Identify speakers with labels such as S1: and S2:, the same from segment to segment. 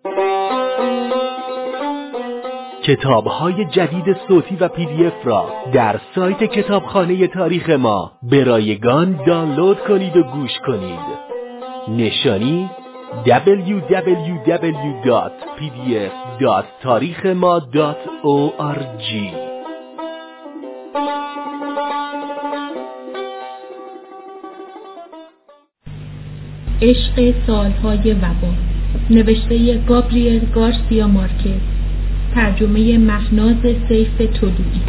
S1: کتاب‌های جدید صوتی و PDF را در سایت کتابخانه تاریخ ما به رایگان دانلود کنید و گوش کنید. نشانی www.pdf.tarikhma.org.
S2: عشق سالهای وبا، نوشته گابریل گارسیا مارکز، ترجمه مهناز سیف طلوعی.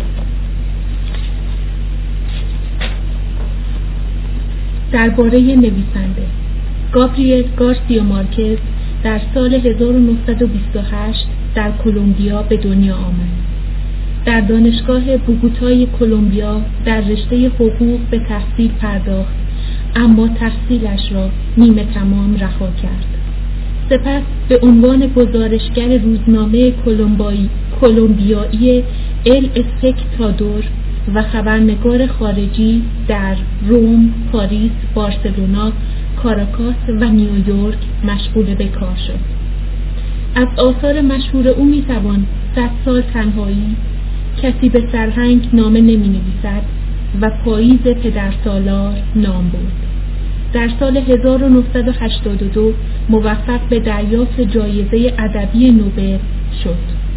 S2: درباره نویسنده گابریل گارسیا مارکز در سال 1928 در کلمبیا به دنیا آمد. در دانشگاه بوگوتای کلمبیا در رشته حقوق به تحصیل پرداخت، اما تحصیلش را نیمه تمام رها کرد. سپس به عنوان گزارشگر روزنامه کلمبیایی ال اسپکتادور و خبرنگار خارجی در روم، پاریس، بارسلونا، کاراکاس و نیویورک مشغول به کار شد. از آثار مشهور او میتوان 100 سال تنهایی، کسی به سرهنگ نامه نمی نویسد و پاییز پدرسالار نام برد. در سال 1982 موفق به دریافت جایزه ادبی نوبل شد.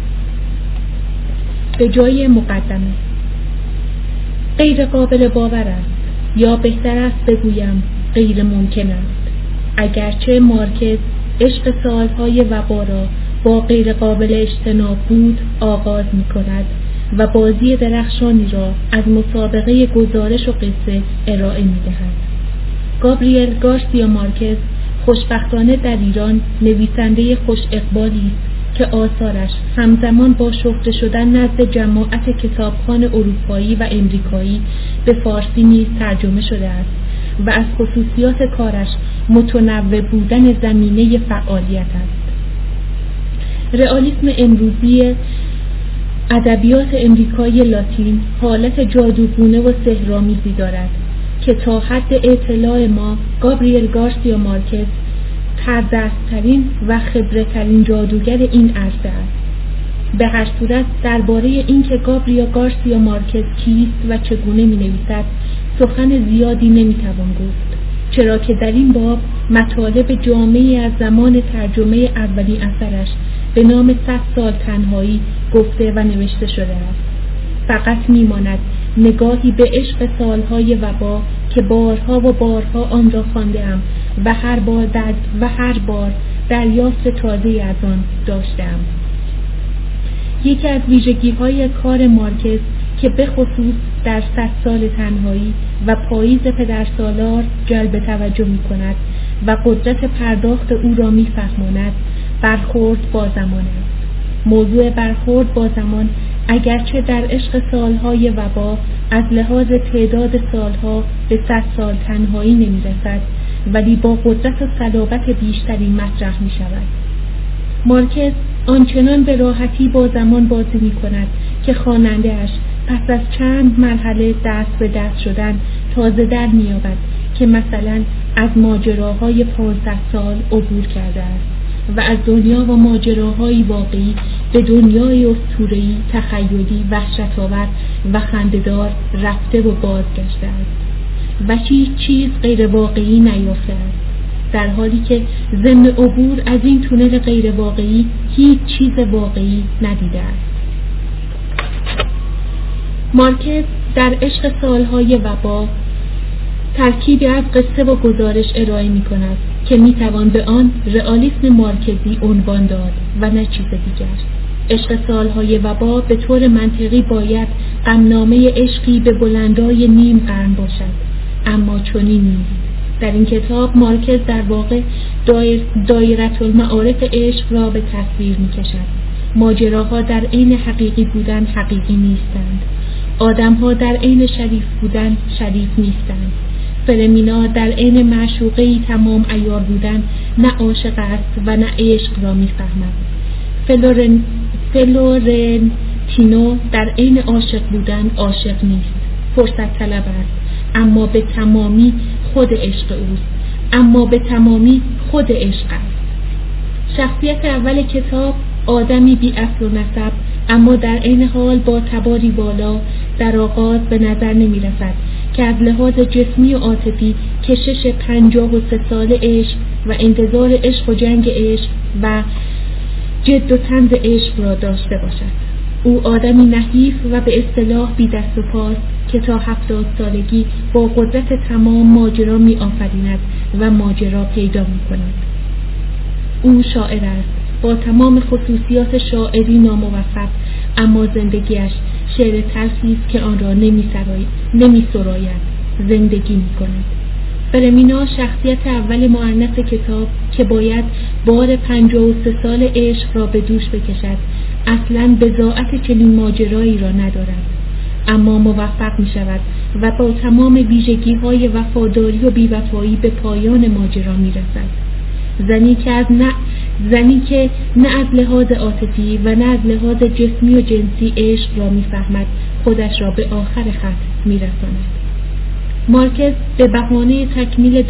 S2: به جای مقدمه: غیر قابل باور است، یا بهتر است بگویم غیر ممکن است. اگرچه مارکز عشق سالهای وبا را با غیر قابل اجتناب بود آغاز می کند و بازی درخشانی را از مسابقه گزارش و قصه ارائه می دهد. گابریل گارسیا مارکز خوشبختانه در ایران نویسنده خوش اقبالی است که آثارش همزمان با شهره شدن نزد جماعت کتابخوان اروپایی و امریکایی به فارسی نیز ترجمه شده است و از خصوصیات کارش متنوع بودن زمینه فعالیت است. رئالیسم امروزی ادبیات امریکایی لاتین حالت جادوگونه و سحرآمیزی دارد که تا حد اطلاع ما گابریل گارسیا مارکز تردست‌ترین و خبره‌ترین جادوگر این عرصه است. به هر صورت درباره اینکه گابریل گارسیا مارکز کیست و چگونه می‌نویسد سخن زیادی نمی‌توان گفت، چرا که در این باب مطالب جامعی از زمان ترجمه اولین اثرش به نام 100 سال تنهایی گفته و نوشته شده است. فقط می‌ماند نگاهی به عشق سالهای وبا که بارها و بارها آن را خوانده‌ام و هر بار دریافت تازه‌ای از آن داشته‌ام. یکی از ویژگی‌های کار مارکز که به خصوص در 100 سال تنهایی و پاییز پدرسالار جلب توجه می‌کند و قدرت پرداخت او را می‌فهماند، برخورد با زمان است. موضوع برخورد با زمان اگرچه در عشق سالهای وبا از لحاظ تعداد سالها به 100 سال تنهایی نمی‌رسد، ولی با قدرت و صلابت بیشتری مطرح می‌شود. مارکز آنچنان به راحتی با زمان بازی می‌کند که خواننده‌اش پس از چند مرحله دست به دست شدن تازه در می‌یابد که مثلا از ماجراهای 15 سال عبور کرده است و از دنیا و ماجراهای واقعی به دنیای اسطوره‌ای، تخیلی، وحشت‌آور و خنده‌دار رفته و بازگشته است و هیچ چیز غیر واقعی نیافته است، در حالی که ضمن عبور از این تونل غیر واقعی هیچ چیز واقعی ندیده است. مارکز در عشق سالهای وبا ترکیبی از قصه و گزارش ارائه می کند که می توان به آن رئالیسم مارکزی عنوان داد و نه چیز دیگر. عشق سالهای وبا به طور منطقی باید غمنامه عشقی به بلندای نیم قرن باشد، اما چنین نیست. در این کتاب مارکز در واقع دایره المعارف عشق را به تصویر می کشد. ماجراها در عین حقیقی بودن حقیقی نیستند. آدم‌ها در عین شریف بودن شریف نیستند. فرمینا در عین معشوقه‌ای تمام عیار بودن نه عاشق است و نه عشق را می‌فهمد. فلورنتینو در عین عاشق بودن عاشق نیست، فرصت طلب است، اما به تمامی خود عشق است. شخصیت اول کتاب آدمی بی اصل و نسب، اما در عین حال با تباری بالا، در آغاز به نظر نمی رسد که از لحاظ جسمی و عاطفی کشش 53 ساله عشق و انتظار عشق و جنگ عشق و جد و طنز عشق را داشته باشد. او آدمی نحیف و به اصطلاح بی دست و پاست که تا 70 سالگی با قدرت تمام ماجرا می آفریند و ماجرا پیدا می کند. او شاعر است، با تمام خصوصیات شاعری ناموفق، اما زندگیش شعر تلخی است که آن را نمی سراید، زندگی می کند. فرمینا شخصیت اول مؤنث کتاب که باید بار 53 سال عشق را به دوش بکشد، اصلاً بضاعت چنین ماجرایی را ندارد، اما موفق می شود و با تمام ویژگی های وفاداری و بیوفایی به پایان ماجرا می رسد. زنی که نه از لحاظ عاطفی و نه از لحاظ جسمی و جنسی عشق را می فهمد، خودش را به آخر خط می رساند. مارکز به بهانه تکمیل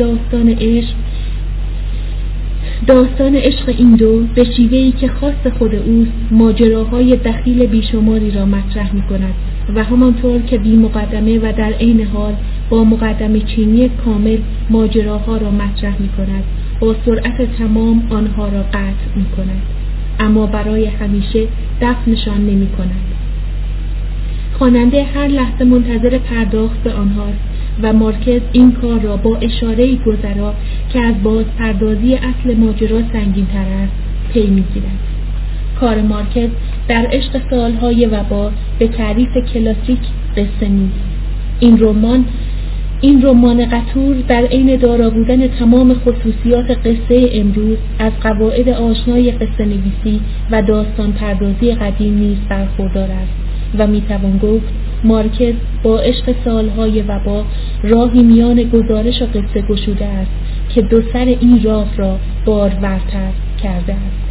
S2: داستان عشق این دو به شیوهی که خاص خود اوست، ماجراهای دخیل بیشماری را مطرح می کند و همانطور که بی مقدمه و در عین حال با مقدمه چینی کامل ماجراها را مطرح می کند، با سرعت تمام آنها را قطع می کند، اما برای همیشه دفنشان نمی کند. خواننده هر لحظه منتظر پرداخت به آنهاست و مارکز این کار را با اشاره‌ای گذرا که از باز پردازی اصل ماجرا سنگین تر است پی می‌گیرد. کار مارکز در عشق سالهای وبا به تعریف کلاسیک قصه نیست. این رمان قطور در عین دارا بودن تمام خصوصیات قصه امروز از قواعد آشنای قصه نویسی و داستان پردازی قدیم نیز برخوردار است و میتوان گفت مارکز با عشق سالهای وبا راهی میان گزارش و قصه گشوده است که دو سر این راه را بارورتر کرده است.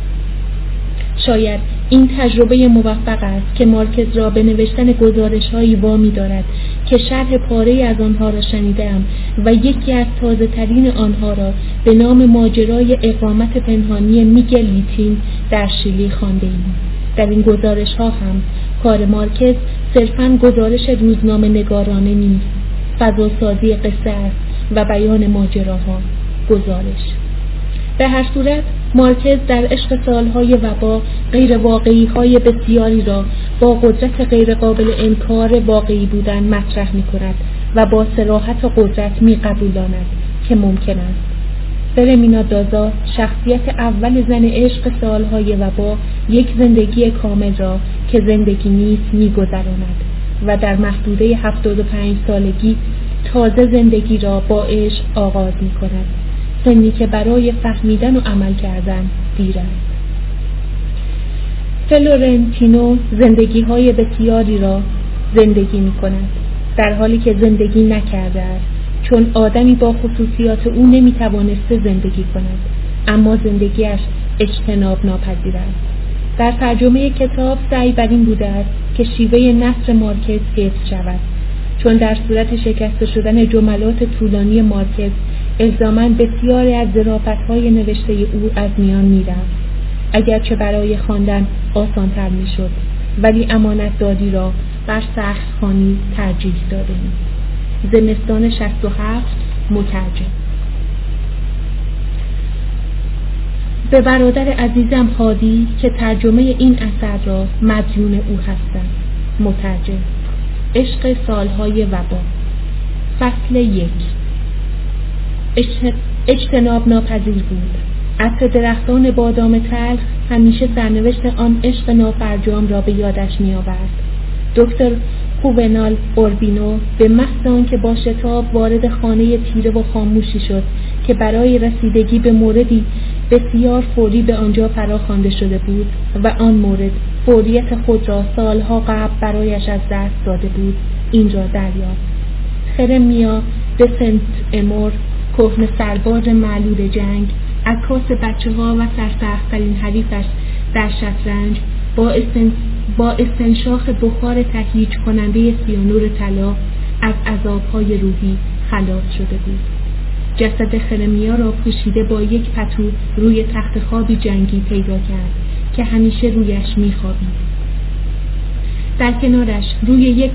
S2: شاید این تجربه موفق است که مارکز را به نوشتن گزارش‌هایی وامی دارد که شرح پاره‌ای از آنها را شنیدم و یکی از تازه‌ترین آنها را به نام ماجرای اقامت پنهانی میگل لیتین در شیلی خوانده‌ایم. در این گزارش‌ها هم کار مارکز صرفاً گزارش روزنامه نگارانه نیست، فضاسازی قصه است و بیان ماجراها گزارش. به هر صورت مارکز در عشق سالهای وبا غیر واقعی‌های بسیاری را با قدرت غیر قابل انکار واقعی بودن مطرح می‌کند و با صراحت و قدرت می‌قبولاند که ممکن است. فرمینا دازا شخصیت اول زن عشق سالهای وبا یک زندگی کامل را که زندگی نیست می‌گذراند و در محدوده 75 سالگی تازه زندگی را با عشق آغاز می‌کند، سنی که برای فهمیدن و عمل کردن دیر است. فلورنتینو زندگی‌های بسیاری را زندگی می‌کند در حالی که زندگی نکرده است، چون آدمی با خصوصیات او نمی‌توانسته زندگی کند، اما زندگیش اجتناب ناپذیر است. در ترجمه کتاب سعی بر این بوده است که شیوه نثر مارکز حفظ شود، چون در صورت شکسته شدن جملات طولانی مارکز الزاماً بسیاری از ظرافت‌های نوشته او از میان می‌رفت. اگرچه برای خواندن آسان‌تر می‌شد، ولی امانتداری را بر سخت‌خوانی ترجیح دادیم. زمستان 67 مترجم. به برادر عزیزم هادی که ترجمه این اثر را مدیون او هستم. مترجم. عشق سالهای وبا. فصل 1. اجتناب ناپذیر بود. عطر درختان بادام تلخ همیشه سرنوشت آن عشق نافرجام را به یادش می‌آورد. دکتر کوونال اوربینو به محض آنکه با شتاب وارد خانه تیره و خاموشی شد که برای رسیدگی به موردی بسیار فوری به آنجا فراخوانده شده بود و آن مورد فوریت خود را سالها قبل برایش از دست داده بود، این را دریافت. خرمیا به سنت امور، کهنه سرباز معلول جنگ، عکاس بچه‌ها و سرسخت‌ترین حریفش در شطرنج، با استنشاق بخار تهییج کننده سیانور طلا از عذاب‌های روحی خلاص شده بود. جسد خرمیا را پوشیده با یک پتو روی تخت خوابی جنگی پیدا کرد که همیشه رویش می‌خوابید. در کنارش روی یک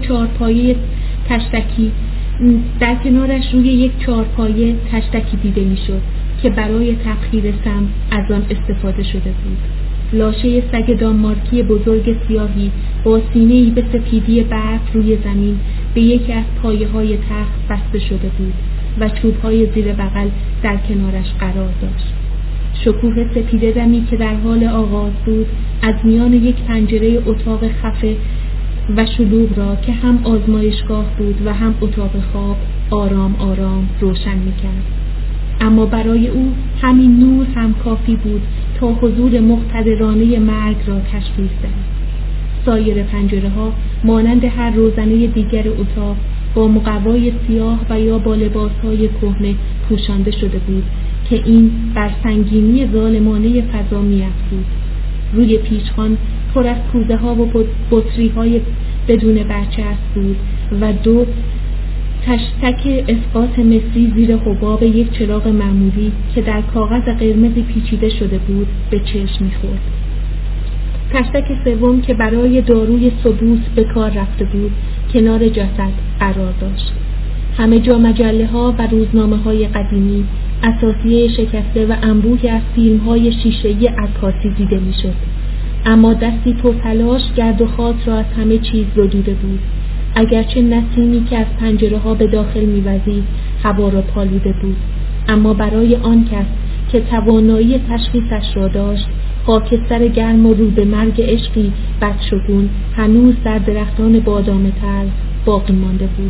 S2: چهارپایه تشتکی دیده می‌شد که برای تبخیر سم از آن استفاده شده بود. لاشه سگ دانمارکی بزرگ سیاهی با سینه‌ای به سپیدی برف روی زمین به یکی از پایه‌های تخت بسته شده بود و چوب‌های زیر بغل در کنارش قرار داشت. شکوه سپیده دمی که در حال آغاز بود از میان یک پنجره اتاق خفه و شلوغ را که هم آزمایشگاه بود و هم اتاق خواب آرام آرام روشن می‌کرد. اما برای او همین نور هم کافی بود تا حضور مقتدرانه مرگ را تشخیص دهد. سایر پنجره‌ها مانند هر روزنه دیگر اتاق با مقوای سیاه و یا با لباس‌های کهنه پوشانده شده بود که این بر سنگینی ظالمانه فضا می‌افزود. روی پیچخوان پر از کوزه‌ها و بطری‌های بدون برچسب بود و دو تشتک اسقاط مسی زیر حباب یک چراغ معمولی که در کاغذ قرمزی پیچیده شده بود به چشم می‌خورد. تشتک سوم که برای داروی سبوس به کار رفته بود کنار جسد قرار داشت. همه جا مجله‌ها و روزنامه‌های قدیمی، اساسیه شکسته و انبوهی از فیلم‌های شیشه‌ای عکاسی دیده می‌شد. اما دستی پرتلاش گرد و خاک را از همه چیز زدوده بود. اگرچه نسیمی که از پنجره‌ها به داخل می‌وزید هوا را پالوده بود، اما برای آن کس که توانایی تشخیصش را داشت، خاکستر گرم و رو به مرگ عشقی بدشگون هنوز در درختان بادام تلخ باقی مانده بود.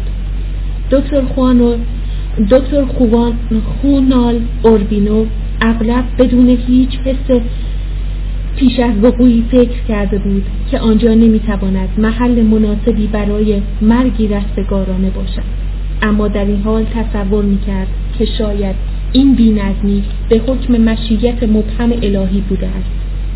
S2: دکتر خوانال اوربینو اغلب بدون هیچ حس پیش از وقوعی فکر کرده بود که آنجا نمیتواند محل مناسبی برای مرگی رستگارانه باشد، اما در این حال تصور میکرد که شاید این بی‌نظمی به حکم مشیت مبهم الهی بوده است.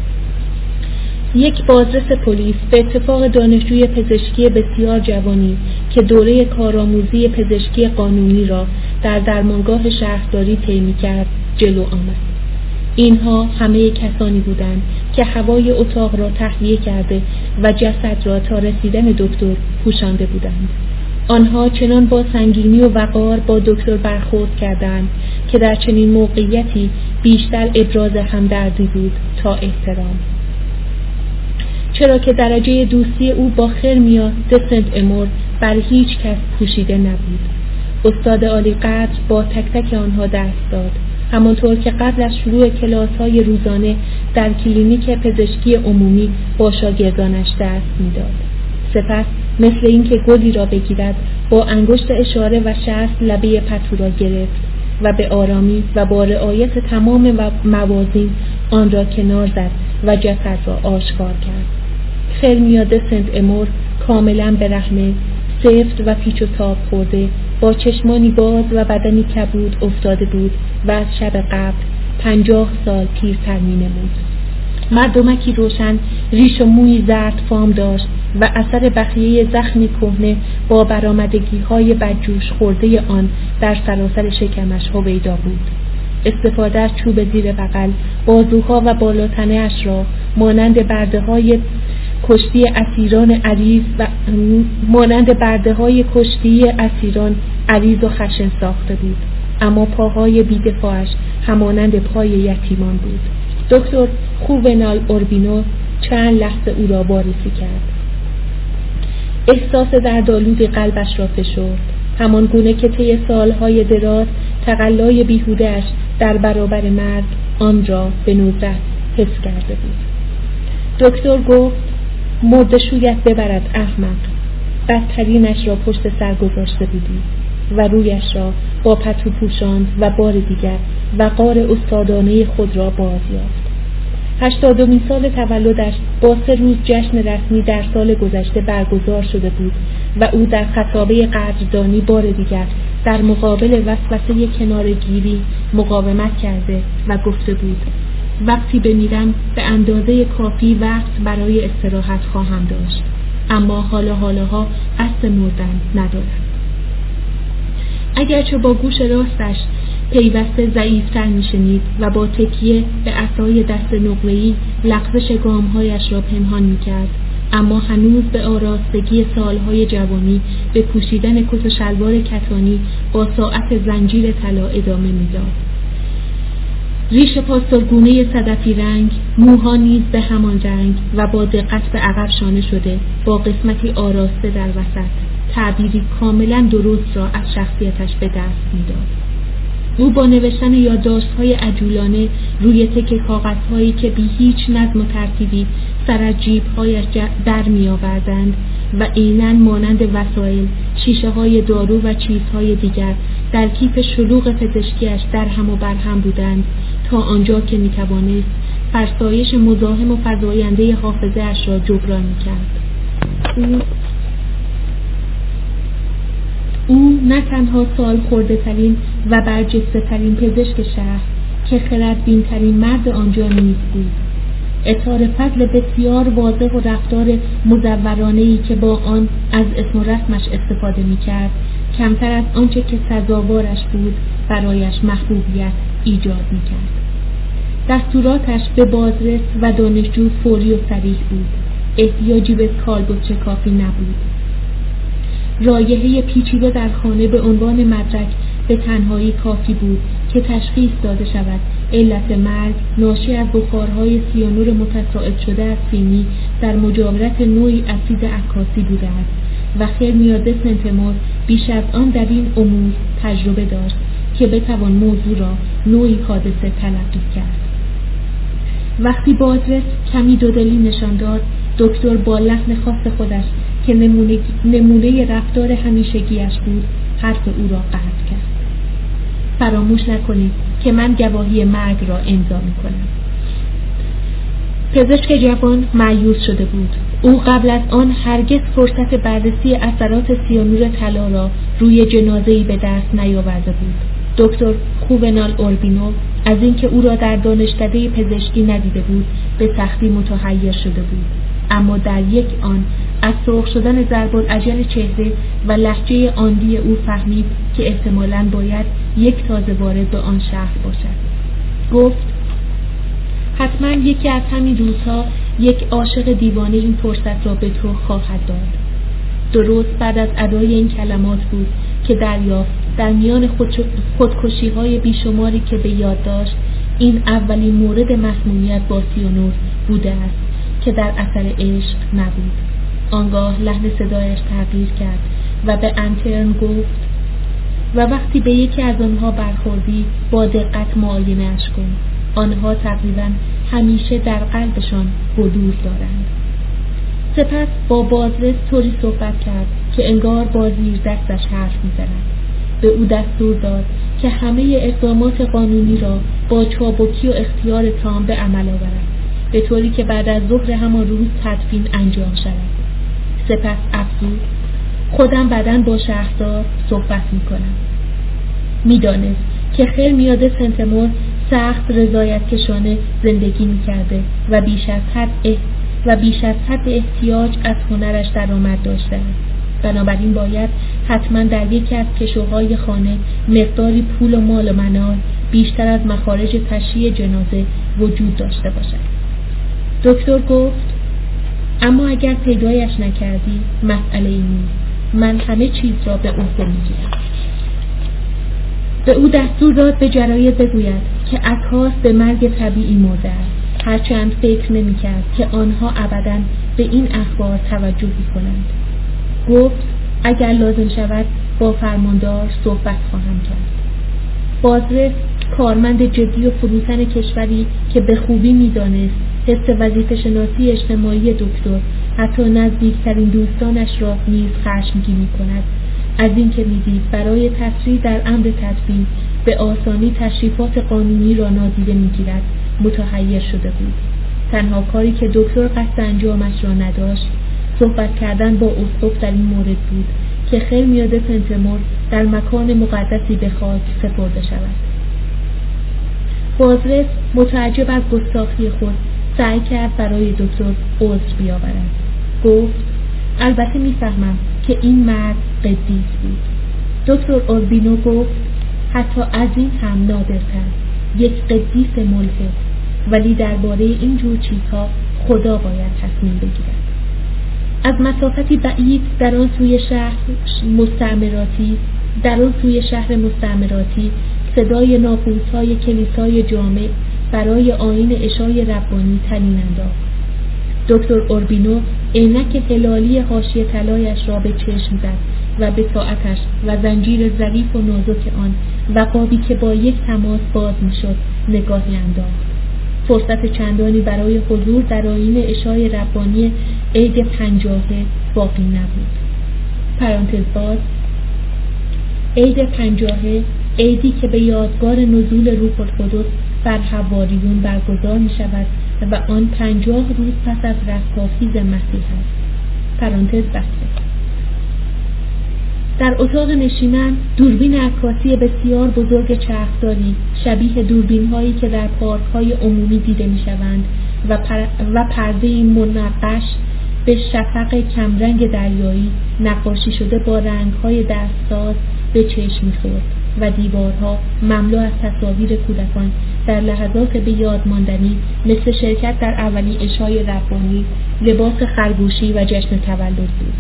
S2: یک بازرس پلیس به اتفاق دانشجوی پزشکی بسیار جوانی که دوره کارآموزی پزشکی قانونی را در درمانگاه شهرداری طی می‌کرد جلو آمد. اینها همه کسانی بودند که هوای اتاق را تهویه کرده و جسد را تا رسیدن دکتر پوشانده بودند. آنها چنان با سنگینی و وقار با دکتر برخورد کردند که در چنین موقعیتی بیشتر ابراز همدردی بود تا احترام. چرا که درجه دوستی او با خرمیا دسنت امور بر هیچ کس پوشیده نبود. استاد عالی قدر با تک تک آنها دست داد، همانطور که قبل از شروع کلاس‌های روزانه در کلینیک پزشکی عمومی با شاگردانش درس می‌داد. سپس مثل اینکه گلی را بگیرد با انگشت اشاره و شست لبه پتو را گرفت و به آرامی و با رعایت تمام موازین آن را کنار زد و جسد را آشکار کرد. خرمیا دسنت امور کاملا برهنه، سفت و پیچ و تاب خورده، با چشمانی باز و بدنی کبود افتاده بود و از شب قبل 50 سال پیرتر می‌نمود. مردمکی روشن، ریش و موی زرد فام داشت و اثر بخیه زخمی کهنه با برآمدگی‌های بدجوش خورده آن در سراسر شکمش هویدا بود. استفاده از چوب زیر بغل، بازوها و بالاتنه‌اش را مانند برده‌های کشتی اسیران عریض و خشن ساخته بود، اما پاهای بی‌دفاعش همانند پای یتیمان بود. دکتر خوونال اوربینو چند لحظه او را وارسی کرد. احساس دردآلود قلبش را فشرد، همان گونه که طی سالهای دراز تقلای بیهوده‌اش در برابر مرگ آن را به ندرت حس کرده بود. دکتر گفت: مرده‌شویت ببرد احمق، بدترینش را پشت سر گذاشته بودی، و رویش را با پتو پوشاند و بار دیگر وقار استادانه خود را باز یافت. 80مین سال تولدش با 3 روز جشن رسمی در سال گذشته برگزار شده بود و او در خطابه قدردانی بار دیگر در مقابل وسوسه کنارگیری مقاومت کرده و گفته بود: وقتی بمیرم به اندازه کافی وقت برای استراحت خواهم داشت، اما حالاها قصد مردن ندارم. اگرچه با گوش راستش پیوسته ضعیفتر می‌شنید و با تکیه به عصای دست نقره‌ای لغزش گام‌هایش را پنهان می‌کرد، اما هنوز به آراستگی سالهای جوانی به پوشیدن کت و شلوار کتانی با ساعت زنجیر طلا ادامه می‌داد. ریش پاستورگونه صدفی رنگ، موها نیز به همان رنگ و با دقت به عقب شانه شده، با قسمتی آراسته در وسط، تعبیری کاملا درست را از شخصیتش به دست می‌داد. او با نوشتن یادداشت‌های عجولانه روی تکه کاغذهایی که بی هیچ نظم و ترتیبی سر از جیب‌هایش در می‌آوردند و عیناً مانند وسایل، شیشه‌های دارو و چیزهای دیگر در کیف شلوغ پزشکیش در هم و بر هم بودند تا آنجا که می‌توانست فرسایش مزاحم و فزاینده حافظه‌اش را جبران می‌کرد. او نه تنها سال خورده ترین و برجسته ترین پزشک شهر که خردبین ترین مرد آنجا نیز بود. اظهار فضل بسیار واضح و رفتار مزورانه‌ای که با آن از اسم و رسمش استفاده می‌کرد کمتر از آنچه که سزاوارش بود برایش محبوبیت ایجاد می‌کرد. دستوراتش به بازرس و دانشجو فوری و صریح بود. احتیاجی به کالبد کافی نبود. رایحه پیچیده در خانه به عنوان مدرک به تنهایی کافی بود که تشخیص داده شود علت مرگ ناشی از بخارهای سیانور متصاعد شده از سینی در مجاورت نوعی اسید عکاسی بوده است و خرمیاد سنتمور بیش از آن در این امور تجربه داشت که بتوان موضوع را نوعی حادثه تلقی کرد. وقتی بازرس کمی دودلی نشان داد، دکتر با لحن خاص خودش که نمونه رفتار همیشگیش بود حرف او را قطع کرد. فراموش نکنید که من گواهی مرگ را امضا می‌کنم. پزشک جوان مایوس شده بود. او قبل از آن هرگز فرصت بررسی اثرات سیانور طلا را روی جنازه‌ای به دست نیاورده بود. دکتر خوونال اوربینو از اینکه او را در دانشکده پزشکی ندیده بود به سختی متحیر شده بود، اما در یک آن از سرخ شدن ضرب‌الاجل چهره و لهجه آندی او فهمید که احتمالاً باید یک تازه وارد به آن شهر باشد. گفت حتما یکی از همین روزها یک عاشق دیوانه این فرصت را به تو خواهد داد. درست بعد از ادای این کلمات بود که دریافت در میان خودکشی‌های بیشماری که به یاد داشت این اولین مورد مسمومیت با سیانور بوده است که در اثر عشق نبود. آنگاه لحن صدایش تغییر کرد و به انترن گفت و وقتی به یکی از آنها برخوردی با دقت معاینه‌اش کن. آنها تقریباً همیشه در قلبشان حضور دارند. سپس با بازرس طوری صحبت کرد که انگار با زیر دستش حرف می‌زند. به او دستور داد که همه اقدامات قانونی را با چابکی و اختیار تام به عمل آورد، به طوری که بعد از ظهر همان روز تدفین انجام شود. سپس افزود خودم بعداً با شهردار صحبت می‌کنم. می‌دانست که خرمیاد سنتمور سخت رضایت‌کشانه زندگی می‌کرده و بیش از حد احتیاج از هنرش درآمد داشته است. بنابراین باید حتما در یکی از کشوهای خانه مقداری پول و مال و منال بیشتر از مخارج تشییع جنازه وجود داشته باشد. دکتر گفت اما اگر پیدایش نکردی مسئله ای نیست. من همه چیز را به عهده می‌گیرم. به او دستور داد به جراید بگوید که عکاس به مرگ طبیعی مرده است، هرچند فکر نمی‌کرد که آنها ابداً به این اخبار توجهی کنند. گفت اگر لازم شود با فرماندار صحبت خواهم کرد. بازرس کارمند جدی و فروتن کشوری که به خوبی می‌دانست حس وظیفه شناسی اجتماعی دکتر حتی نزدیکترین دوستانش را نیز خشمگین می‌کند، از اینکه می‌دید برای تسریع در امر تدفین به آسانی تشریفات قانونی را نادیده می‌گیرد متحیر شده بود. تنها کاری که دکتر قصد انجامش را نداشت صحبت کردن با اسقف در این مورد بود که خرمیاد سنتمور در مکان مقدسی به خاک سپرده شود. بازرس متعجب از گستاخی خود سعی کرد برای دکتر عذر بیاورد. گفت البته میفهمم که این مرد قدیس بود. دکتر اوربینو گفت حتی از این هم نادرتر، یک قدیس ملحد، ولی درباره این جور چیزها خدا باید تصمیم بگیرد. از مسافتی بعید در آن سوی شهر مستعمراتی صدای ناقوس‌های کلیسای جامع برای آیین عشای ربانی طنین انداخت. دکتر اوربینو عینک هلالی حاشیه طلایش را به چشم زد و به ساعتش و زنجیر ظریف و نازک آن و قابی که با یک تماس باز می‌شد نگاهی انداخت. فرصت چندانی برای حضور در آیین عشای ربانی عید 50 باقی نبود. پرانتز باز. عید 50 عیدی که به یادگار نزول روح القدس بر حواریون برگزار می شود و آن 50 روز پس از رستاخیز مسیح است. پرانتز بسته. در اتاق نشیمن دوربین عکاسی بسیار بزرگ چرخداری شبیه دوربین هایی که در پارک های عمومی دیده می شوند و پرده منقش به شفق کمرنگ دریایی نقاشی شده با رنگ های دستساز به چشم می خورد و دیوارها مملو از تصاویر کودکان در لحظات به یاد ماندنی مثل شرکت در اولین عشای ربانی، لباس خرگوشی و جشن تولد بود.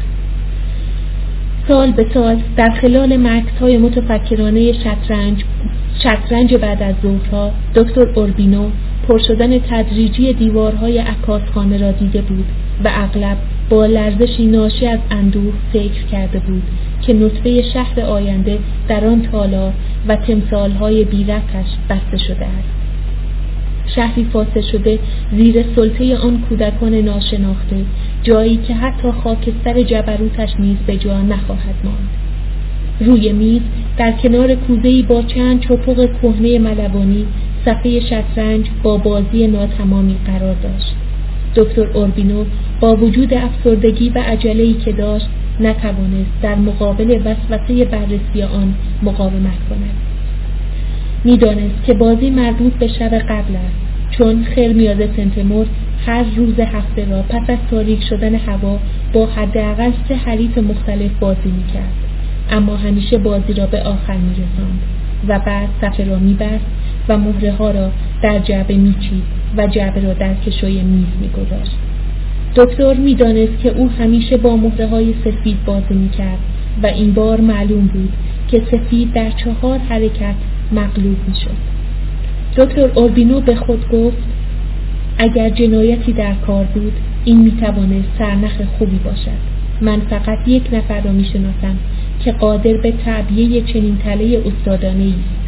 S2: سال به سال در خلال مکث‌های متفکرانه شطرنج بعد از ظهرها دکتر اوربینو پر شدن تدریجی دیوارهای عکاسخانه را دیده بود و اغلب با لرزشی ناشی از اندوه فکر کرده بود که نطفه شهر آینده در آن تالار و تمثالهای بی‌ربطش بسته شده است. شهری فاسد شده زیر سلطه آن کودکان ناشناخته، جایی که حتی خاکستر جبروتش نیز به جا نخواهد ماند. روی میز در کنار کوزه‌ای با چند چپق کهنه ملوانی صفحه شطرنج با بازی ناتمامی قرار داشت. دکتر اوربینو با وجود افسردگی و عجله‌ای که داشت نتوانست در مقابل وسوسه بررسی آن مقاومت کند. می‌دانست که بازی مربوط به شب قبل است، چون خرمیاز سنتمور هر روز هفته را پس از تاریک شدن هوا با حداقل 3 حریف مختلف بازی می‌کرد، اما همیشه بازی را به آخر می‌رساند و بعد صفحه را می‌بست و مهره‌ها را در جعبه می‌چید و جعبه را در کشوی میز می‌گذاشت. دکتر می‌دانست که او همیشه با مهره‌های سفید بازی می‌کرد و این بار معلوم بود که سفید در 4 حرکت مغلوب می‌شد. دکتر اوربینو به خود گفت اگر جنایتی در کار بود این می‌توانست سرنخ خوبی باشد. من فقط یک نفر را می‌شناسم که قادر به تعبیه چنین تله استادانه‌ای است.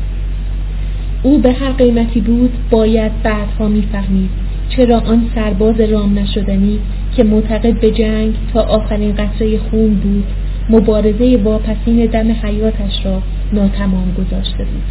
S2: او به هر قیمتی بود باید بعدها می‌فهمید چرا آن سرباز رام نشدنی که معتقد به جنگ تا آخرین قطره خون بود مبارزه واپسین دم حیاتش را ناتمام گذاشته بود.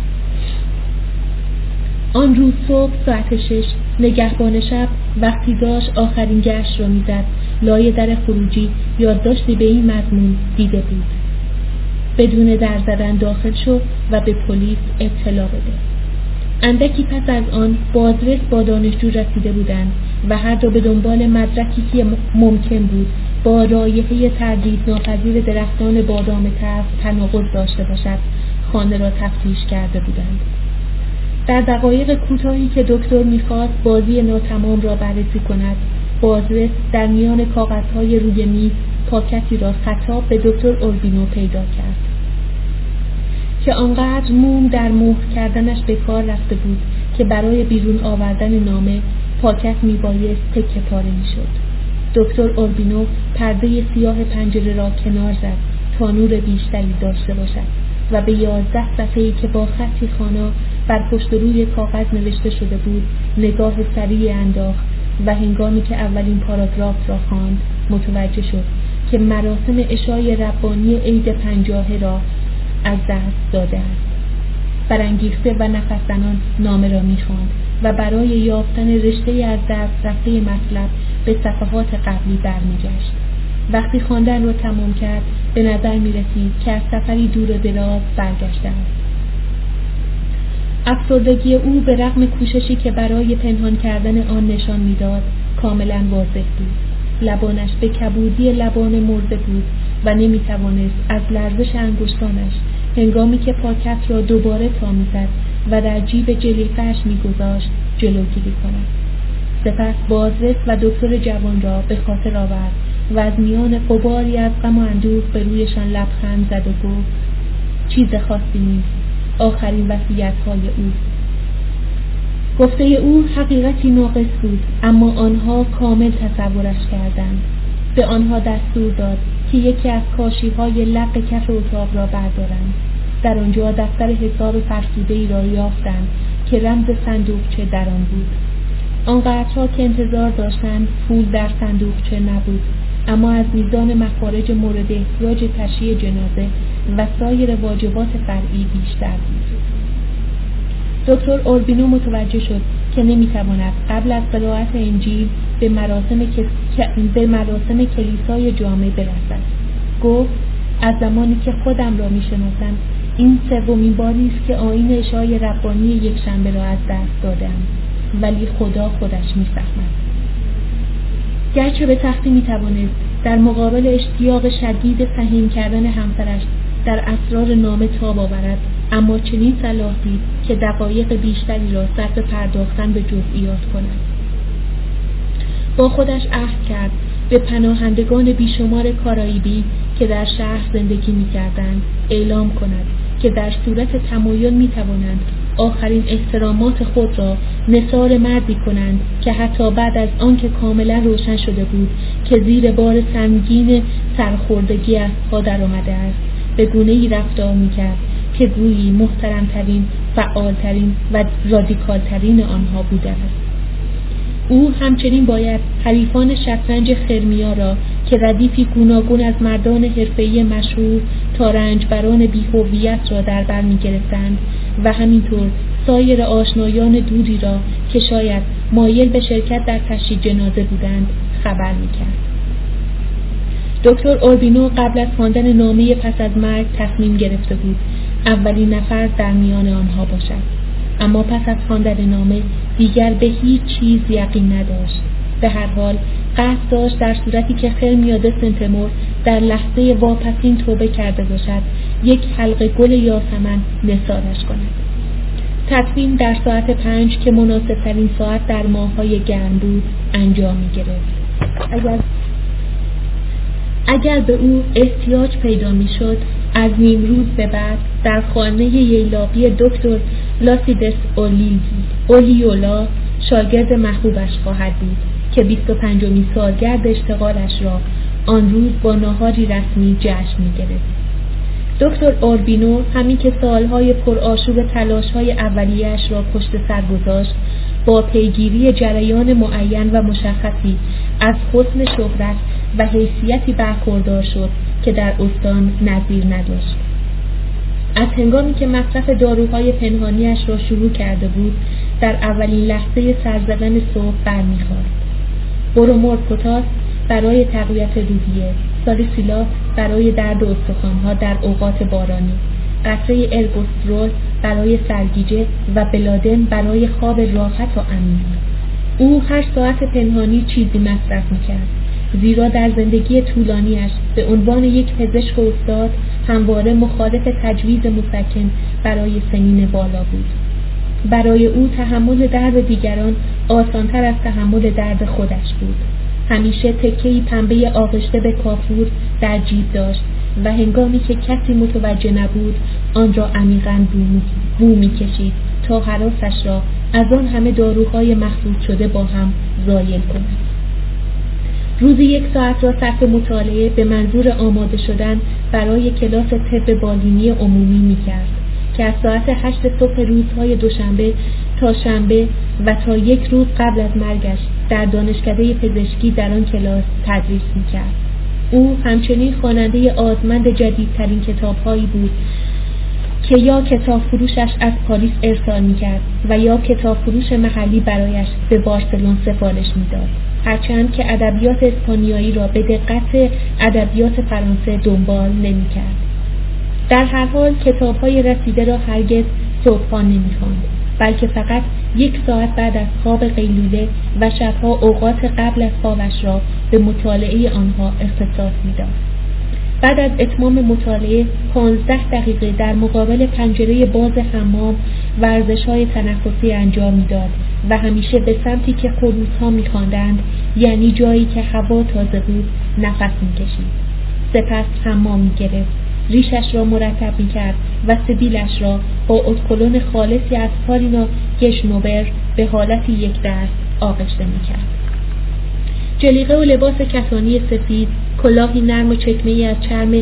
S2: آن روز صبح ساعت 6 نگهبان شب وقتی داشت آخرین گشت را می‌زد لای در خروجی یادداشتی به این مضمون دیده بود: بدون در زدن داخل شو و به پلیس اطلاع بده. اندکی پس از آن بازرس با دانشجو رسیده بودند و هر دو به دنبال مدرکی که ممکن بود با رایحه تردیدناپذیر درختان بادام تلخ تناقض داشته باشد خانه را تفتیش کرده بودند. در دقایق کوتاهی که دکتر می‌خواست بازی ناتمام را بررسی کند، بازرس در میان کاغذهای روی میز پاکتی را خطاب به دکتر اوربینو پیدا کرد که آنقدر موم در مهر کردنش به کار رفته بود که برای بیرون آوردن نامه پاکت میبایست تکه پاره میشد. دکتر اوربینو پرده سیاه پنجره را کنار زد تا نور بیشتری داشته باشد و به 11 صفحه‌ای که با خطی خوانا بر پشت روی کاغذ نوشته شده بود نگاه سریع انداخت و هنگامی که اولین پاراگراف را خواند متوجه شد که مراسم عشای ربانی عید 50 را از دست داده است. برانگیخته و نفس زنان نامه را می‌خواند و برای یافتن رشته از دست رفته مطلب به صفحات قبلی برمیگشت. وقتی خواندن را تمام کرد به نظر می‌رسید که از سفری دور و دراز برگشته است. افسردگی او به رغم کوششی که برای پنهان کردن آن نشان می‌داد کاملاً واضح بود. لبانش به کبودی لبان مرده بود و نمی‌توانست از لرزش انگشتانش هنگامی که پاکت را دوباره تا می‌زد و در جیب جلیقه‌اش می‌گذاشت جلوگیری کند. سپس بازرس و دکتر جوان را به خاطر آورد و از میان غباری از غم و اندوه به رویشان لبخند زد و گفت: چیز خاصی نیست، آخرین وصیت‌های اوست. گفته او حقیقتی ناقص بود، اما آنها کامل تصورش کردند. به آنها دستور داد که یکی از کاشی‌های لق کف اتاق را بردارند. در آنجا دفتر حساب فرسوده‌ای را یافتند که رمز صندوقچه در آن بود. آنقدرها که انتظار داشتند پول در صندوقچه نبود، اما از میزان مخارج مورد احتیاج تشییع جنازه و سایر واجبات فرعی بیشتر بود. دکتر اوربینو متوجه شد که نمیتواند قبل از قرائت انجیل به مراسم کلیسای جامع برسد. گفت: از زمانی که خودم را میشناسم این سومین باری است که آیین عشای ربانی یکشنبه را از دست دادم، ولی خدا خودش میفهمد. گرچه به سختی میتوانست در مقابل اشتیاق شدید فهیم کردن همسرش در اسرار نامه تاب آورد، اما چنین صلاح دید که دقایق بیشتری را صرف پرداختن به جزئیات کند. با خودش عهد کرد به پناهندگان بیشمار کارائیبی که در شهر زندگی می‌کردند اعلام کند که در صورت تمایل می‌توانند آخرین احترامات خود را نثار مردی کنند که حتی بعد از آنکه کاملا روشن شده بود که زیر بار سنگین سرخوردگی از پا در آمده است، به گونه‌ای رفتار می‌کرد که گویی محترم‌ترین، فعال‌ترین و رادیکال‌ترین آنها بوده است. او همچنین باید حریفان شطرنج خرمیا را که ردیفی گوناگون از مردان حرفه‌ای مشهور تا رنجبران بی‌هویت را در بر می‌گرفتند و همینطور سایر آشنایان دوری را که شاید مایل به شرکت در تشییع جنازه بودند خبر می‌کرد. دکتر اوربینو قبل از خواندن نامه پس از مرگ تصمیم گرفته بود اولین نفر در میان آنها باشد، اما پس از خواندن نامه دیگر به هیچ چیز یقین نداشت. به هر حال قصد داشت در صورتی که خرمیاد سنتمور در لحظه واپسین توبه کرده باشد یک حلقه گل یاسمن نثارش کند. تصمیم در ساعت 5 که مناسب‌ترین ساعت در ماه‌های گرم بود انجام می‌گرفت. اگر به او احتیاج پیدا می‌شد، از نیمروز به بعد در خانه ییلاقی دکتر لاسیدس اولیولا شاگرد محبوبش خواهد بود که 25مین سالگرد اشتغالش را آن روز با ناهاری رسمی جشن می‌گرفت. دکتر اوربینو همین که سالهای پرآشوب تلاش‌های اولیه‌اش را پشت سر گذاشت، با پیگیری جریان معین و مشخصی از حسن شهرت و حیثیتی برخوردار شد که در استان نظیر نداشت. از هنگامی که مصرف داروهای پنهانیش را شروع کرده بود، در اولین لحظه سرزدن صبح برمیخواست. برومور پتاس برای تقویت روحیه، سالیسیلات برای درد استخوان‌ها در اوقات بارانی، قطره ارگوسترول برای سرگیجه و بلادن برای خواب راحت و عمیق. او هر ساعت پنهانی چیزی مصرف می‌کرد، زیرا در زندگی طولانیش به عنوان یک پزشک و استاد همواره مخالف تجویز مسکن برای سنین بالا بود. برای او تحمل درد دیگران آسان‌تر از تحمل درد خودش بود. همیشه تکه‌ای پنبه آغشته به کافور در جیب داشت و هنگامی که کسی متوجه نبود آن را عمیقاً بو می‌کشید تا هراسش را از آن همه داروهای مخلوط شده با هم زایل کند. روزی 1 ساعت را صرف مطالعه به منظور آماده شدن برای کلاس طب بالینی عمومی می‌کرد که از ساعت 8 صبح روزهای دوشنبه تا شنبه و تا 1 روز قبل از مرگش در دانشکده پزشکی در آن کلاس تدریس می‌کرد. او همچنین خواننده آزمند جدیدترین کتاب‌هایی بود که یا کتاب فروشش از پاریس ارسال می‌کرد و یا کتاب فروش محلی برایش به بارسلون سفارش می‌داد، هرچند که ادبیات اسپانیایی را به دقت ادبیات فرانسه دنبال نمی‌کرد. در هر حال کتاب‌های رسیده را هرگز صبحانه نمی‌خواند، بلکه فقط 1 ساعت بعد از خواب قیلوله و شب‌ها اوقات قبل از خوابش را به مطالعه آنها اختصاص می‌داد. بعد از اتمام مطالعه 15 دقیقه در مقابل پنجره باز حمام ورزش‌های تنفسی انجام می‌داد و همیشه به سمتی که خروس‌ها می‌خواندند، یعنی جایی که هوا تازه بود، نفس می‌کشید. سپس حمام می‌گرفت، ریشش را مرتب می‌کرد و سبیلش را با ادکلون خالصی از پالینا گشنوبر به حالت یک دست آغشته می‌کرد. جلیقه و لباس کتانی سفید، کلاهی نرم و چکمه‌ای از چرم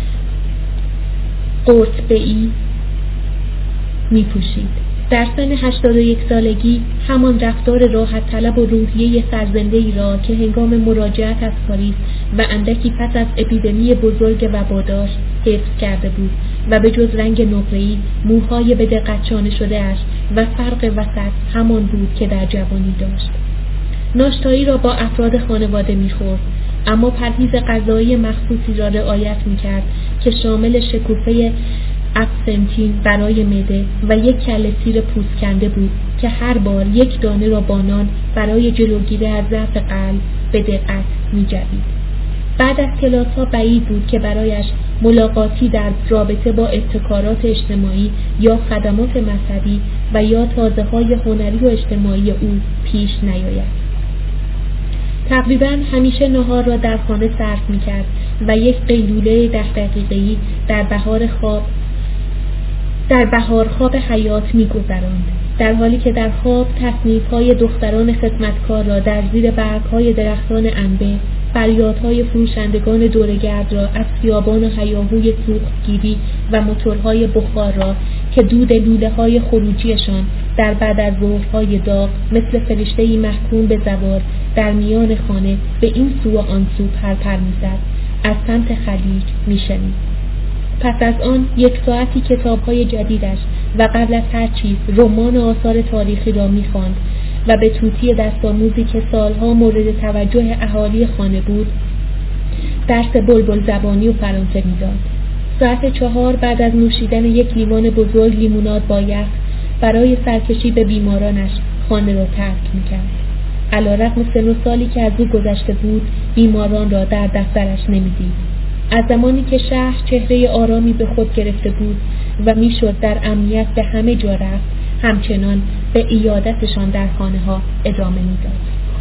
S2: قرصبه‌ای می‌پوشید. در سن 81 سالگی همان رفتار راحت طلب و روحیه سرزنده‌ای را که هنگام مراجعت از پاریس و اندکی پس از اپیدمی بزرگ وبا داشت حفظ کرده بود و به جز رنگ نقره‌ای، موهای به دقت چانه شده‌اش و فرق وسط همان بود که در جوانی داشت. ناشتایی را با افراد خانواده می‌خورد، اما پرهیز غذایی مخصوصی را رعایت می‌کرد که شامل شکوفه ابسنتین برای معده و یک کله سیر پوست کنده بود که هر بار یک دانه را با نان برای جلوگیری از ضعف قلب به دقت می‌جوید. بعد از کلاس‌ها بعید بود که برایش ملاقاتی در رابطه با ابتکارات اجتماعی یا خدمات مذهبی و یا تازه‌های هنری و اجتماعی او پیش نیاید. تقریباً همیشه نهار را در خانه صرف می‌کرد و یک قیلوله 10 دقیقه‌ای در بهار خواب حیات می‌گذراند، در حالی که در خواب تصنیف‌های دختران خدمتکار را در زیر برگ‌های درختان انبه، فریادهای فروشندگان دورگرد را از خیابان و هیاهوی سوختگیری و موتورهای بخار را که دود لوله‌های خروجیشان در بعد از ظهرهای داغ مثل فرشته‌ای محکوم به زوار در میان خانه به این سو و آن سو پرپر می‌زد، از سمت خلیج می‌شنید. پس از آن 1 ساعتی کتاب‌های جدیدش و قبل از هر چیز رمان و آثار تاریخی را می‌خواند و به توتی دست‌آموزی که سالها مورد توجه اهالی خانه بود درس بلبل زبانی و فرانسه می‌داد. ساعت 4 بعد از نوشیدن 1 لیوان بزرگ لیموناد با یخ برای سرکشی به بیمارانش خانه را ترک می‌کرد. علی‌رغم سن و سالی که از او گذشته بود، بیماران را در دفترش نمی‌دید. از زمانی که شهر چهره آرامی به خود گرفته بود و میشد در امنیت به همه جا رفت، همچنان به عیادتشان در خانه‌ها ادامه میداد.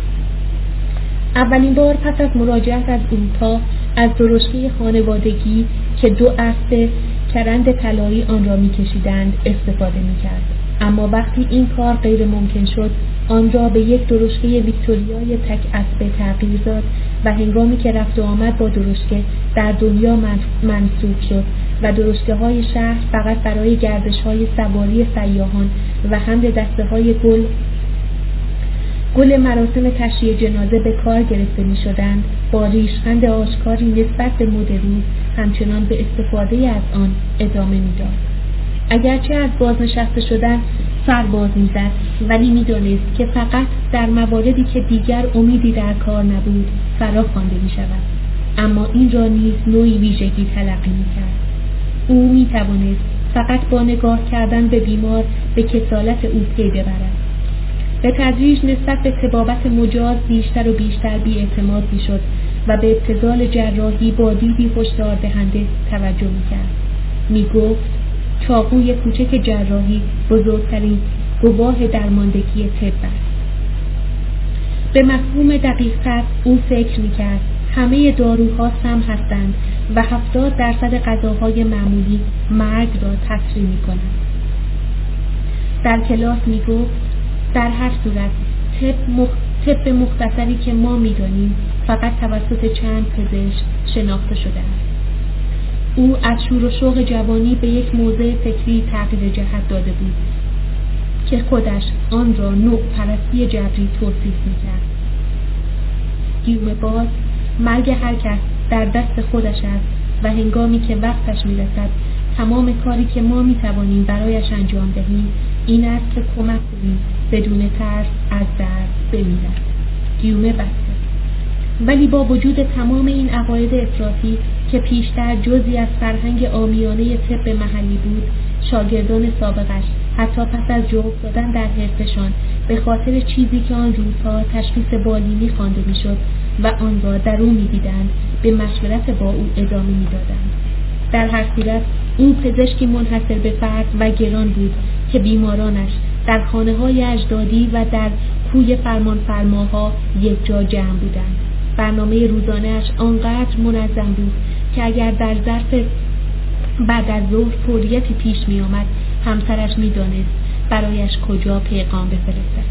S2: اولین بار پس از مراجعت از اروپا از درشکه خانوادگی که 2 اسب کرند طلایی آن را میکشیدند استفاده میکرد، اما وقتی این کار غیر ممکن شد آن را به یک درشکه ویکتوریای تک اسبه تغییر داد و هنگامی که رفت و آمد با درشکه در دنیا منسوخ شد و درشکه‌های شهر فقط برای گردش‌های سواری سیاحان و حمل دسته‌های گل مراسم تشییع جنازه به کار گرفته می‌شدند، با ریشخند آشکاری نسبت به مد روز همچنان به استفاده از آن ادامه می‌داد. اگرچه از بازنشسته شدن سر باز می‌زد، ولی می‌دانست که فقط در مواردی که دیگر امیدی در کار نبود فرا خوانده می‌شود، اما این را نیز نوعی ویژگی تلقی می‌کرد. او می‌توانست فقط با نگاه کردن به بیمار به کسالت او پی ببرد. به تدریج نسبت به طبابت مجاز بیشتر و بیشتر بی‌اعتماد می‌شد و به ابتذال جراحی با دیدی هشدار دهنده توجه می‌کرد. می‌گفت چاقوی کوچک جراحی بزرگترین گواه درماندگی طب است. به مفهوم دقیق‌تر او فکر می‌کرد همه داروها سم هستند و 70% غذاهای معمولی مرگ را تسریع می‌کنند. در کلاس می‌گفت در هر صورت طب مختصری که ما می‌دانیم فقط توسط چند پزشک شناخته شده است. او از شور و شوق جوانی به یک موضع فکری تغییر جهت داده بود که خودش آن را نوع پرستی جبری توصیف می‌کرد. گیوم باز، مرگ هر کس در دست خودش است و هنگامی که وقتش می‌رسد تمام کاری که ما می‌توانیم برایش انجام دهیم این است که کمک کنیم بدون ترس از درد بمیرد. گیوم بسته. ولی با وجود تمام این عقاید افراطی که پیشتر جزئی از فرهنگ عامیانه طب محلی بود، شاگردان سابقش حتی پس از جا افتادن در حرفشان به خاطر چیزی که آن روزها تشخیص بالینی خوانده میشد و آن را در او می‌دیدند به مشورت با او ادامه می‌دادند. در هر صورت او پزشکی منحصر به فرد و گران بود که بیمارانش در خانه‌های اجدادی و در کوی فرمانفرماها یک جا جمع بودند. برنامه روزانه‌اش آنقدر منظم بود که اگر در ظرف بعد از ظهر فوریتی پیش می آمد، همسرش می دانست برایش کجا پیغام بفرستد.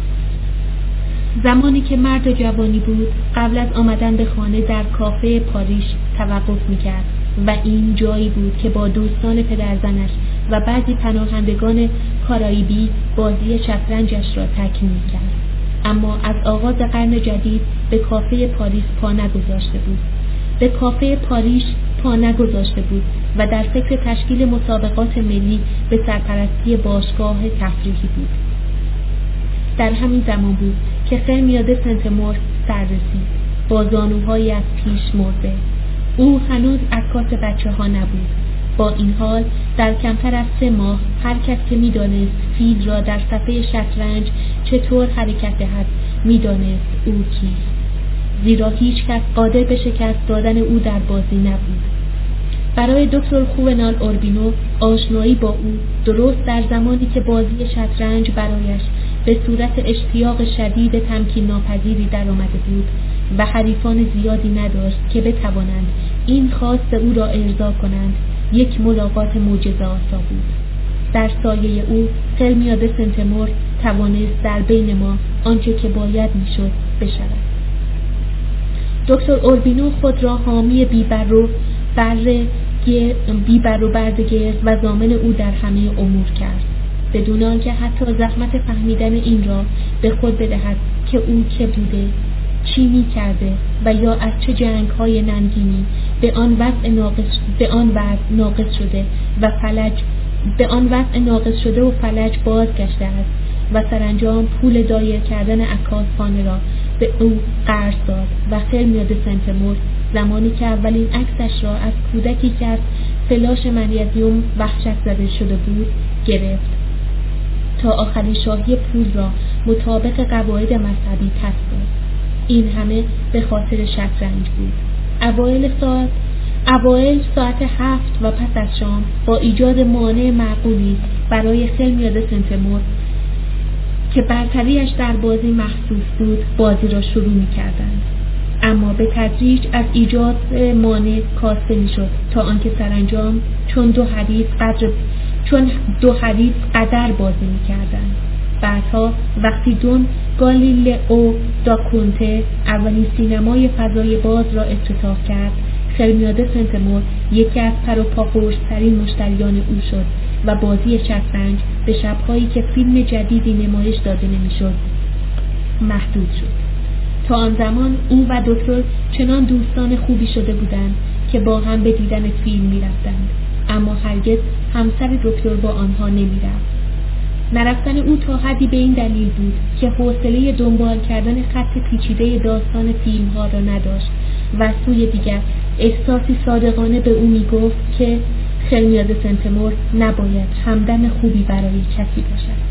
S2: زمانی که مرد جوانی بود، قبل از آمدن به خانه در کافه پاریش توقف می کرد و این جایی بود که با دوستان پدرزنش و بعضی پناهندگان کارائیبی بازی شطرنجش را تکمیل کرد. اما از آغاز قرن جدید به کافه پاریس پا نگذاشته بود و در فکر تشکیل مسابقات ملی به سرپرستی باشگاه تفریحی بود. در همین زمان بود که خرمیاد سنت مور سر رسید، با زانوهایی از پیش مرده. او هنوز عکاس بچه‌ها نبود. با این حال در کمتر از 3 ماه هر کس که می‌دانست فیل را در صفحه شطرنج چطور حرکت دهد می‌دانست او کیست، زیرا هیچ کس قادر به شکست دادن او در بازی نبود. برای دکتر خوونال اوربینو آشنایی با او درست در زمانی که بازی شطرنج برایش به صورت اشتیاق شدید تمکین ناپذیری در آمده بود و حریفان زیادی نداشت که بتوانند این خواست او را ارضا کنند، یک ملاقات معجزه‌آسا بود. در سایه او خرمیاد سنت مور توانست در بین ما آنچه که باید میشد بشود. دکتر اوربینو خود را حامی بی‌بر و بردگرد و ضامن او در همه امور کرد، بدون آنکه حتی زحمت فهمیدن این را به خود بدهد که او که بوده، چی می کرده و یا از چه جنگ‌های ننگینی به آن وضع ناقص شده و فلج بازگشته است و سرانجام پول دایر کردن عکاس خانه را به او قرض داد و خرمیاد سنت مور زمانی که اولین عکسش را از کودکی که از فلاش منیزیم وحشت زده شده بود گرفت تا آخرین شاهی پول را مطابق قواعد مذهبی پس داد. این همه به خاطر شطرنج بود. اوایل ساعت 7 و پس از شام با ایجاد مانع معقولی برای خرمیاد سنت مور که برتریش در بازی محسوس بود بازی را شروع می کردند. اما به تدریج از ایجاد مانع کاسته می شد تا آنکه سرانجام چون دو حریف قدر بازی می کردند. بعدها وقتی دون گالیلئو دا کونته اولین سینمای فضای باز را افتتاح کرد، خرمیاد سنت مور یکی از پر و پا خورش‌ترین مشتریان او شد و بازی شطرنج به شب‌هایی که فیلم جدیدی نمایش داده نمی‌شد محدود شد. تا آن زمان او و دکتر چنان دوستان خوبی شده بودند که با هم به دیدن فیلم می‌رفتند، اما هرگز همسر دکتر با آنها نمی‌رفت. نرفتن او تا حدی به این دلیل بود که حوصله دنبال کردن خط پیچیده داستان فیلم‌ها را نداشت و سوی دیگر احساسی صادقانه به او می‌گفت که خرمیاد سنت مور نباید همدم خوبی برای کسی باشد.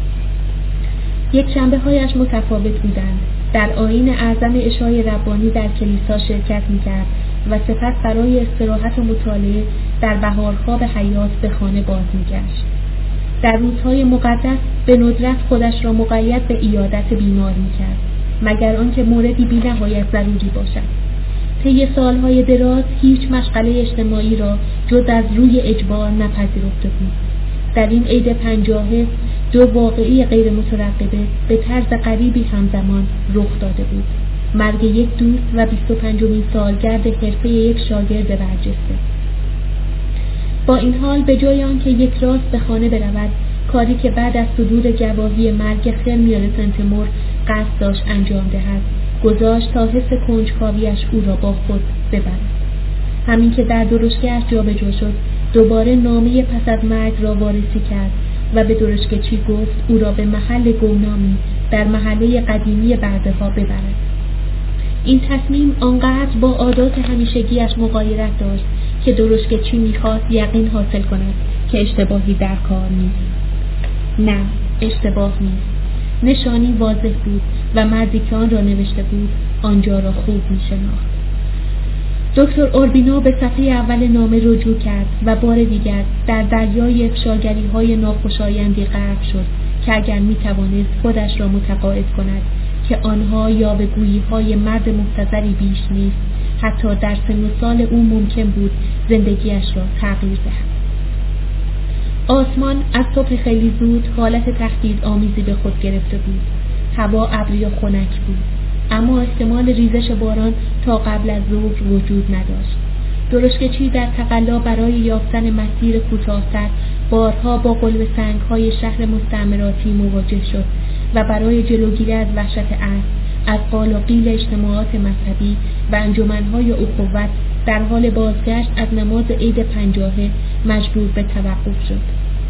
S2: یک شنبه‌هایش متفاوت بودند. در آیین اعظم عشای ربانی در کلیسا شرکت می‌کرد و سپس برای استراحت و مطالعه در بهارخواب حیات به خانه باز می‌گشت. در روزهای مقدس به ندرت خودش را مقید به عیادت بیمار می‌کرد، مگر آنکه موردی بی‌نهایت ضروری باشد. طی سالهای دراز هیچ مشغله اجتماعی را جز از روی اجبار نپذیرفته بود. در این عید 50 دو واقعی غیر مترقبه به طرز غریبی همزمان رخ داده بود: مرگ یک دوست و 25مین سالگرد حرفه یک شاگرد برجسته. با این حال به جای آنکه یک راست به خانه برود، کاری که بعد از صدور گواهی مرگ خرمیاد سنت مور قصد داشت انجام دهد، گذاشت تا حس کنجکاویش او را با خود ببرد. همین که در درشکه‌اش جابجا شد، دوباره نامه پس از مرگ را وارسی کرد و به درشکه‌چی گفت او را به محل گمنامی در محله قدیمی برده‌ها ببرد. این تصمیم آنقدر با عادات همیشگیش مغایرت داشت که درشکه‌چی می‌خواست یقین حاصل کند که اشتباهی در کار نیست. نه، اشتباه نیست. نشانی واضح بود و مردی که آن را نوشته بود آنجا را خوب می‌شناخت. دکتر اوربینو به صفحه اول نامه رجوع کرد و بار دیگر در دریای افشاگری‌های ناخوشایندی غرق شد که اگر می‌توانست خودش را متقاعد کند که آنها یاوه‌گویی‌های مرد محتضری بیش نیست، حتی در سن و سال او ممکن بود زندگیش را تغییر دهد. آسمان از صبح خیلی زود حالت تهدیدآمیزی به خود گرفته بود. هوا ابری و خنک بود، اما احتمال ریزش باران تا قبل از ظهر وجود نداشت. درشکچی در تقلا برای یافتن مسیر کوتاه‌تر بارها با قلب سنگ‌های شهر مستعمراتی مواجه شد و برای جلوگیری از وحشت اسب از قال و قیل اجتماعات مذهبی و انجمن‌های اخوت در حال بازگشت از نماز عید پنجاهه مجبور به توقف شد.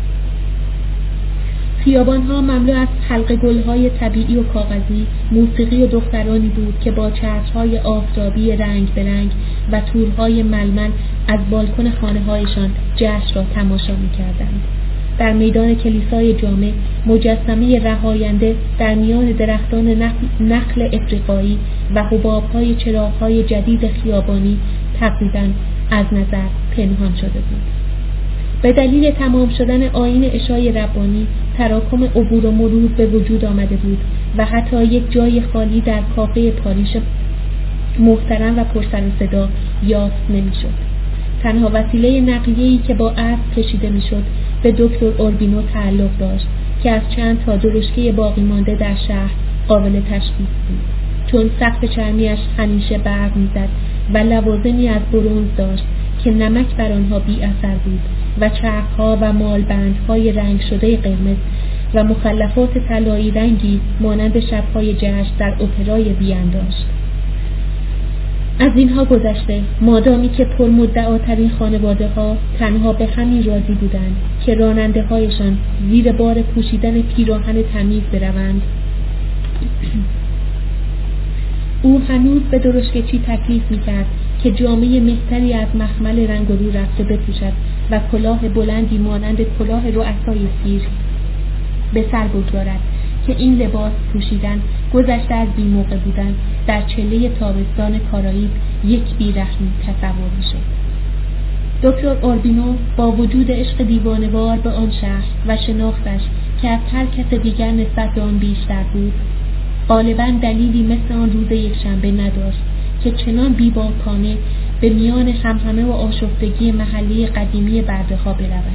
S2: خیابان‌ها مملو از حلقه گل‌های طبیعی و کاغذی، موسیقی و دخترانی بود که با چترهای آفتابی رنگ به رنگ و تورهای ململ از بالکن خانه‌هایشان جشن را تماشا می‌کردند. در میدان کلیسای جامع مجسمه رهاینده در میان درختان نخل افریقایی و حباب‌های چراغ‌های جدید خیابانی تقریباً از نظر پنهان شده بود. به دلیل تمام شدن آیین عشای ربانی تراکم عبور و مرور به وجود آمده بود و حتی یک جای خالی در کافه پاریس محترم و پرسر و صدا یافت نمی‌شد. تنها وسیله نقلیه‌ای که با اسب کشیده می‌شد به دکتر اوربینو تعلق داشت که از چند تا درشکه باقی مانده در شهر قابل تشخیص بود، چون سقف چرمیش همیشه برق می‌زد و لوازمی از برنز داشت که نمک بر آنها بی اثر بود و چرخ‌ها و مالبندهای رنگ شده قرمز و مخلفات طلایی رنگی مانند شب‌های جشن در اپرای وین داشت. از اینها گذشته، مادامی که پرمدعاترین خانواده‌ها تنها به همین راضی بودند که راننده‌هایشان زیر بار پوشیدن پیراهن تمیز بروند، او هنوز به درشکچی تکلیف می‌کرد که جامه مهتری از مخمل رنگ و رو رفته بپوشد و کلاه بلندی مانند کلاه رؤسای سیر به سر بگذارد که این لباس پوشیدن گذشته از بی‌موقع بودن در چله تابستان کارائیب یک بی‌رحمی تصور می‌شد. دکتر اوربینو با وجود عشق دیوانه‌وار به آن شهر و شناختش که از هر کس دیگر نسبت به آن بیشتر بود، غالباً دلیلی مثل آن روز یکشنبه نداشت که چنان بی‌باکانه به میان همهمه و آشفتگی محلی قدیمی برده‌ها برود.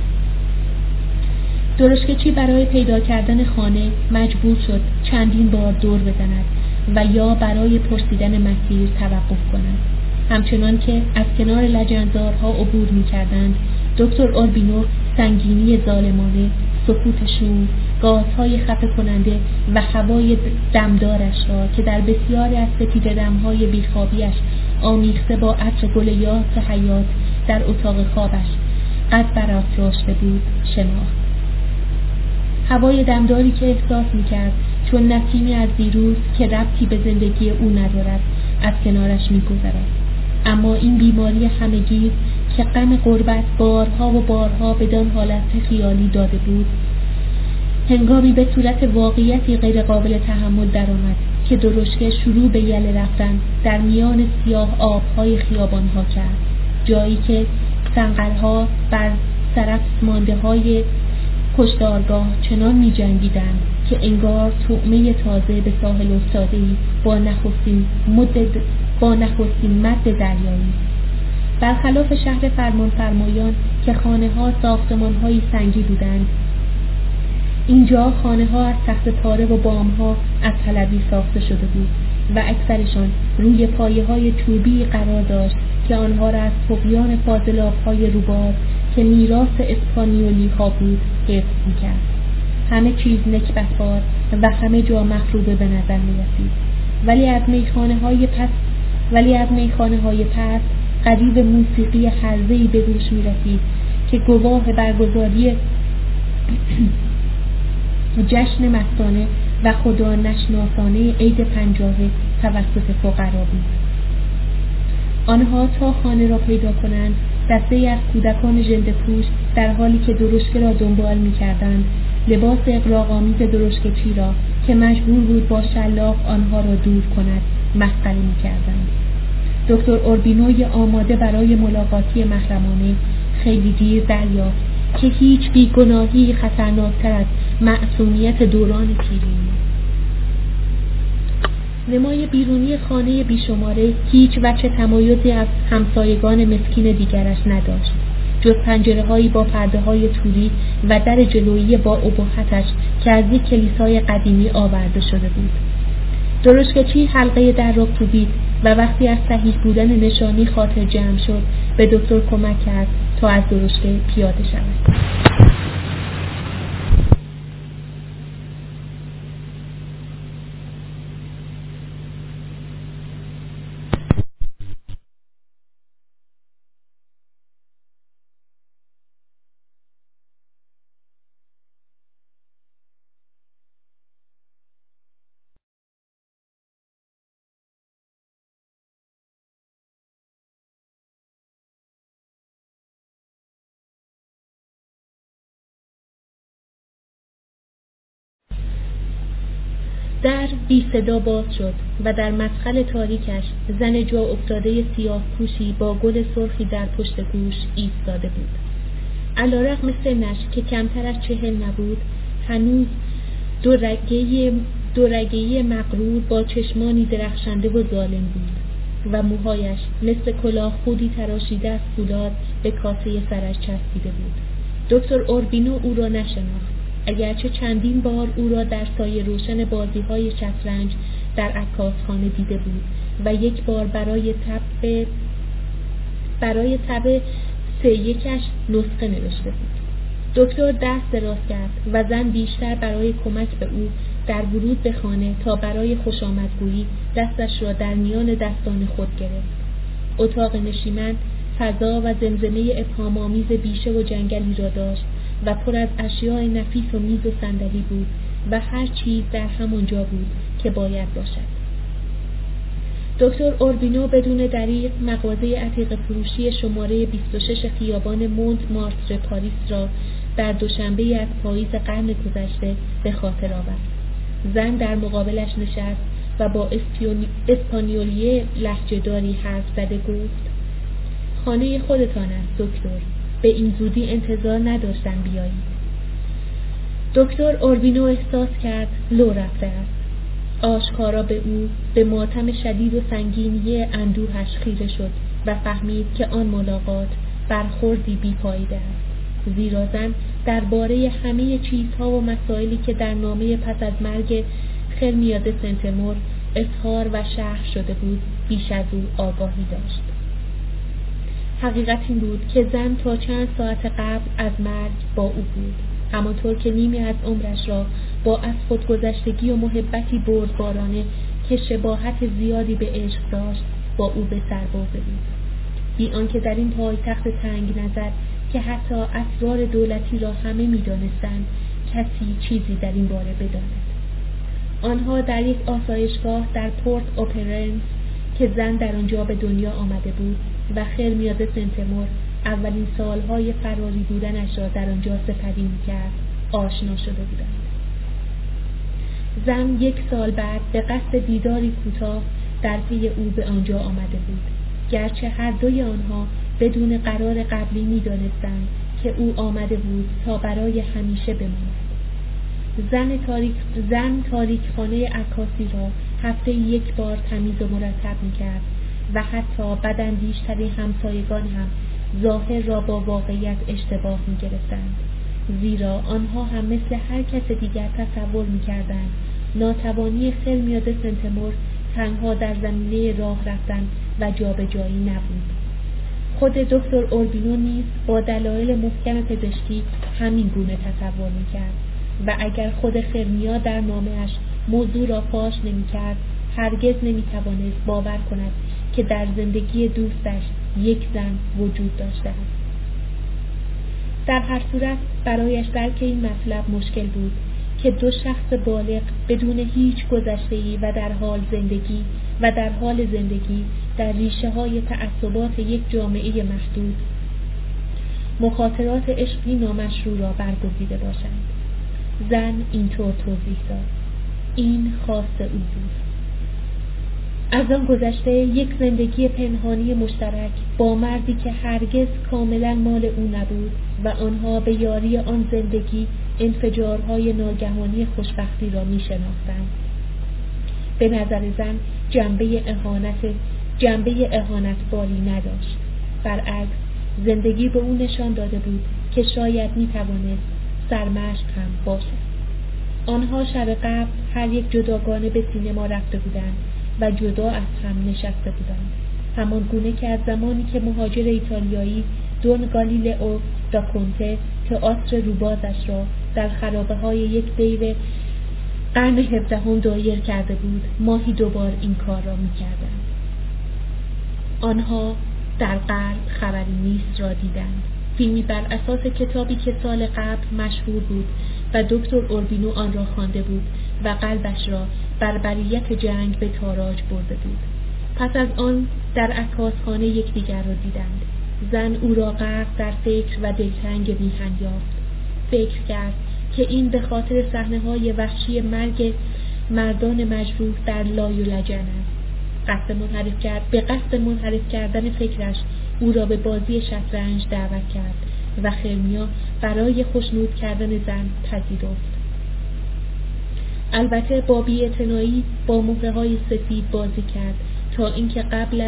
S2: درشکچی برای پیدا کردن خانه مجبور شد چندین بار دور بزند و یا برای پرسیدن مسیر توقف کند. همچنان که از کنار لجنزارها عبور می‌کردند، دکتر اوربینو سنگینی ظالمانه، سکوت شوم، گازهای خفه کننده و هوای دمدارش را که در بسیاری از سپیده دمهای بیخوابیش آمیخته با عطر گل یاس حیات در اتاق خوابش قد برافراشته بود شناخت. هوای دمداری که احساس می‌کرد چون نسیمی از دیروز که ربطی به زندگی او ندارد از کنارش می‌گذرد. اما این بیماری همه‌گیر که غم غربت بارها و بارها بدان حالت خیالی داده بود، هنگامی به صورت واقعیتی غیر قابل تحمل درآمد که درشکه شروع به یله رفتن در میان سیاه آب‌های خیابان‌ها کرد، جایی که سنقرها بر سرف مانده‌های کشتارگاه چنان می جنگیدند که انگار طعمه تازه به ساحل افتاده‌ای با نخستین مد دریایی. برخلاف شهر فرمانفرمایان که خانه‌ها ساختمان‌های سنگی بودند، اینجا خانه‌ها از تخت پاره و بام‌ها از حلبی ساخته شده بود و اکثرشان روی پایه‌های چوبی قرار داشت که آنها را از طغیان فاضلاب‌های روبار که میراث اسپانیولی‌ها بود حفظ می‌کرد. همه چیز نکبت‌بار و همه جا مخروبه به نظر می‌رسید، ولی از میخانه‌های پس قریب موسیقی هرزه‌ای به گوش می‌رسید که گواه برگزاری جشن مستانه و خدا نشناسانه عید پنجاهه توسط فقرا بود. آنها تا خانه را پیدا کنند، دسته‌ای از کودکان ژنده‌پوش در حالی که درشکه را دنبال می‌کردند، لباس اغراق‌آمیز درشکچی را که مجبور بود با شلاق آنها را دور کند مسخره می‌کردند. دکتر اوربینوی آماده برای ملاقاتی محرمانه خیلی دیر دریافت که هیچ بیگناهی خطرناکتر از معصومیت دوران پیری. نمای بیرونی خانه بیشماره هیچ وجه تمایزی از همسایگان مسکین دیگرش نداشت، جز پنجره‌هایی با پرده‌های توری و در جلویی با ابهتش که از یک کلیسای قدیمی آورده شده بود. درشکچی حلقه در را کوبید و وقتی از صحیح بودن نشانی خاطر جمع شد به دکتر کمک کرد تا از درشکه پیاده شود. در بی صدا باز شد و در مدخل تاریکش زن جا افتاده سیاه پوشی با گل سرخی در پشت گوش ایستاده بود. علیرغم سنش که کمتر از 40 نبود، هنوز دورگه‌ای مغرور با چشمانی درخشنده و ظالم بود و موهایش مثل کلاه خودی تراشیده از فولاد به کاسه سرش چسبیده بود. دکتر اوربینو او را نشناخت، اگرچه چندین بار او را در سایه روشن بازی‌های شطرنج در عکاسخانه دیده بود و یک بار برای تب 3-1 نسخه نوشته بود. دکتر دست دراز کرد و زن بیشتر برای کمک به او در ورود به خانه تا برای خوشامدگویی دستش را در میان دستان خود گرفت. اتاق نشیمن فضا و زمزمه ابهام‌آمیز بیشه و جنگلی را داشت و پر از اشیاء نفیس و میز و صندلی بود و هر چیز در همانجا بود که باید باشد. دکتر اوربینو بدون دریغ مغازه عتیقه فروشی شماره 26 خیابان مونت مارتر پاریس را در دوشنبه از پاییز قرن گذشته به خاطر آورد. زن در مقابلش نشست و با اسپانیولی لهجه‌داری حرف زده گفت: خانه خودتان است دکتر، به این زودی انتظار نداشتم بیایید. دکتر اوربینو احساس کرد لو رفته است. آشکارا به او به ماتم شدید و سنگینی اندوهش خیره شد و فهمید که آن ملاقات برخوردی بی‌فایده است، زیرا زن درباره همه چیزها و مسائلی که در نامه پس از مرگ خرمیاد سنتمور اظهار و شرح شده بود بیش از او آگاهی داشت. حقیقت این بود که زن تا چند ساعت قبل از مرگ با او بود، همانطور که نیمی از عمرش را با از خودگذشتگی و محبتی بردبارانه که شباهت زیادی به عشق داشت با او به سر برده بود، بی آنکه در این پایتخت تنگ نظر که حتی اسرار دولتی را همه می‌دانستند کسی چیزی در این باره بداند. آنها در یک آسایشگاه در پورت اوپرنس که زن در آنجا به دنیا آمده بود و خرمیاد سنتمور اولین سالهای فراری بودنش را در آنجا سپری می‌کرد آشنا شده بودند. زن 1 سال بعد به قصد دیداری کوتاه در پی او به آنجا آمده بود، گرچه هر دوی آنها بدون قرار قبلی می‌دانستند که او آمده بود تا برای همیشه بماند. زن تاریکخانه عکاسی را هفته 1 بار تمیز و مرتب می‌کرد و حتی بداندیش‌ترین همسایگان هم ظاهر را با واقعیت اشتباه می‌گرفتند، زیرا آنها هم مثل هر کس دیگر تصور می‌کردند ناتوانی خرمیاد سنتمور تنها در زمینه راه رفتن و جابجایی نبود. خود دکتر اوربینو نیز با دلایل محکم پزشکی همین گونه تصور می‌کرد و اگر خود خرمیاد در نامه‌اش موضوع را فاش نمی‌کرد، هرگز نمی‌توانست باور کند که در زندگی دوستش یک زن وجود داشته است. در هر صورت برایش درک این مطلب مشکل بود که 2 شخص بالغ بدون هیچ گذشته‌ای و در حال زندگی در ریشه‌های تعصبات یک جامعه محدود مخاطرات عشقی نامشروع را برگزیده باشند. زن اینطور توضیح داد: این خواست او بود. از آن گذشته یک زندگی پنهانی مشترک با مردی که هرگز کاملا مال او نبود و آنها به یاری آن زندگی انفجارهای ناگهانی خوشبختی را می شناختند. به نظر زن جنبه اهانتباری نداشت. برعکس زندگی به او نشان داده بود که شاید می توانست سرمشق هم باشد. آنها شب قبل هر یک جداگانه به سینما رفته بودند و جدا از هم نشسته بودند، همان گونه که از زمانی که مهاجر ایتالیایی دون گالیلئو دا کونته تئاتر روبازش را در خرابه های یک دیر قرن 17 دایر کرده بود، ماهی دوبار این کار را می کردند. آنها در غرب خبری نیست را دیدند، فیلمی بر اساس کتابی که سال قبل مشهور بود و دکتر اوربینو آن را خوانده بود و قلبش را بر بریت جنگ به تاراج برده بود. پس از آن در عکاسخانه یکدیگر را دیدند. زن او را غرق در فکر و دلتنگ میهن یافت. فکر کرد که این به خاطر صحنه‌های وحشی مرگ مردان مجروح در لای و لجن است. به قصد منحرف کردن فکرش او را به بازی شطرنج دعوت کرد و خرمیا برای خوشنود کردن زن پذیرفت. البته با بی‌اعتنایی با مهره‌های سفید بازی کرد تا اینکه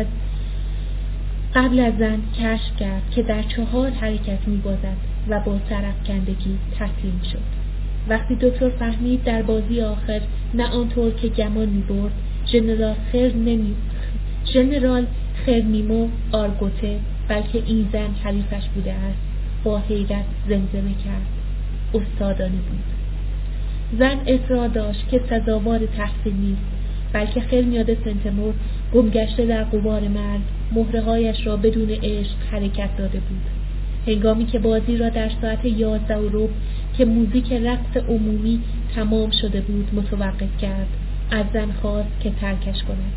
S2: قبل از زن کشف کرد که در 4 حرکت می‌بازد و با سرافکندگی تسلیم شد. وقتی دکتر فهمید در بازی آخر نه آنطور که گمان می‌برد ژنرال خرمیمو آرگوته بلکه این زن حریفش بوده است، با حیرت زمزمه کرد: استادانه بود. زن اصرار داشت که سزاوار تحسین نیست، بلکه خرمیاد سنتمور گمگشته در غبار مرگ مهرهایش را بدون عشق حرکت داده بود. هنگامی که بازی را در ساعت 11:15 که موزیک رقص عمومی تمام شده بود متوقف کرد، از زن خواست که ترکش کند.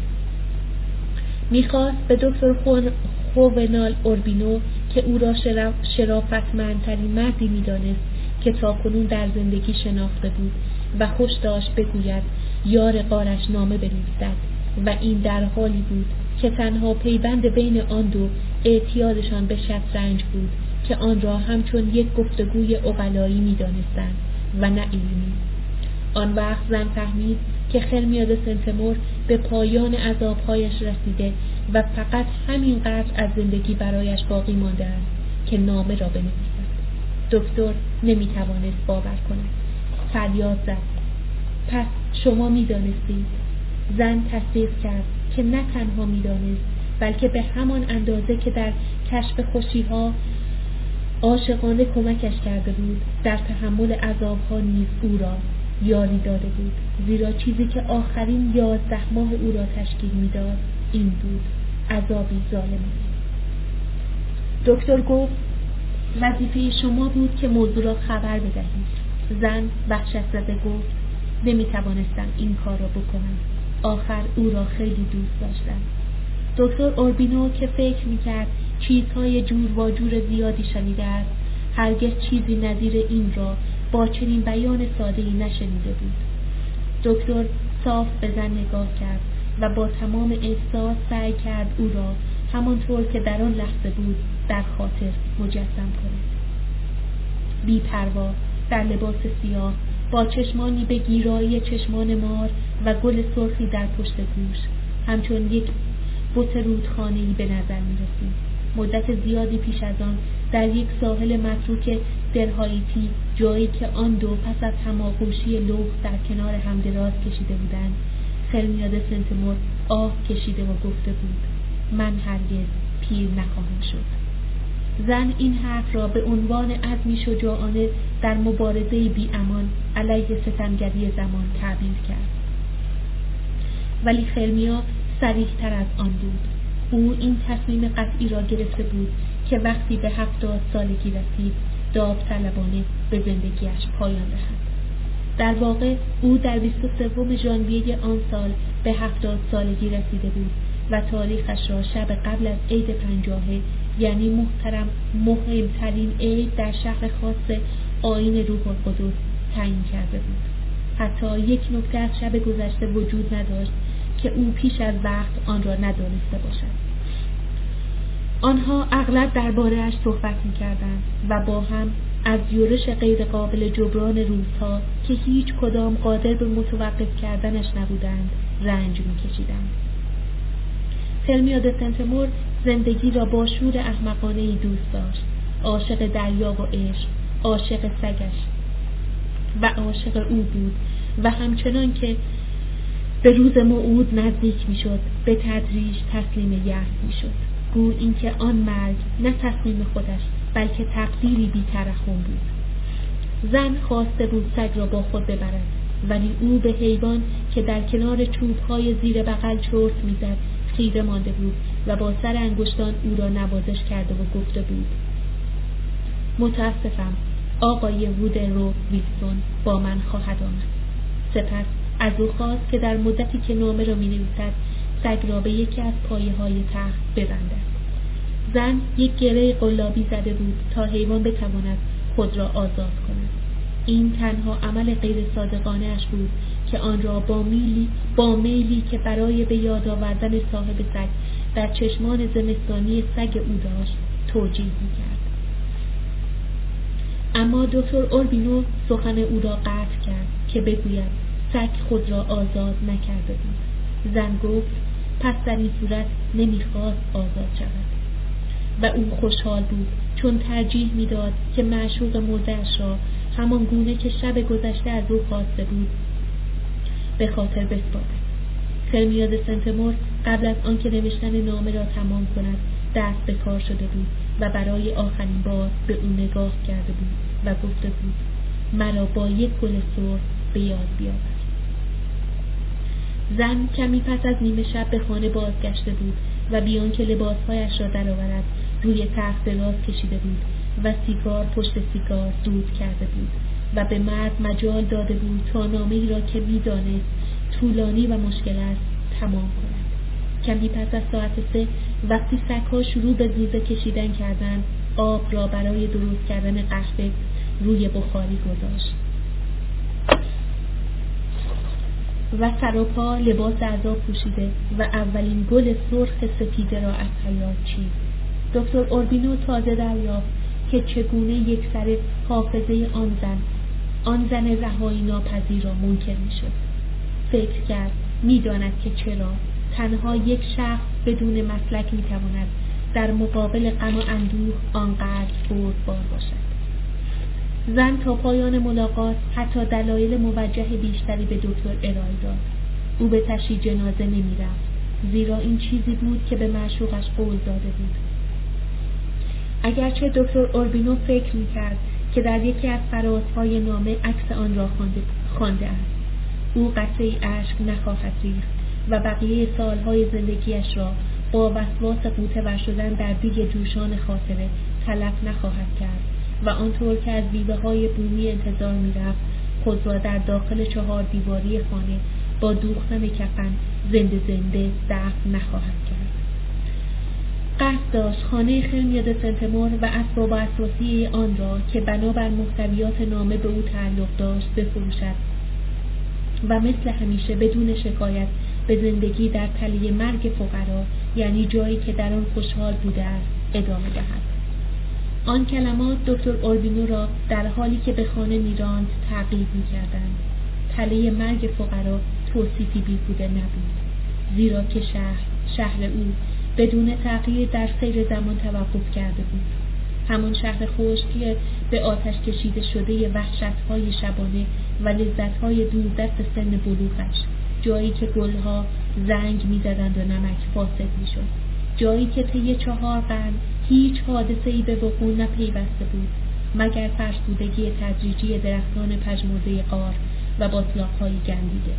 S2: میخواست به دکتر خوونال اوربینو که او را شرافتمندترین مردی میدانست که تاکنون در زندگی شناخته بود و خوش داشت بگوید یار غارش نامه بنویسد و این در حالی بود که تنها پیوند بین آن دو اعتیادشان به شطرنج بود که آن را همچون یک گفتگوی عقلایی میدانستند و نه علمی. آن وقت زن فهمید که خرمیاد سنتمور به پایان عذابهایش رسیده و فقط همینقدر از زندگی برایش باقی مانده است که نامه را بنویسد. دکتر نمیتوانست باور کند. فریاد زد: پس شما میدانستید؟ زن تصدیق کرد که نه تنها میدانست بلکه به همان اندازه که در کشف خوشی‌ها عاشقانه کمکش کرده بود، در تحمل عذابها نیز او را یاری داده بود، زیرا چیزی که آخرین 11 ماه او را تشکیل میداد این بود: عذابی ظالمانه. دکتر گفت: وظیفه شما بود که موضوع را خبر بدهید. زن وحشت زده گفت: نمیتوانستم این کار را بکنم. آخر او را خیلی دوست داشتم. دکتر اوربینو که فکر میکرد چیزهای جور و جور زیادی شنیده است، هرگز چیزی نظیر این را با چنین بیان ساده‌ای نشنیده بود. دکتر صاف به زن نگاه کرد و با تمام احساس سعی کرد او را همانطور که در آن لحظه بود در خاطر مجسم کند. بی‌پروا در لباس سیاه با چشمانی به گیرایی چشمان مار و گل سرخی در پشت گوش، همچون یک بت رودخانه‌ای به نظر می‌رسید. مدت زیادی پیش از آن در یک ساحل متروک در هایتی، جایی که آن دو پس از هماغوشی لوح در کنار هم دراز کشیده بودند، خرمیاد سنتمور آه کشیده و گفته بود: من هرگز پیر نخواهم شد. زن این حرف را به عنوان عزمی شجاعانه در مبارزه بی‌امان علیه ستمگری زمان تعبیر کرد. ولی خرمیا صریح‌تر از آن بود. او این تصمیم قطعی را گرفته بود که وقتی به 70 سالگی رسید داوطلبانه به زندگیش پایان دهد. در واقع او در 23 ژانویه آن سال به 70 سالگی رسیده بود و تاریخش را شب قبل از عید 50، یعنی مهمترین عید در شهر خاص آیین روح القدس تعیین کرده بود. حتی یک نکته از شب گذشته وجود نداشت که او پیش از وقت آن را ندانسته باشد. آنها اغلب درباره‌اش صحبت می‌کردند و با هم از یورش غیر قابل جبران روزها که هیچ کدام قادر به متوقف کردنش نبودند رنج می‌کشیدند. خرمیا د سنتمور زندگی را با شور احمقانه‌ای دوست داشت، عاشق دریا و عشق، عاشق سگش و عاشق او بود و همچنان که به روز موعود نزدیک می‌شد به تدریج تسلیم یأس می‌شد. گویا اینکه آن مرگ نه تصمیم خودش بلکه تقدیری بی‌ترحم بود. زن خواسته بود سگ را با خود ببرد، ولی او به حیوان که در کنار چوب‌های زیر بغل چرت می‌زد خیره مانده بود و با سر انگشتان او را نوازش کرده و گفته بود: متاسفم، آقای وودرو ویلسون با من خواهد آمد. سپس از او خواست که در مدتی که نامه را می‌نویسد سگ را به یکی از پایه‌های تخت ببندد. زن یک گره قلابی زده بود تا حیوان بتواند خود را آزاد کند. این تنها عمل غیر صادقانه اش بود که آن را با میلی که برای به یاد آوردن صاحب سگ در چشمان زمستانی سگ او داشت توجیه می‌کرد. اما دکتر اوربینو سخن او را قطع کرد که بگوید سگ خود را آزاد نکرده بود. زن گفت پس در این صورت نمیخواست آزاد شود و او خوشحال بود چون ترجیح میداد که معشوق مرده‌اش را همان گونه که شب گذشته از او خواسته بود به خاطر بسپارد. خرمیا د سنتمور قبل از آنکه نوشتن نامه را تمام کند دست به کار شده بود و برای آخرین بار به او نگاه کرده بود و گفته بود مرا با یک گل سرخ به یاد بیاور. زن کمی پس از نیمه شب به خانه بازگشته بود و بیان که لباسهایش را درآورد روی تخت دراز کشیده بود و سیگار پشت سیگار دود کرده بود و به مرد مجال داده بود تا نامه‌ای را که می‌دانست طولانی و مشکل است تمام کند. کمی پس از ساعت 3 وقتی سگ‌ها شروع به زوزه کشیدن کردند آب را برای درست کردن قهوه روی بخاری گذاشت و سر و پا لباس عزا پوشیده و اولین گل سرخ سپیده را از حیاط چید. دکتر اوربینو تازه دریافت که چگونه یک سر حافظه آن زن رهایی ناپذیر را منکر می‌شد. فکر کرد می‌داند که چرا تنها یک شخص بدون مسلک می‌تواند در مقابل غم و اندوه آنقدر بردبار باشد. زن تا پایان ملاقات حتی دلایل موجه بیشتری به دکتر ارائه داد. او به تشییع جنازه نمی‌رفت، زیرا این چیزی بود که به معشوقش قول داده بود. اگرچه دکتر اوربینو فکر می‌کرد که در یکی از فرازهای نامه عکس آن را خوانده است، او قطره‌ای اشک نخواهد ریخت و بقیه سالهای زندگیش را با وسواس غوطه‌ور شدن در دیگ جوشان خاطره تلف نخواهد کرد و آنطور که از بیوه‌های بومی انتظار می‌رفت خود را در داخل 4 دیواری خانه با دوختن کفن زنده دفن نخواهد کرد. قصد داشت خانه خرمیا د سنتمور و اسباب اساسی آن را که بنابر محتویات نامه به او تعلق داشت بفروشد و مثل همیشه بدون شکایت به زندگی در تله مرگ فقرا، یعنی جایی که در آن خوشحال بوده است، ادامه دهد. آن کلمات دکتر اوربینو را در حالی که به خانه می‌راند تعقیب می‌کردند. تله مرگ فقرا توصیفی بیهوده نبود، زیرا که شهر او بدون تغییر در سیر زمان توقف کرده بود. همان شهر خشکی به آتش کشیده شده وحشت‌های شبانه و لذت‌های دوردست سن بلوغش، جایی که گلها زنگ می‌زدند و نمک فاسد می‌شد، جایی که طی 4 قرن هیچ حادثه‌ای به وقوع نپیوسته بود مگر فرسودگی تدریجی درختان پژمرده غار و باتلاق‌های گندیده.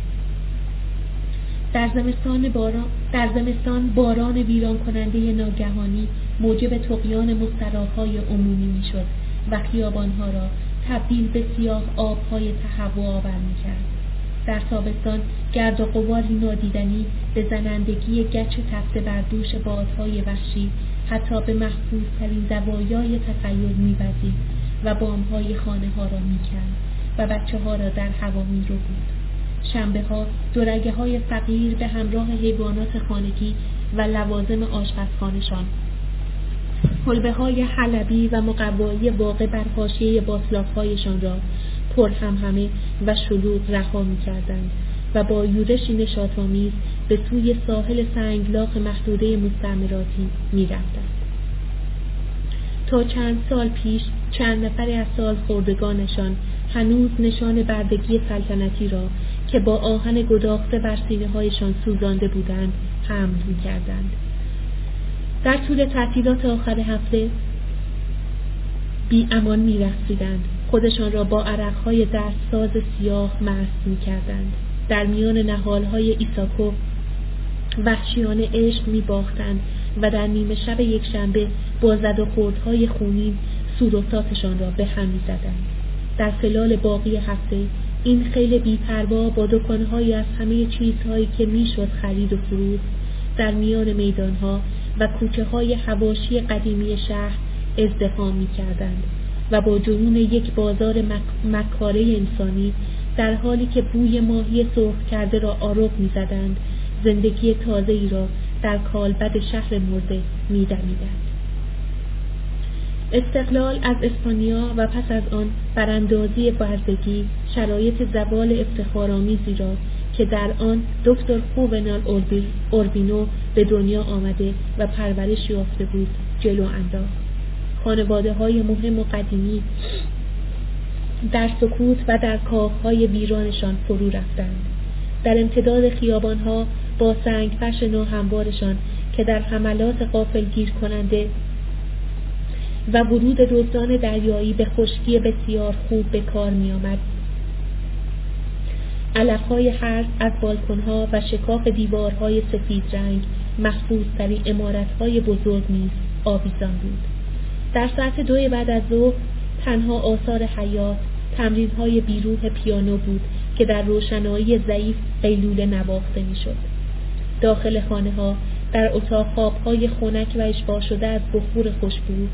S2: در زمستان باران ویران کننده ناگهانی موجب طغیان مستراح‌های عمومی می‌شد و خیابان‌ها را تبدیل به سیاه آب‌های تهوع آور می‌کرد. در تابستان گرد و غباری نادیدنی به زنندگی گچ تفته بر دوش بادهای وحشی حتی به محفوظترین زوایای تخیل می‌وزید و بام‌های خانه‌ها را می‌کند و بچه‌ها را در هوا می‌ربود. شنبه‌ها دورگه‌های فقیر به همراه حیوانات خانگی و لوازم آشپزخانه‌شان، کلبه‌های حلبی و مقوایی واقع بر حاشیه باسلاک‌هایشان را پر همهمه و شلوغ رها می‌کردند و با یورشی نشاط‌آمیز به سوی ساحل سنگلاخ محدوده مستعمراتی می‌رفتند. تا چند سال پیش چند نفری از سالخوردگانشان هنوز نشان بردگی سلطنتی را که با آهن گداخته بر سینه‌هایشان سوزانده بودند حمل می‌کردند. در طول تعطیلات آخر هفته بی امان می‌رقصیدند، خودشان را با عرق‌های دستساز سیاه مست می‌کردند. در میان نهال‌های ایساکو وحشیانه عشق می‌باختند و در نیمه شب یک شنبه با زد و خوردهای خونین سوروساتشان را به هم می‌زدند. در خلال باقی هفته این خیل بی‌پروا با دکان‌هایی از همه چیزهایی که میشد خرید و فروخت در میان میدان‌ها و کوچه‌های حواشی قدیمی شهر ازدحام می‌کردند و با جنون یک بازار مکاره انسانی در حالی که بوی ماهی سرخ کرده را آرق می‌زدند، زندگی تازه‌ای را در کالبد شهر مرده می‌دمیدند. استقلال از اسپانیا و پس از آن براندازی بردگی شرایط زوال افتخارآمیزی را که در آن دکتر خوونال اوربینو به دنیا آمده و پرورش یافته بود جلو انداخت. خانواده‌های مهم و قدیمی در سکوت و در کاخ‌های ویرانشان فرو رفتند. در امتداد خیابان‌ها با سنگفرش ناهموارشان که در حملات غافلگیر کننده و ورود دزدان دریایی به خشکی بسیار خوب به کار می آمد، علف‌های هرز از بالکن‌ها و شکاف دیوارهای سفید رنگ محفوظترین عمارت‌های بزرگ نیز آویزان بود. در ساعت 2 بعد از ظهر تنها آثار حیات تمرین‌های بیروح پیانو بود که در روشنایی ضعیف قیلوله نواخته می‌شد. داخل خانه‌ها در اتاق خواب‌های خنک و اشباع شده از بخور خوشبو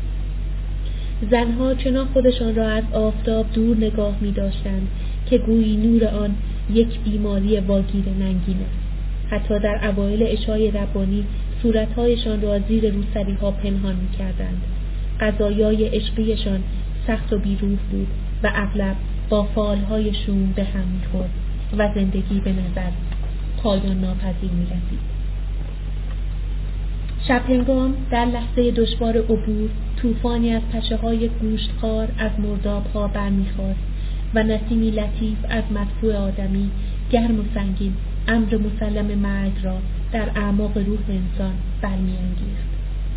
S2: زنها چنان خودشان را از آفتاب دور نگاه می‌داشتند که گویی نور آن یک بیماری واگیر ننگین است. حتی در اوایل عشای ربانی صورت‌هایشان را زیر روسری‌ها پنهان می‌کردند. غذایای عشقیشان سخت و بیروح بود و اغلب با فال‌های شوم به هم می‌خورد و زندگی به نظر پایان ناپذیر می‌رسید. شب‌هنگام در لحظه دشوار عبور طوفانی از پشه‌های گوشتخوار از مرداب‌ها برمی‌خاست و نسیمی لطیف از مدفوع آدمی گرم و سنگین امر مسلم مرگ را در اعماق روح انسان برمی‌انگیخت.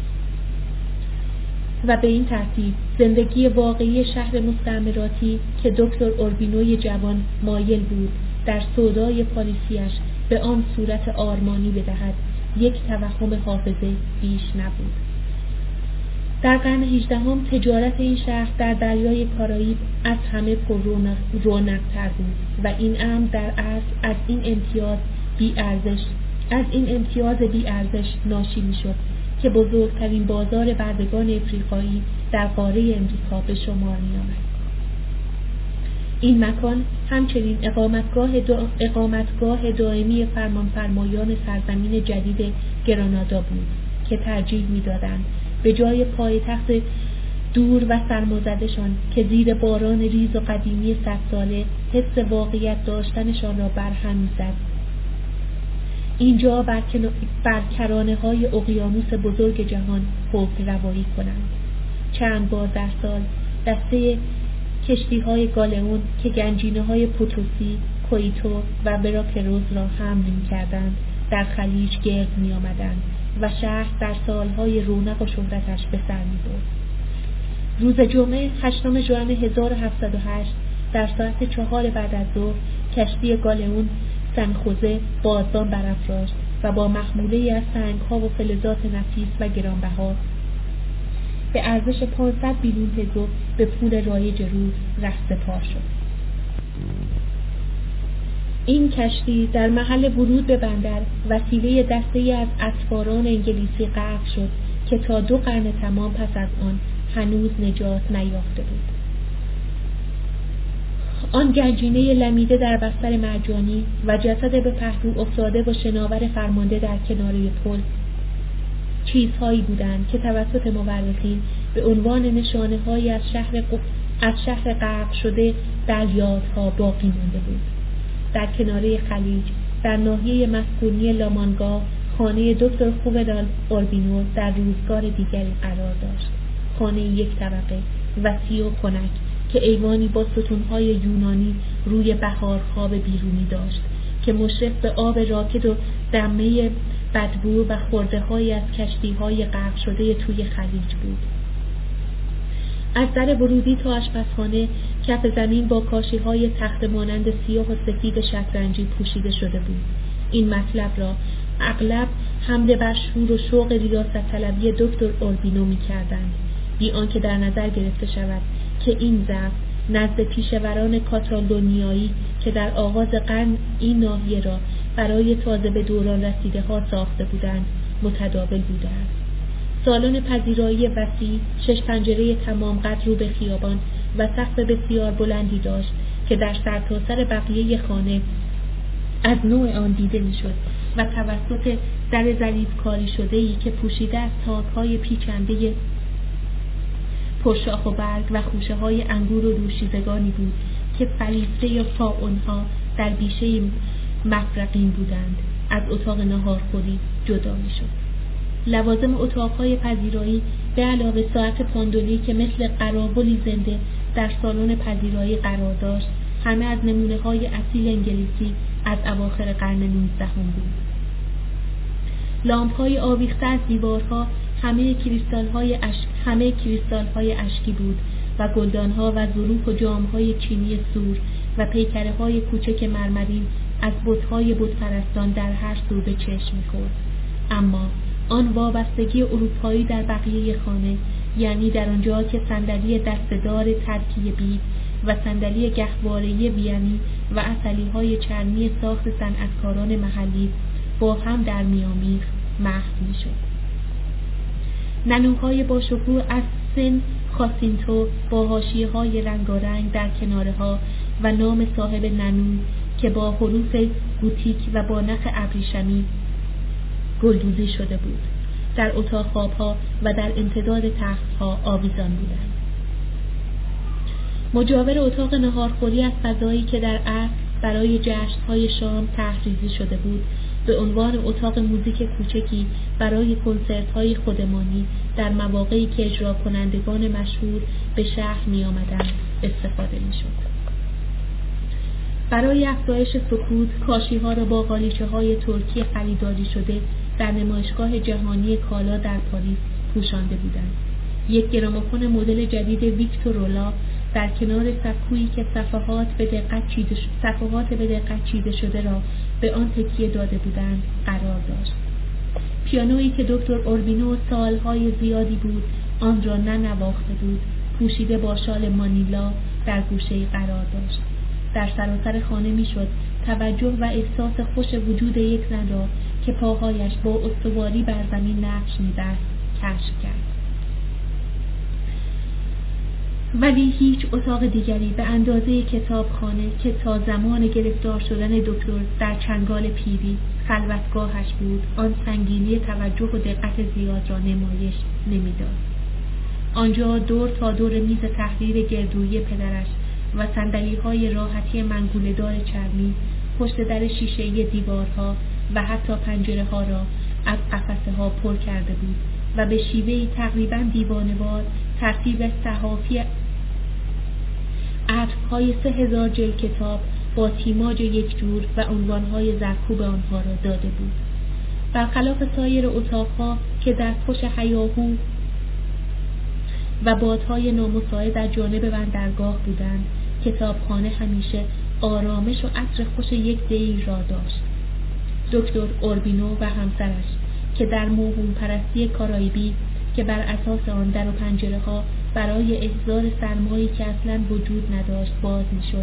S2: و به این ترتیب زندگی واقعی شهر مستعمراتی که دکتر اوربینوی جوان مایل بود در سودای پالیسیش به آن صورت آرمانی بدهد یک توهم حافظه بیش نبود. در قرن 18 تجارت این شهر در دریای کارائیب از همه پر رونق‌تر بود و این امر در اصل از این امتیاز بی ارزش ناشی می‌شد که بزرگترین بازار بردگان افریقایی در قاره امریکا به شمار می‌آمد. این مکان همچنین اقامتگاه دائمی فرمانفرمایان سرزمین جدید گرانادا بود که ترجیح می‌دادند به جای پایتخت دور و سرمازده‌شان که زیر باران ریز و قدیمی 100 ساله حس واقعیت داشتنشان را برهم می‌زد، اینجا بر کرانه‌های اقیانوس بزرگ جهان حکم روایی کنند. چند بار در سال دسته کشتی‌های گالئون که گنجینه‌های پوتوسی، کویتو و وراکروز را حمل می‌کردند در خلیج گرد می‌آمدند و شهر در سالهای رونق و شهرتش به سر می‌برد. روز جمعه 8 ژوئن 1708 در ساعت 4 بعد از ظهر کشتی گالئون سنخوزه بادبان برافراشت و با محموله‌ای از سنگ‌ها و فلزات نفیس و گرانبها به ارزش 500 میلیون پزو به پول رایج روز رهسپار شد. این کشتی در محل ورود به بندر وسیله دسته‌ای از اسفاران انگلیسی غرق شد که تا 2 قرن تمام پس از آن هنوز نجات نیافته بود. آن گنجینه لمیده در بستر مرجانی و جسد به پهلو افتاده و شناور فرمانده در کناره پل چیزهایی بودند که توسط مورخین به عنوان نشانه‌هایی از شهر غرق شده در یادها باقی مانده بود. در کناره خلیج در ناحیه مسکونی لامانگا خانه دکتر خوبدال اوربینو در روزگار دیگری قرار داشت. خانه یک طبقه وسیع و خنک که ایوانی با ستونهای یونانی روی بهارخواب بیرونی داشت که مشرف به آب راکد و دمه بدبو و خرده‌هایی از کشتی‌های غرق شده توی خلیج بود. از در ورودی تا آشپزخانه کف زمین با کاشی‌های تخت مانند سیاه و سفید شطرنجی پوشیده شده بود. این مطلب را اغلب حمله بر شور و شوق ریاست طلبی دکتر اوربینو می‌کردند، بی آنکه در نظر گرفته شود که این ضعف نزد پیشوران کاتالونیایی که در آغاز قرن این ناحیه را برای تازه به دوران رسیده ها ساخته بودند متداول بوده است. سالن پذیرایی وسیع 6 پنجره تمام قد رو به خیابان و سقف بسیار بلندی داشت که در سرتاسر بقیه خانه از نوع آن دیده میشد و توسط در ظریف کاری شده‌ای که پوشیده از تاق‌های پیچنده پرشاخ و برگ و خوشه‌های انگور و دوشیزگانی بود که فریفته فاونها در بیشه مفرقین بودند. از اتاق ناهارخوری جدا میشد. لوازم اتاق‌های پذیرایی به علاوه ساعت پاندولی که مثل قراولی زنده در سالن پذیرایی قرار داشت، همه از نمونه‌های اصیل انگلیسی از اواخر قرن 19 بود. لامپ‌های آویخته از دیوارها همه کریستال‌های اشکی بود و گلدان‌ها و ظروف و جام‌های چینی سور و پیکره‌های کوچک مرمرین از بت‌های بت‌پرستان در هر سو به چشم می‌خورد. اما آن وابستگی اروپایی در بقیه خانه، یعنی در آنجا که صندلی دسته‌دار ترکیه بید و صندلی گهواره‌ای وینی و عسلی‌های چرمی ساخت صنعتکاران محلی با هم در می‌آمیخت، محو می‌شد. ننوهای با شکوه از سن خاسینتو با حاشیه‌های رنگارنگ در کناره‌ها و نام صاحب ننو که با حروف گوتیک و با نخ ابریشمی گلدوزی شده بود در اتاق خواب‌ها و در امتداد تخت‌ها آویزان بودند. مجاور اتاق نهارخوری از فضایی که در عصر برای جشن‌های شام طرح‌ریزی شده بود به عنوان اتاق موزیک کوچکی برای کنسرت‌های خودمانی در مواقعی که اجرا کنندگان مشهور به شهر می‌آمدند استفاده می‌شد. برای افزایش سکوت کاشی‌ها را با قالیچه‌های ترکی خریداری شده در نمایشگاه جهانی کالا در پاریس پوشانده بودند. یک گرامافون مدل جدید ویکتورولا در کنار سکویی که صفحات به دقت چیده شده را به آن تکیه داده بودند قرار داشت. پیانویی که دکتر اوربینو سالهای زیادی بود آن را ننواخته بود، پوشیده با شال مانیلا در گوشه‌ای قرار داشت. در سراسر خانه میشد توجه و احساس خوش وجود یک زن را که پاهایش با استواری بر زمین نقش می‌بست کشف کرد. ولی هیچ اتاق دیگری به اندازه کتابخانه که تا زمان گرفتار شدن دکتر در چنگال پیری خلوتگاهش بود آن سنگینی توجه و دقت زیاد را نمایش نمی‌داد. آنجا دور تا دور میز تحریر گردویی پدرش و صندلی‌های راحتی منگوله‌دار چرمی پشت در شیشه‌ای دیوارها و حتی پنجره‌ها را از قفسه‌ها پر کرده بود و به شیوهی تقریباً دیوانه‌وار ترتیب صحافی عطف‌های 3000 جلد کتاب با تیماج یک جور و عنوان‌های زرکوب آنها را داده بود. برخلاف سایر اتاق‌ها که در پشت هیاهو و بادهای نامساعد در جانب بندرگاه بودند، کتابخانه همیشه آرامش و عطر خوش یک دیر را داشت. دکتر اوربینو و همسرش که در موهوم پرستی کارائیبی که بر اساس آن در و پنجره ها برای احضار سرمایی که اصلاً وجود نداشت باز میشد،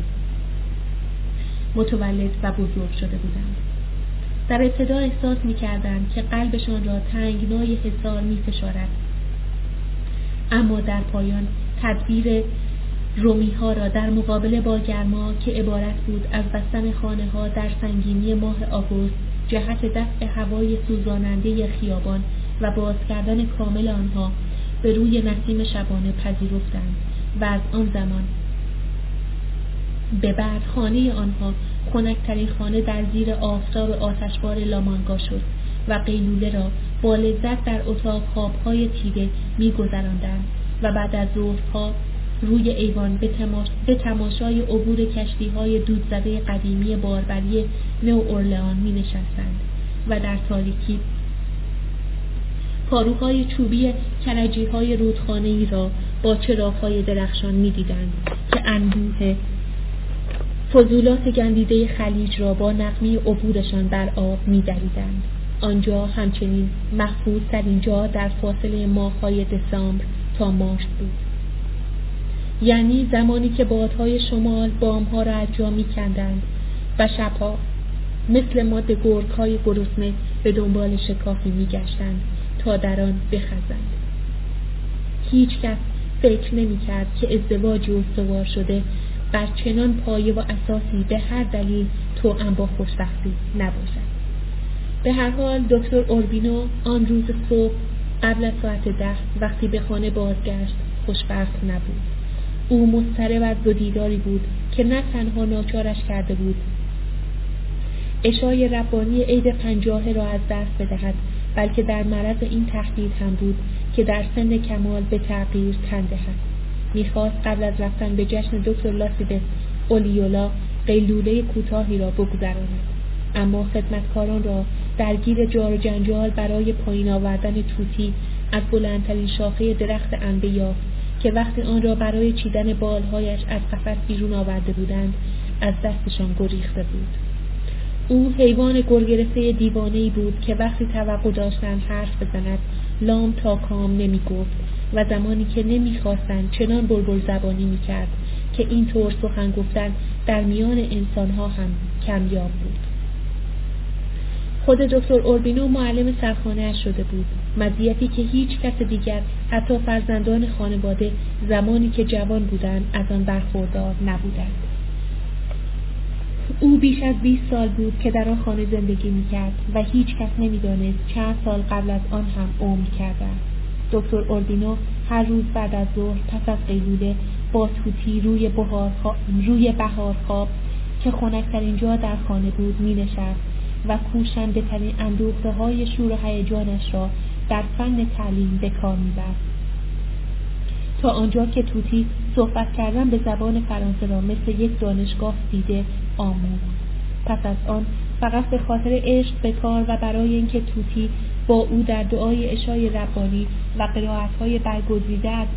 S2: متولد و بزرگ شده بودند. در ابتدا احساس می‌کردند که قلبشان را تنگنای حصار می‌فشارد، اما در پایان تدبیر رومی‌ها را در مقابله با گرما که عبارت بود از بستن خانه‌ها در سنگینی ماه آگوست جهت دفع هوای سوزاننده خیابان و باز کردن کامل آنها به روی نسیم شبانه پذیرفتند و از آن زمان به بعد خانه آنها خنک‌ترین خانه در زیر آفتاب آتشبار لامانگا شد و قیلوله را با لذت در اتاق خواب‌های تیره می‌گذراندند و بعد از ظهرها روی ایوان به تماشای عبور کشتی‌های دودزده قدیمی باربری نو اورلئان می‌نشستند و در تاریکی پاروهای چوبی کرجی‌های رودخانه‌ای را با چراغ‌های درخشان می‌دیدند که انبوه فضولات گندیده خلیج را با نغمه عبورشان بر آب می‌دریدند. آنجا همچنین محفوظ‌ترین جا در فاصله ماه‌های دسامبر تا مارس بود، یعنی زمانی که بادهای شمال بام‌ها را از جا می‌کندند و شب‌ها مثل ماده گرگ‌های گرسنه به دنبال شکافی می‌گشتند تا در آن بخزند. هیچ کس فکر نمی‌کرد که ازدواجی استوار شده بر چنان پایه و اساسی به هر دلیل توأم با خوشبختی نباشد. به هر حال دکتر اوربینو آن روز صبح قبل از ساعت 10 وقتی به خانه بازگشت خوشبخت نبود. او مضطرب از دو دیداری بود که نه تنها ناچارش کرده بود عشای ربانی عید 50 را از دست بدهد، بلکه در معرض این تهدید هم بود که در سن کمال به تغییر تن دهد. می‌خواست قبل از رفتن به جشن دکتر لاسیدس اولیولا قیلوله کوتاهی را بگذراند، اما خدمتکاران را درگیر جار و جنجال برای پایین آوردن توتی از بلندترین شاخه درخت عنبه یافت که وقتی آن را برای چیدن بالهایش از قفس بیرون آورده بودند از دستشان گریخته بود. او حیوان گرگرفته دیوانه‌ای بود که وقتی توقع داشتند حرف بزند لام تا کام نمی گفت و زمانی که نمی خواستند چنان بلبل زبانی می کرد که این طور سخن گفتن در میان انسانها هم کمیاب بود. خود دکتر اوربینو معلم سرخانه‌اش شده بود، مزیتی که هیچ کس دیگر حتی فرزندان خانواده زمانی که جوان بودند از آن برخوردار نبودند. او بیش از 20 سال بود که در آن خانه زندگی می‌کرد و هیچ کس نمی‌دانست چند سال قبل از آن هم عمر کرده است. دکتر اوربینو هر روز بعد از ظهر پس از قیلوله با توتی روی بهارخواب که خنک‌ترین جا در خانه بود می‌نشست و کوشنده‌ترین اندوخته‌های شور و هیجانش را در فن تعلیم به کار می‌برد، تا آنجا که توتی صحبت کردن به زبان فرانسه را مثل یک دانشگاه دیده آموخت. پس از آن فقط به خاطر عشق به کار و برای اینکه توتی با او در دعای عشای ربانی و قرائت‌های برگزیده از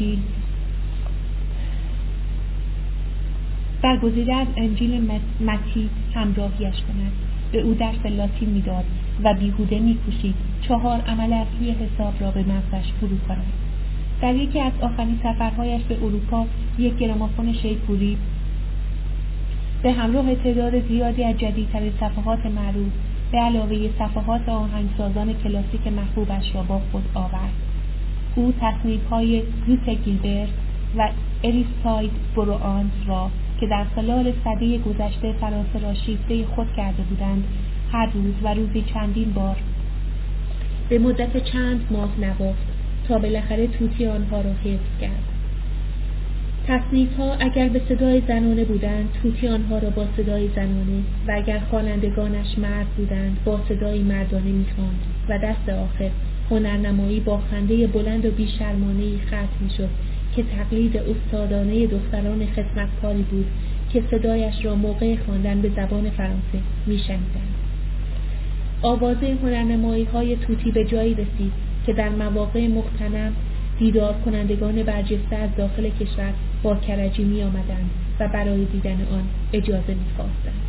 S2: انجیل متی همراهیش کند، به او درس لاتین میداد و بیهوده می‌کوشید 4 عمل اصلی حساب را به مغزش فرو کند. در یکی از آخرین سفرهایش به اروپا یک گرامافون شیپوری به همراه تعداد زیادی از جدیدترین صفحات معروف به علاوه صفحات آهنگسازان کلاسیک محبوبش را با خود آورد. او تصنیف‌های زوت گیلبرت و اریستاید بروآنس را که در خلال سده گذشته فرانسه را شیفته خود کرده بودند هر روز و روزی چندین بار به مدت چند ماه نواخت تا بالاخره توتی آنها را حفظ کرد. تصنیف‌ها اگر به صدای زنانه بودند توتی آنها را با صدای زنانه و اگر خوانندگانش مرد بودند با صدای مردانه می‌خواند و دست آخر هنرنمایی با خنده بلند و بی‌شرمانه‌ای ختم می‌شد که تقلید استادانه دختران خدمتکاری بود که صدایش را موقع خواندن به زبان فرانسه می‌شنیدند. آوازه هنرنمایی‌های توتی به جایی رسید که در مواقع مغتنم دیدار کنندگان برجسته از داخل کشور با کرجی می آمدند و برای دیدن آن اجازه می خواستند.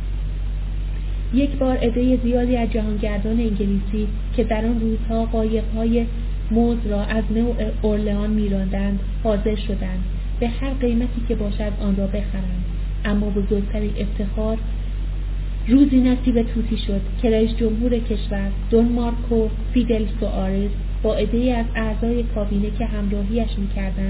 S2: یک بار عده زیادی از جهانگردان انگلیسی که در آن روزها قایق‌های موز را از نو اورلئان می راندند حاضر شدند به هر قیمتی که باشد آن را بخرند، اما بزرگترین افتخار روزی نصیب توتی شد که رئیس جمهور کشور دون مارکو فیدل سوآرز با عده‌ای از اعضای کابینه که همراهیش می‌کردند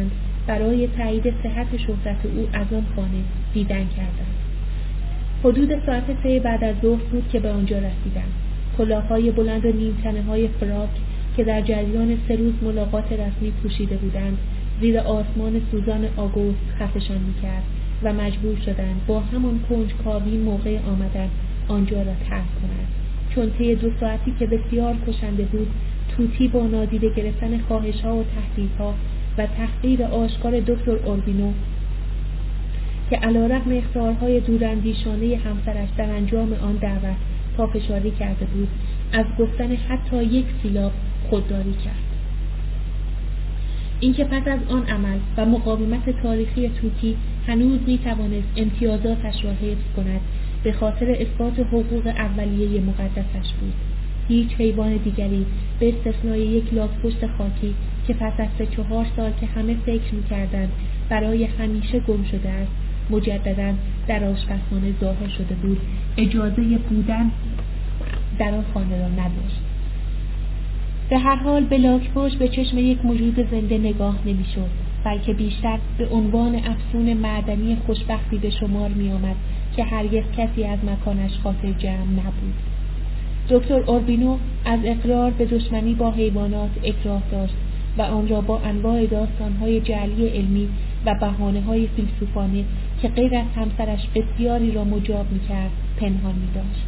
S2: برای تایید صحت شهرت او از آن خانه دیدن کردند. حدود ساعت 3 بعد از ظهر بود که به آنجا رسیدند. کلاه‌های بلند و نیمتنه‌های فراک که در جریان 3 روز ملاقات رسمی پوشیده بودند، زیر آسمان سوزان آگوست خفشان می‌کرد و مجبور شدند با همان کنجکاوی موقع آمدن آنجا را ترک کنند، چون طی 2 ساعتی که بسیار کشنده بود، توتی با نادیده گرفتن خواهش‌ها و تهدیدها و تحقیر آشکار دکتر اوربینو که علیرغم اخطارهای دوراندیشانه همسرش در انجام آن دعوت پافشاری کرده بود، از گفتن حتی یک سیلاب خودداری کرد. اینکه پس از آن عمل و مقاومت تاریخی توتی هنوز می‌توانست امتیازاتش را حفظ کند، به خاطر اثبات حقوق اولیه مقدسش بود. هیچ حیوان دیگری به استثنای یک لاک‌پشت خاکی که پس از 3-4 سال که همه فکر می‌کردند برای همیشه گم شده است، مجدداً در آشپزخانه ظاهر شده بود، اجازه بودن در آن خانه را نداشت. به هر حال به لاک‌پشت به چشم یک موجود زنده نگاه نمی‌شد، بلکه بیشتر به عنوان افسون معدنی خوشبختی به شمار می‌آمد که هرگز کسی از مکانش خاطر جمع نبود. دکتر اوربینو از اقرار به دشمنی با حیوانات اکراه داشت و آن را با انواع داستان‌های جعلی علمی و بهانه‌های فیلسوفانه که غیر از همسرش بسیاری را مجاب می‌کرد پنهان می‌داشت.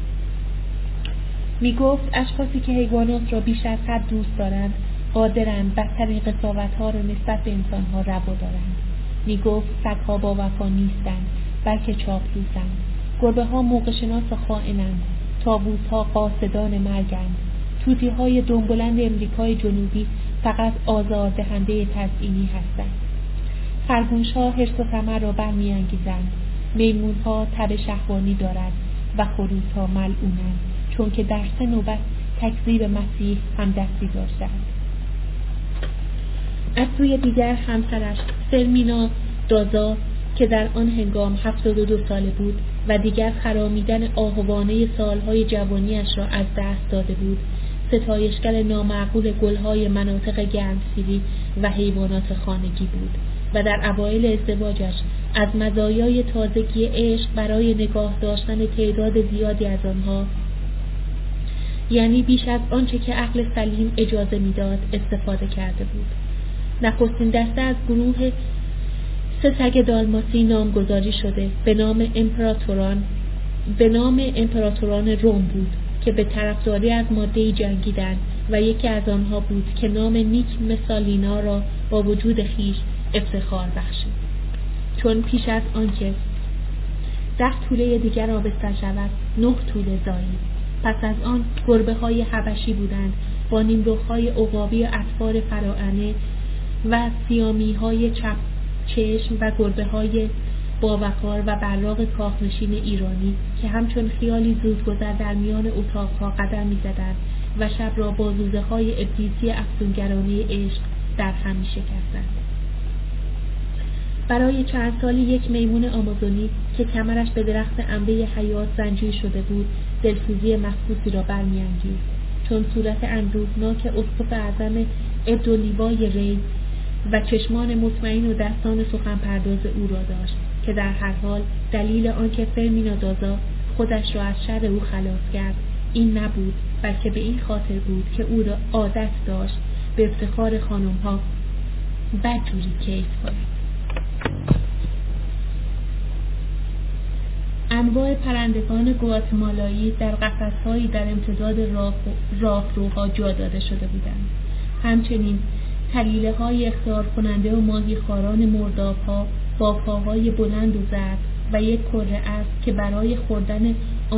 S2: می‌گفت اشخاصی که حیوانات را بیش از حد دوست دارند قادرند بدترین قساوت‌ها را نسبت به انسان‌ها روا دارند. می‌گفت سگ‌ها با وفا نیستند، بلکه چاپلوسند. گربه‌ها موقع‌شناس و خائنند. طاووس‌ها قاصدان مرگند. توتی‌های دمبلند امریکای جنوبی فقط آزاردهنده تزئینی هستند. خرگوش‌ها حرص و طمع را برمی‌انگیزند. میمون‌ها تب شهوانی دارند و خروس‌ها ملعونند، چون که در 3 نوبت تکذیب مسیح هم دستی داشتند. از سوی دیگر همسرش فرمینا دازا که در آن هنگام 72 ساله بود و دیگر خرامیدن آهوانه سالهای جوانیش را از دست داده بود، ستایشگر نامعقول گلهای مناطق گرمسیری و حیوانات خانگی بود و در اوایل ازدواجش از مزایای تازگی عشق برای نگاه داشتن تعداد زیادی از آنها، یعنی بیش از آنچه که عقل سلیم اجازه میداد، استفاده کرده بود. نخستین دسته از گروه 3 سگ دالماسی نامگذاری شده به نام امپراتوران روم بود که به طرفداری از ماده‌ای جنگیدند و یکی از آنها بود که نام نیک مسالینا را با وجود خیش افتخار بخشید، چون پیش از آنکه 10 توله دیگر آبستن شود 9 توله زایید. پس از آن گربه‌های حبشی بودند با نیمرخ‌های عقابی و اطفال فراعنه و سیامی‌های چپ چشم و گربه‌های باوقار و براق کاخنشین ایرانی که همچون خیالی زودگذر در میان اتاقها قدم می‌زدند و شب را با زوزه‌های ابلیسی افسونگرانه عشق در هم می‌شکستند. برای چند سالی یک میمون آمازونی که کمرش به درخت انبه حیات زنجیر شده بود، دلسوزی مخصوصی را برمی‌انگیخت، چون صورت اندوهناک اسقف اعظم ابدولیوای ری و چشمان مطمئن و دستان سخنپرداز او را داشت که در هر حال دلیل آنکه فرمینا دازا خودش را از شر او خلاص کرد این نبود، بلکه به این خاطر بود که او را عادت داشت به افتخار خانم‌ها بدجوری کیف کند. انواع پرندگان گواتمالایی در قفس‌هایی در امتداد راهروها جا داده شده بودند. همچنین تلیله‌های اخطار کننده و ماهیخواران مرداب‌ها با پاهای بلند و زرد و یک کره اسب که برای خوردن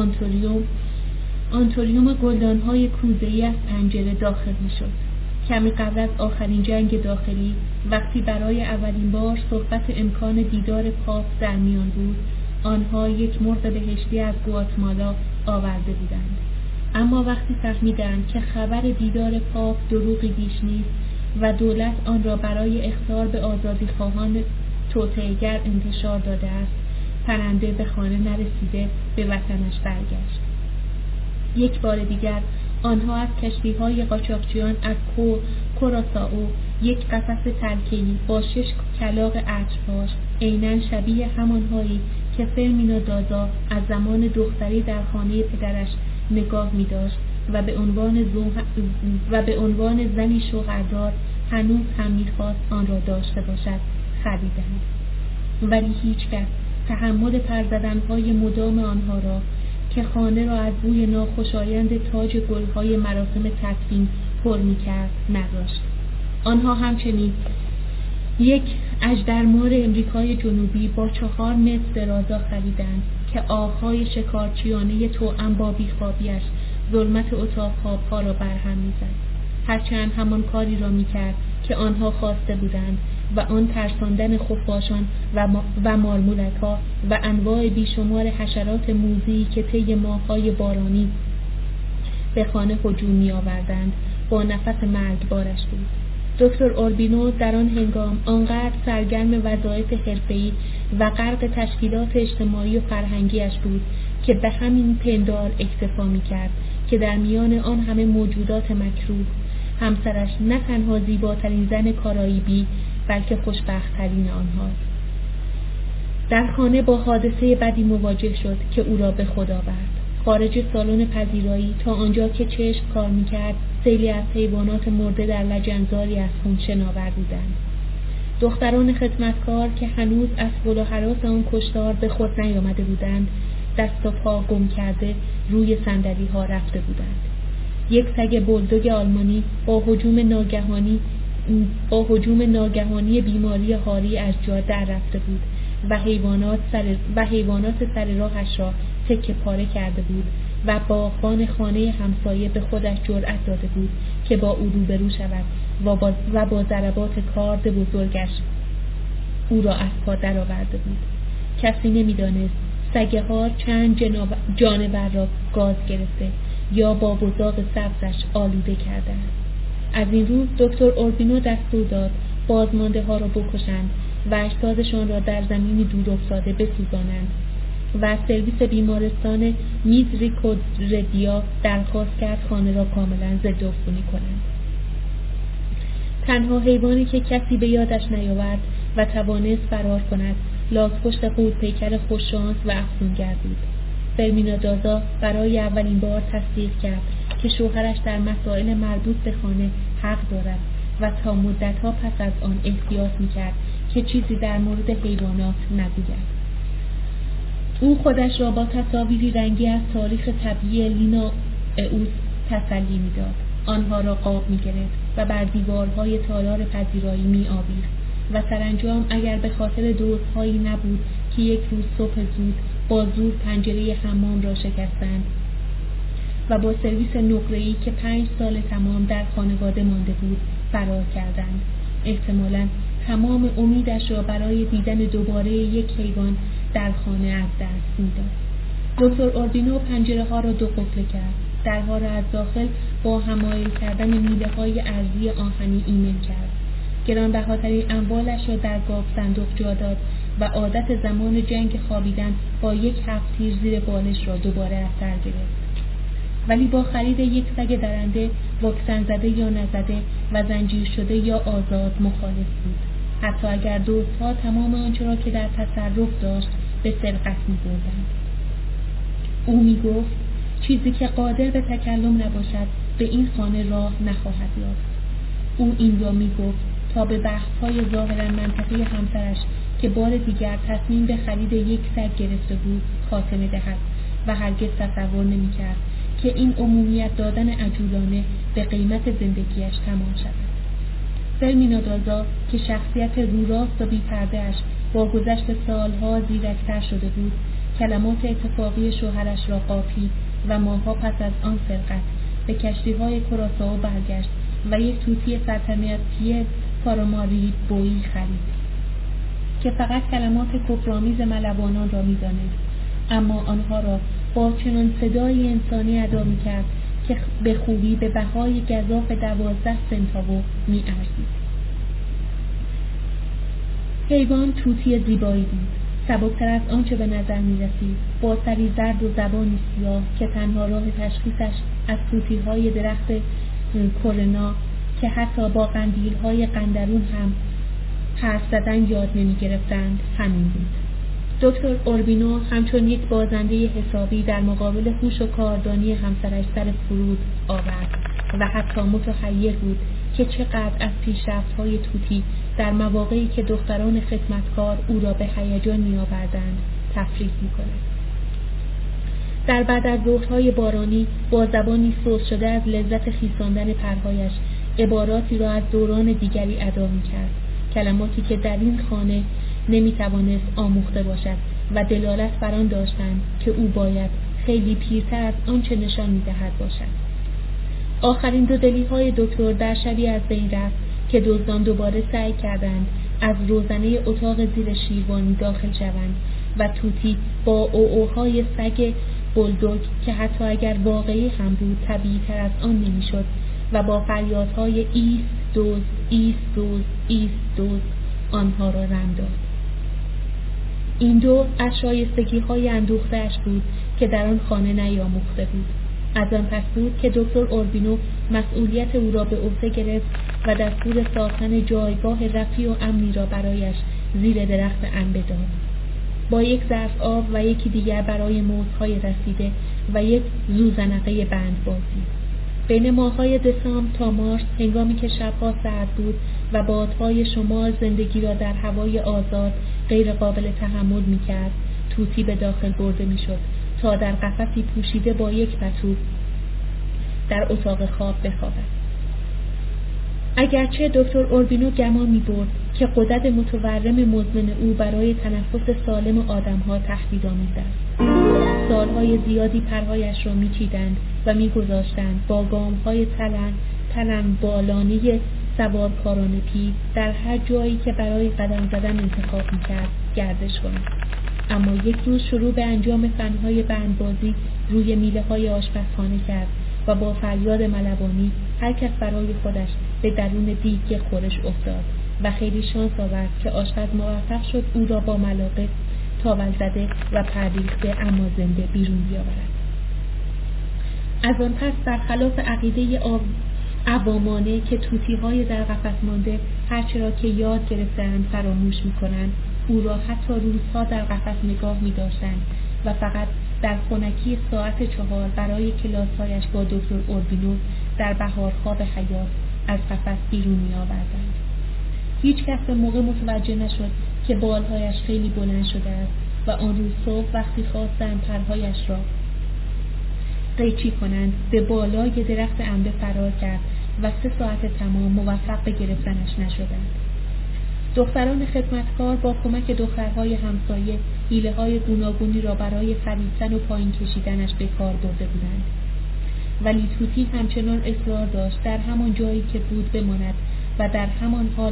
S2: آنتوریوم گلدان‌های کوزه‌ای از پنجره داخل می‌شد. کمی قبل از آخرین جنگ داخلی، وقتی برای اولین بار صحبت امکان دیدار پاپ در میان بود، آنها یک مرغ بهشتی از گواتمالا آورده بودند. اما وقتی فهمیدند که خبر دیدار پاپ دروغی بیش نیست و دولت آن را برای اخطار به آزادیخواهان توطئه‌گر انتشار داده است، پرنده به خانه نرسیده به وطنش برگشت. یک بار دیگر آنها از کشتی‌های قاچاقچیان از کوراسائو یک قفس تلکه‌ای با 6 کلاغ عطرپاش عیناً شبیه همانهایی که فرمینو دازا از زمان دختری در خانه پدرش نگاه می‌داشت و به عنوان زنی شوهردار هنوز هم می‌خواست آن را داشته باشد خریدند. ولی هیچکس تحمل پرزدن‌های مدام آنها را که خانه را از بوی ناخوشایند تاج گل‌های مراسم تدفین پر می‌کرد نداشت. آنها همچنین یک اژدرمار امریکای جنوبی با 4 متر درازا خریدند که آه‌های شکارچیانه توأم با بیخوابیش ظلمت اتاق خواب‌ها را برهم می‌زد. هرچند همان کاری را می‌کرد که آنها خواسته بودند و آن ترساندن خفاشان و مارمولک‌ها و انواع بیشمار حشرات موذی که طی ماه‌های بارانی به خانه هجوم می‌آوردند با نفس مرگبارش بود. دکتر اوربینو در آن هنگام آنقدر سرگرم وظایف حرفه‌ای و غرق تشکیلات اجتماعی و فرهنگیش بود که به همین پندار اکتفا می‌کرد که در میان آن همه موجودات مکروه همسرش نه تنها زیباترین زن کارائیبی بلکه خوشبخت‌ترین آنهاست. در خانه با حادثه بدی مواجه شد که او را به خود آورد. خارج سالن پذیرایی تا آنجا که چشم کار می‌کرد سیلی از حیوانات مرده در لجنزاری از خون شناور بودند. دختران خدمتکار که هنوز از گل و هراس آن کشتار به خود نیامده بودند دست و پا گم کرده روی صندلی‌ها رفته بودند. یک سگ بولدوگ آلمانی با هجوم ناگهانی بیماری هاری از جا در رفته بود و حیوانات سر راهش را تکه پاره کرده بود و باغبان خانه همسایه به خودش جرأت داده بود که با او روبرو شود و با ضربات کارد بزرگش او را از پا درآورده بود. کسی نمی‌دانست سگه ها چند جانور را گاز گرفته یا با بزاق سبزش آلوده کردند. از این رو دکتر اوربینو دستور داد بازمانده ها را بکشند و اجسادشان را در زمینی دور افتاده بسوزانند و از سرویس بیمارستان میزریکوردیا درخواست کرد خانه را کاملا ضدعفونی کنند. تنها حیوانی که کسی به یادش نیاورد و توانست فرار کند لاک‌پشت قورپیکر خوششانس و افسونگر بود. فرمینو دازا برای اولین بار تصدیق کرد که شوهرش در مسائل مربوط به خانه حق دارد و تا مدت‌ها پس از آن احتیاط می‌کرد که چیزی در مورد حیوانات نگوید. او خودش را با تصاویری رنگی از تاریخ طبیعی لینا اوس تسلی می‌داد. آنها را قاب می‌گرفت و بر دیوارهای تالار پذیرایی می‌آویخت و سرانجام اگر به خاطر دزدهایی نبود که یک روز صبح زود با زور پنجره حمام را شکستند و با سرویس نقره‌ای که 5 سال تمام در خانواده مانده بود فرار کردند. احتمالاً تمام امیدش را برای دیدن دوباره یک حیوان در خانه از دست می‌داد. دکتر اوربینو پنجره‌ها را 2 قفل کرد. درها را از داخل با حمایل کردن میله‌های ارضی آهنی ایمن کرد. گرانبهاترین اموالش را در گاو صندوق جا داد و عادت زمان جنگ خوابیدن با 1 هفت تیر زیر بالش را دوباره از سر گرفت. ولی با خرید یک سگ درنده واکسن زده یا نزده و زنجیر شده یا آزاد مخالف بود، حتی اگر دزدها تمام آنچه را که در تصرف داشت به سرقت می‌بردند. او می‌گفت چیزی که قادر به تکلم نباشد به این خانه راه نخواهد یافت. او این را می‌گفت تا به بحث‌های ظاهراً منطقی همسرش که بار دیگر تصمیم به خرید یک سگ گرفته بود خاتمه دهد و هرگز تصور نمی‌کرد که این عمومیت دادن عجولانه به قیمت زندگیش تمام شود. فرمینو دازا که شخصیت رو راست و بی‌پرده‌اش با گذشت سالها زیرک‌تر شده بود، کلمات اتفاقی شوهرش را قاپید و ماه‌ها پس از آن سرقت به کشتی‌های کوراسائو برگشت و یک توتی سلطنتی پاراماریبویی خرید که فقط کلمات کفرآمیز ملوانان را می‌دانست، اما آنها را با چنان صدای انسانی ادا می‌کرد که به خوبی به بهای گزاف 12 سنتاوو می‌ارزید. حیوان توتی زیبایی بود، سبکتر از آنچه به نظر می‌رسید، با سری زرد و زبانی سیاه که تنها راه تشخیصش از توتی‌های درخت کورنا که حتی با قندیل‌های قندرون هم حرف زدن یاد نمی‌گرفتند همین بود. دکتر اوربینو همچون یک بازنده حسابی در مقابل هوش و کاردانی همسرش سر فرود آورد و حتی متحیر بود که چقدر از پیشرفت‌های توتی در مواقعی که دختران خدمتکار او را به هیجان می‌آوردند تفریح می‌کند. در بعد از ظهرهای بارانی با زبانی سوس شده از لذت خیساندن پرهایش عباراتی را از دوران دیگری ادا می‌کرد، کلماتی که در این خانه نمی‌توانست آموخته باشد و دلالت بر آن داشتند که او باید خیلی پیرتر از آنچه نشان می‌دهد باشد. آخرین دودلی‌های دکتر در شبی از بین رفت که دزدان دوباره سعی کردند از روزنه اتاق زیر شیروانی داخل شوند و توتی با اوهای سگ بلدوگ که حتی اگر واقعی هم بود طبیعی‌تر از آن نمی‌شد و با فریادهای ایست دوز ایست دوز ایست دوز آنها را رم داد. این دو از شایستگی‌های اندوخته‌اش بود که در آن خانه نیاموخته بود. از آن پس بود که دکتر اوربینو مسئولیت او را به عهده گرفت و دستور ساختن جایگاه رفیع و امنی را برایش زیر درخت عنبه داد، با یک ظرف آب و یکی دیگر برای موزهای رسیده و یک زوزنقه بندبازی. بین ماه‌های دسامبر تا مارس، هنگامی که شب‌ها سرد بود و بادهای شمال زندگی را در هوای آزاد غیر قابل تحمل می‌کرد، توتی به داخل برده می‌شد تا در قفسی پوشیده با یک پتو در اتاق خواب بخوابد. اگرچه دکتر اوربینو گمان می‌برد که غدد متورم مزمن او برای تنفس سالم آدم‌ها تهدیدآمیز است. سالهای زیادی پرهایش را می‌چیدند و می‌گذاشتند با گام‌های تلنگ بالانی سوارکارانه پیر در هر جایی که برای قدم زدن انتخاب می‌کرد گردش کند. اما یک روز شروع به انجام فن‌های بندبازی روی میله‌های آشپزخانه کرد و با فریاد ملوانی هر کس برای خودش به درون دیگ خورش افتاد و خیلی شانس آورد که آشپز موفق شد او را با ملاقه تاول زده و پردیخته اما زنده بیرون بیاورد. از آن پس برخلاف عقیده عوامانه که توتی‌های در قفس مانده هرچه را که یاد گرفتند فراموش می‌کنند، او را حتی روزها در قفس نگاه می‌داشتند و فقط در خنکی ساعت 4 برای کلاس‌هایش با دکتر اوربینو در بهارخواب حیات از قفس بیرون می‌آوردند. هیچ کس به موقع متوجه نشد که بالهایش خیلی بلند شده است و آن روز صبح وقتی خواستند پرهایش را قیچی کنند به بالای درخت عنبه فرار کرد و 3 ساعت تمام موفق به گرفتنش نشدند. دختران خدمتکار با کمک دخترهای همسایه حیله‌های گوناگونی را برای فریدن و پایین کشیدنش به کار برده بودند، ولی توتی همچنان اصرار داشت در همان جایی که بود بماند و در همان حال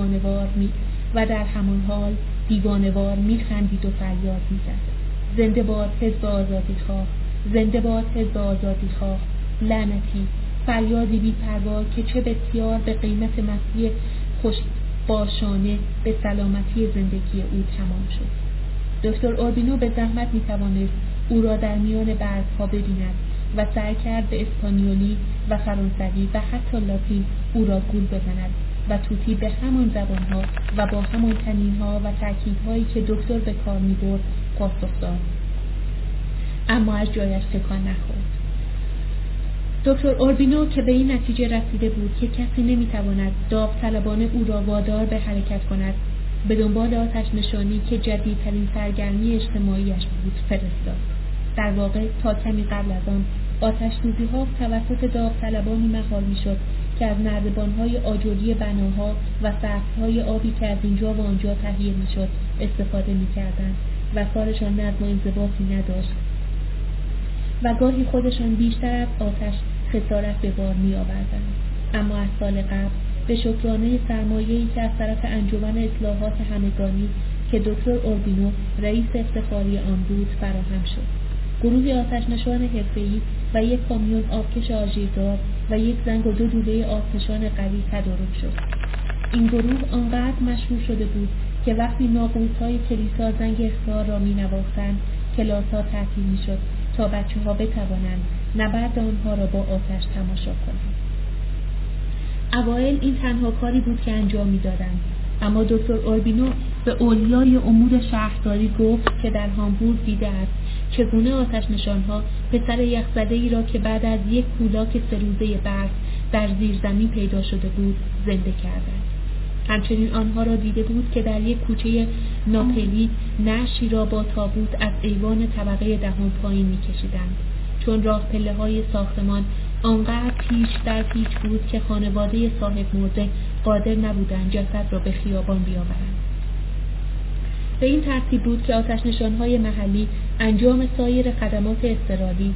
S2: دیوانه‌وار می‌خندید و فریاد می‌زد: زنده باد حزب آزادیخواه، زنده باد حزب آزادیخواه، لعنتی! فریادی بی پروا که چه بسیار به قیمت مسیح خوش باشانه به سلامتی زندگی او تمام شد. دکتر اوربینو به زحمت می‌توانست او را در میان برگ‌ها ببیند و سعی کرد به اسپانیولی و فرانسوی و حتی لاتین او را گول بزند و توتی به همان زبان‌ها و با همان طنین‌ها و تأکیدهایی که دکتر به کار می‌برد پاسخ داد، اما از جایش تکان نخورد. دکتر اوربینو که به این نتیجه رسیده بود که کسی نمیتواند داوطلبانه او را وادار به حرکت کند، به دنبال آتش نشانی که جدیدترین سرگرمی اجتماعیش بود فرستاد. در واقع تا کمی قبل از آن آتش سوزی‌ها توسط داوطلبانی مهار میشد که از نردبان‌های آجوری بناها و سقف‌های آبی که از اینجا و آنجا تهیه میشد استفاده میکردند و کارشان نظم و انضباطی نداشت و گاهی خودشان بیشتر از آتش خسارت به بار می آوردند. اما از سال قبل به شکرانه سرمایه‌ای که از طرف انجمن اصلاحات همگانی که دکتر اوربینو رئیس افتخاری آن بود فراهم شد. گروهی آتش‌نشان حرفه‌ای و یک کامیون آبکش آژیردار و یک زنگ و 2 دوله آتش‌نشان قوی تدارک شد. این گروه آنقدر مشهور شده بود که وقتی ناقوس‌های کلیسا زنگ اخطار را می‌نواختند کلاس‌ها تعطیل می‌شد تا بچه‌ها بتوانند نبرد آنها را با آتش تماشا کنند. اوایل این تنها کاری بود که انجام می‌دادند، اما دکتر اوربینو به اولیای امور شهرداری گفت که در هامبورگ دیده است چگونه آتش نشان‌ها پسر یخزده‌ای را که بعد از یک کولاک 3 روزه برف در زیرزمین پیدا شده بود زنده کردند. همچنین آنها را دیده بود که در یک کوچه ناپلی نعشی را با تابوت از ایوان طبقه 10 پایین می‌کشیدند، چون راه پله‌های ساختمان آنقدر پیچ در پیچ بود که خانواده صاحب مرده قادر نبودند جسد را به خیابان بیاورند. به این ترتیب بود که آتش نشان‌های محلی انجام سایر خدمات اضطراری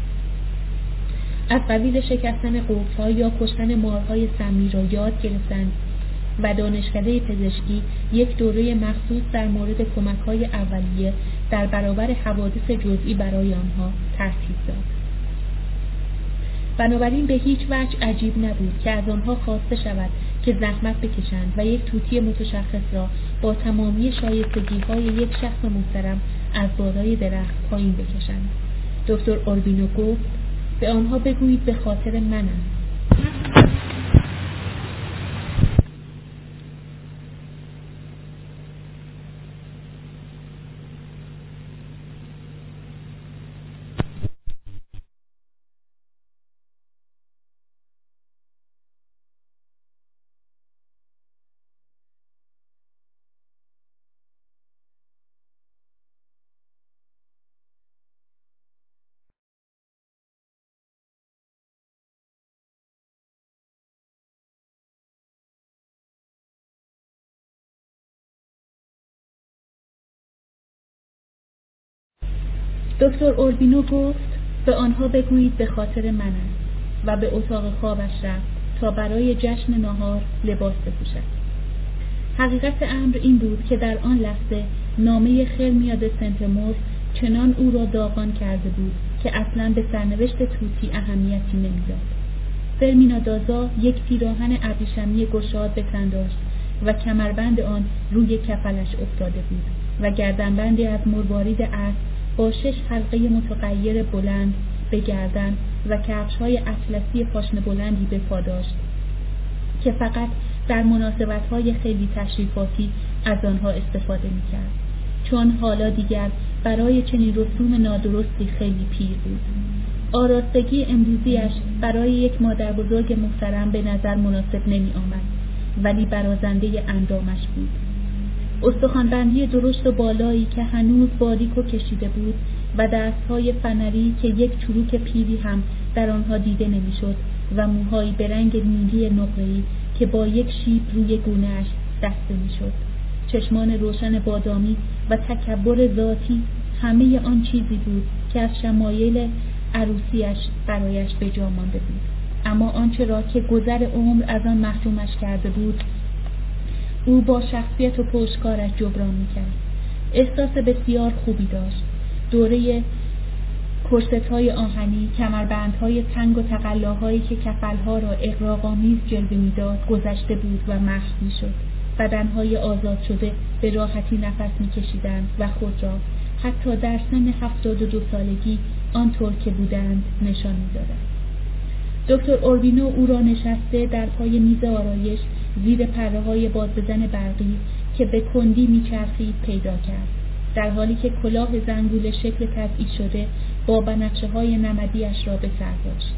S2: از قبیل شکستن قفل‌ها یا کشتن مارهای سمی را یاد گرفتند و دانشکده پزشکی یک دوره مخصوص در مورد کمک‌های اولیه در برابر حوادث جزئی برای آنها ترتیب داد. بنابراین به هیچ وجه عجیب نبود که از آنها خواسته شود که زحمت بکشند و یک توتی متشخص را با تمامی شایستگی‌های یک شخص محترم از بالای درخت پایین بکشند. دکتر اوربینو گفت به آنها بگویید به خاطر منم. دکتر اوربینو گفت به آنها بگویید به خاطر منم و به اتاق خوابش رفت تا برای جشن ناهار لباس بپوشد. حقیقت امر این بود که در آن لحظه نامه خرمیاد سنت مور چنان او را داغان کرده بود که اصلاً به سرنوشت توتی اهمیتی نمیداد. فرمینا دازا یک پیراهن ابریشمی گشاد به تن داشت و کمربند آن روی کفلش افتاده بود و گردنبندی از مروارید اسب با 6 حلقه متغیر بلند به گردن و کفش‌های اطلسی پاشنه بلندی به پا داشت که فقط در مناسبت‌های خیلی تشریفاتی از آنها استفاده می‌کرد، چون حالا دیگر برای چنین رسوم نادرستی خیلی پیر بود. آراستگی امروزیش برای یک مادر بزرگ محترم به نظر مناسب نمی آمد، ولی برازنده اندامش بود. استخوانبندی درشت و بالایی که هنوز باریک و کشیده بود و دستهای فنری که یک چروک پیری هم در آنها دیده نمی‌شد و موهایی به رنگ نیلی نقره‌ای که با یک شیب روی گونه‌اش دسته می‌شد. چشمان روشن بادامی و تکبر ذاتی همه آن چیزی بود که از شمایل عروسیش برایش به جا مانده بود. اما آنچه را که گذر عمر از آن محرومش کرده بود او با شخصیت و پشتکارش جبران می‌کرد. احساس بسیار خوبی داشت. دوره کرست‌های آهنی، کمربندهای تنگ و تقلاهایی که کفل‌ها را اغراق‌آمیز جلوه می‌داد گذشته بود و محو می‌شد. بدنهای آزاد شده به راحتی نفس می‌کشیدند و خود را حتی در سن 72 سالگی آنطور که بودند نشان می‌دادند. دکتر اوربینو او را نشسته در پای میز آرایش زیر پره‌های بادبزن برقی که به کندی میچرخید پیدا کرد، در حالی که کلاه زنگول شکل تضعیف شده با بنفشه‌های نمدی‌اش را به سر داشت.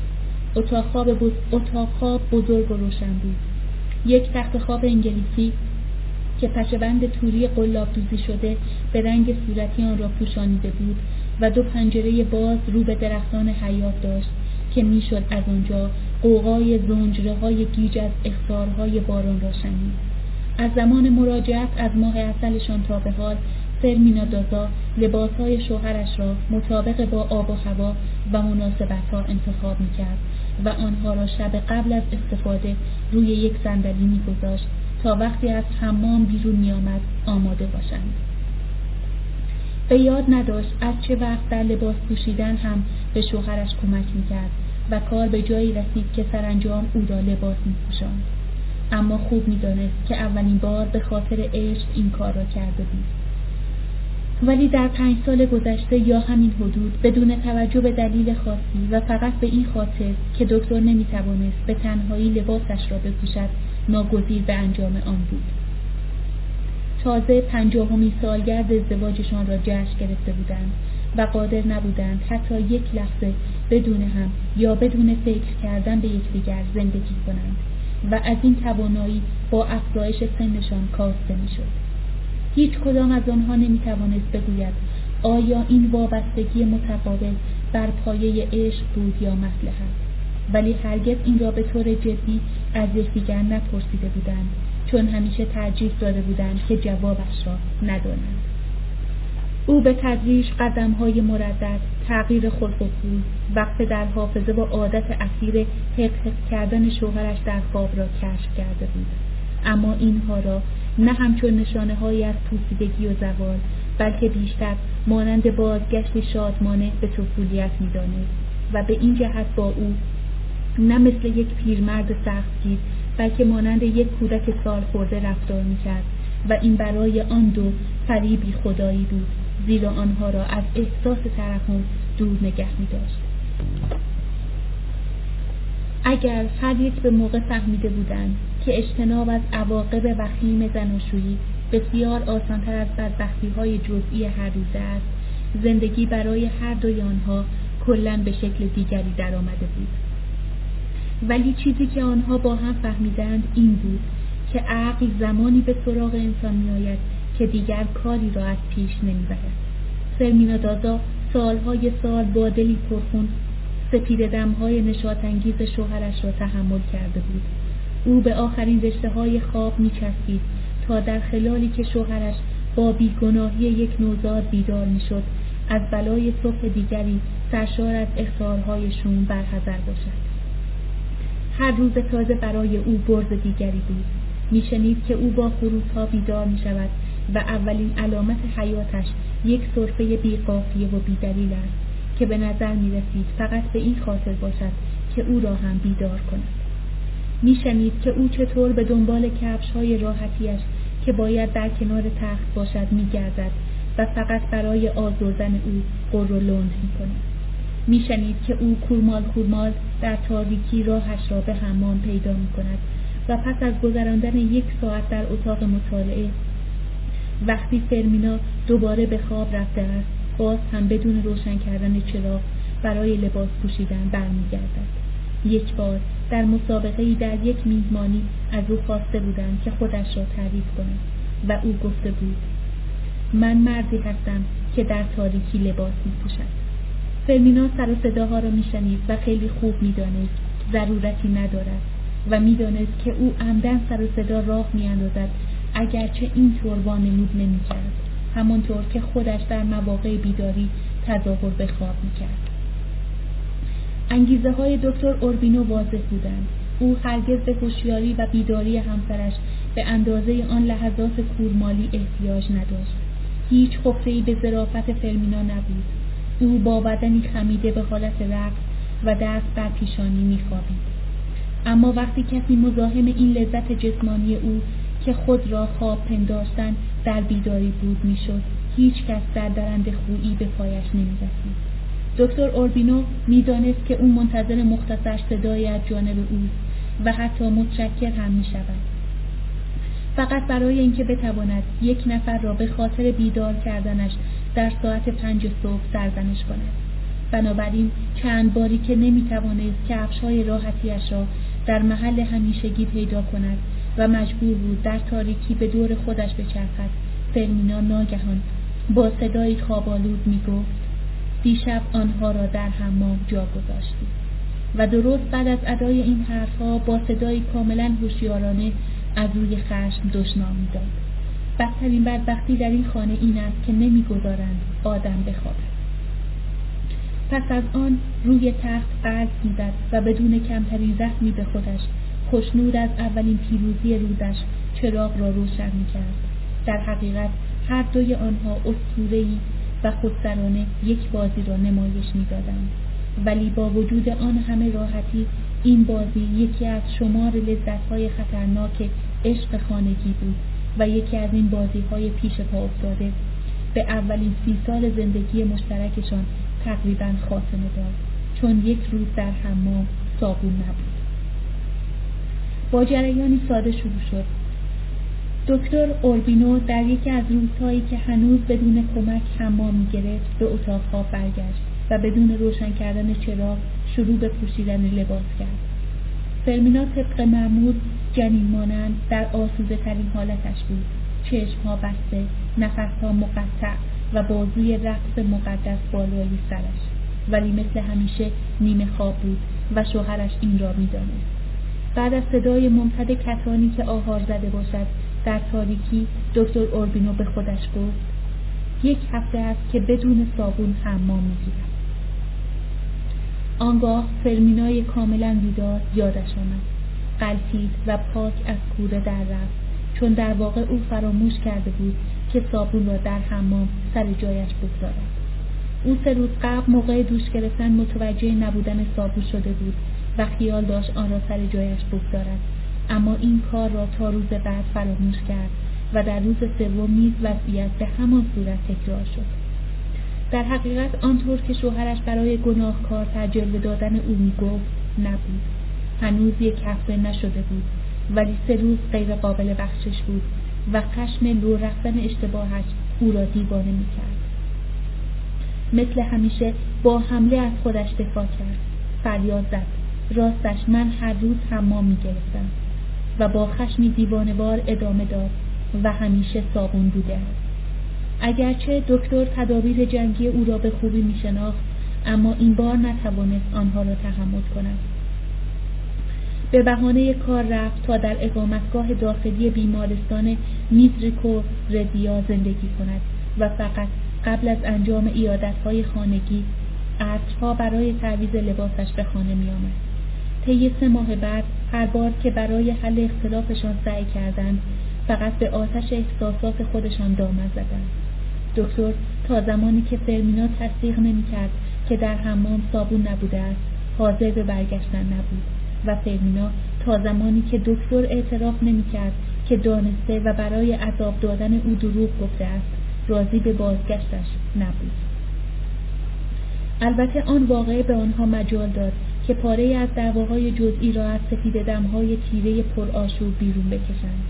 S2: اتاق خواب بزرگ و روشن بود. یک تخت خواب انگلیسی که پشه‌بند توری قلاب دوزی شده به رنگ صورتی آن را پوشانیده بود و 2 پنجره باز رو به درختان حیاط داشت که میشد از آنجا قوقای زنجره‌های گیج از اخطارهای باران را شنید. از زمان مراجعت از ماه عسلشان تا به حال فرمینا دازا لباسهای شوهرش را مطابق با آب و هوا و مناسبت‌ها انتخاب می‌کرد و آنها را شب قبل از استفاده روی یک صندلی می‌گذاشت تا وقتی از حمام بیرون می‌آمد آماده باشند. به یاد نداشت از چه وقت در لباس پوشیدن هم به شوهرش کمک می‌کرد و کار به جایی رسید که سرانجام او را لباس می‌پوشاند. اما خوب می‌دانست که اولین بار به خاطر عشق این کار را کرده بود. ولی در 5 سال گذشته یا همین حدود بدون توجه به دلیل خاصی و فقط به این خاطر که دکتر نمی‌توانست به تنهایی لباسش را بپوشد ناگزیر به انجام آن بود. تازه 50مین سالگرد ازدواجشان را جشن گرفته بودند و قادر نبودند حتی یک لحظه بدون هم یا بدون فکر کردن به یکدیگر زندگی کنند و از این توانایی با افزایش سنشان کاسته می‌شد. هیچ کدام از آنها نمی‌توانست بگوید آیا این وابستگی متقابل بر پایه عشق بود یا مصلحت، ولی هرگز این را به طور جدی از یکدیگر نپرسیده بودند، چون همیشه ترجیح داده بودند که جوابش را ندانند. او به تدریج قدم‌های مردد، تغییر خلق و خوی، وقت در حافظه و عادت اخیر حفظ کردن شوهرش در خواب را کشف کرده بود. اما اینها را نه همچون نشانه‌هایی از پوسیدگی و زوال، بلکه بیشتر مانند بازگشت شادمانه به طفولیت می‌دانست و به این جهت با او نه مثل یک پیرمرد سختگیر، بلکه مانند یک کودک سال خورده رفتار می‌کرد و این برای آن دو فریبی خدایی بود، زیرا آنها را از احساس ترحم دور نگه می‌داشت. اگر هر یک به موقع فهمیده بودند که اجتناب از عواقب وخیم زناشویی بسیار آسان‌تر از بدبختی‌های جزئی هر روزه است، زندگی برای هر دوی آنها کلاً به شکل دیگری درآمده بود. ولی چیزی که آنها با هم فهمیدند این بود که عقل زمانی به سراغ انسان می‌آید که دیگر کاری را از پیش نمی‌برد. فرمینا دازا سالهای سال با دلی پرخون سپید دمهای نشاط‌انگیز شوهرش را تحمل کرده بود. او به آخرین رشته‌های خواب می‌چسبید تا در خلالی که شوهرش با بیگناهی یک نوزاد بیدار می‌شد، از بلای صبح دیگری سرشار از اخطارهای شوم برحذر باشد. هر روز تازه برای او برز دیگری بود. می‌شنید که او با خروس‌ها بیدار می‌شود و اولین علامت حیاتش یک سرفه بی‌قافیه و بی‌دلیل است که به نظر می‌رسید فقط به این خاطر باشد که او را هم بیدار کند. می‌شنید که او چطور به دنبال کفش‌های راحتیش که باید در کنار تخت باشد می‌گردد و فقط برای آزردن او غر و لند می‌کند. می‌شنید که او کورمال در تاریکی راهش را به حمام پیدا می‌کند و پس از گذراندن 1 ساعت در اتاق مطالعه، وقتی فرمینا دوباره به خواب رفته است، باز هم بدون روشن کردن چراغ برای لباس پوشیدن برمیگردد. یک بار در مسابقه‌ای در یک میهمانی از او خواسته بودند که خودش را تعریف کند و او گفته بود: من مردی هستم که در تاریکی لباس می‌پوشد. فرمینا سر و صداها را میشنید و خیلی خوب میدانست ضرورتی ندارد و میدانست که او عمدن سر و صدا راه میاندازد، اگرچه این طور وانمود نمی‌کرد، همانطور که خودش در مواقع بیداری تظاهر به خواب می‌کرد. انگیزه های دکتر اوربینو واضح بودند. او هرگز به هوشیاری و بیداری همسرش به اندازه آن لحظات کورمالی احتیاج نداشت. هیچ خفته‌ای به ظرافت فرمینا نبود. او با بدنی خمیده به حالت رقص و دست بر پیشانی می‌خوابید. اما وقتی کسی مزاحم این لذت جسمانی او که خود را خواب پنداشتن در بیداری بود میشد، هیچ کس در درند خویی به پایش نمی‌رسید. دکتر اوربینو می‌دانست که او منتظر مختصر صدایی از جانب اوست و حتی متشکر هم می‌شود، فقط برای اینکه بتواند یک نفر را به خاطر بیدار کردنش در ساعت 5 صبح سرزنش کند. بنابراین چند باری که نمی‌توانست کفش‌های راحتیش را در محل همیشگی پیدا کند و مجبور بود در تاریکی به دور خودش بچرخد، فرمینا ناگهان با صدایی خواب‌آلود می‌گفت: دیشب آنها را در حمام جا گذاشتی. و درست بعد از ادای این حرفها با صدایی کاملا هوشیارانه از روی خشم دشنام می‌داد: بدترین بدبختی در این خانه این است که نمی‌گذارند آدم بخوابد. پس از آن روی تخت قلب می‌زد و بدون کمترین رحمی به خودش، خوشنود از اولین پیروزی روزش، چراغ را روشن می‌کرد. در حقیقت هر دوی آنها اسطوره‌ای و خودسرانه یک بازی را نمایش می‌دادند، ولی با وجود آن همه راحتی این بازی یکی از شمار لذت‌های خطرناک عشق خانگی بود و یکی از این بازی‌های پیش پا افتاده به اولین 30 سال زندگی مشترکشان تقریباً خاتمه داد، چون یک روز در حمام صابون نبود. با جریانی ساده شروع شد. دکتر اوربینو در یکی از روزهایی که هنوز بدون کمک حمام می‌گرفت به اتاق خواب برگشت و بدون روشن کردن چراغ شروع به پوشیدن لباس کرد. فرمینا طبق معمول جنین مانند در آسوده ترین حالتش بود، چشم‌ها بسته، نفس‌ها مقطع و بازوی رقص مقدس بالای سرش، ولی مثل همیشه نیمه خواب بود و شوهرش این را می‌دانست. بعد از صدای ممتد کتانی که آهار زده باشد در تاریکی، دکتر اوربینو به خودش گفت: 1 هفته است که بدون صابون حمام می‌گیرم. آنگاه فرمینای کاملا بیدار یادش آمد، غلتید و پاک از کوره در رفت، چون در واقع او فراموش کرده بود که صابون را در حمام سر جایش بگذارد. او 3 روز قبل موقع دوش گرفتن متوجه نبودن صابون شده بود و خیال داشت آن را سر جایش بگذارد، اما این کار را تا روز بعد فراموش کرد و در روز سوم نیز وضعیت به همان صورت تکرار شد. در حقیقت آنطور که شوهرش برای گناهکارتر جلوه دادن او میگفت نبود. هنوز 1 هفته نشده بود، ولی 3 روز غیر قابل بخشش بود و خشم لو رفتن اشتباهش او را دیوانه میکرد. مثل همیشه با حمله از خودش دفاع کرد. فریاد زد: راستش من هر روز حمام میگرفتم. و با خشمی دیوانه‌وار ادامه داد: و همیشه صابون بوده است. اگرچه دکتر تدابیر جنگی او را به خوبی میشناخت، اما این بار نتوانست آنها را تحمل کند. به بهانه کار رفت تا در اقامتگاه داخلی بیمارستان میزریکو ردیا زندگی کند و فقط قبل از انجام عیادت‌های خانگی عطرها برای تعویض لباسش به خانه می‌آمد. طی 3 ماه بعد هر بار که برای حل اختلافشان سعی کردند، فقط به آتش احساسات خودشان دامن زدند. دکتر تا زمانی که فرمینا تصدیق نمی‌کرد که در حمام صابون نبوده است، حاضر به برگشتن نبود و فرمینا تا زمانی که دکتر اعتراف نمی‌کرد که دانسته و برای عذاب دادن او دروغ گفته است، راضی به بازگشتش نبود. البته آن واقعه به آنها مجال داد که پاره‌ای از دعواهای جزئی را از سفید دم‌های تیره پرآشوب بیرون بکشند.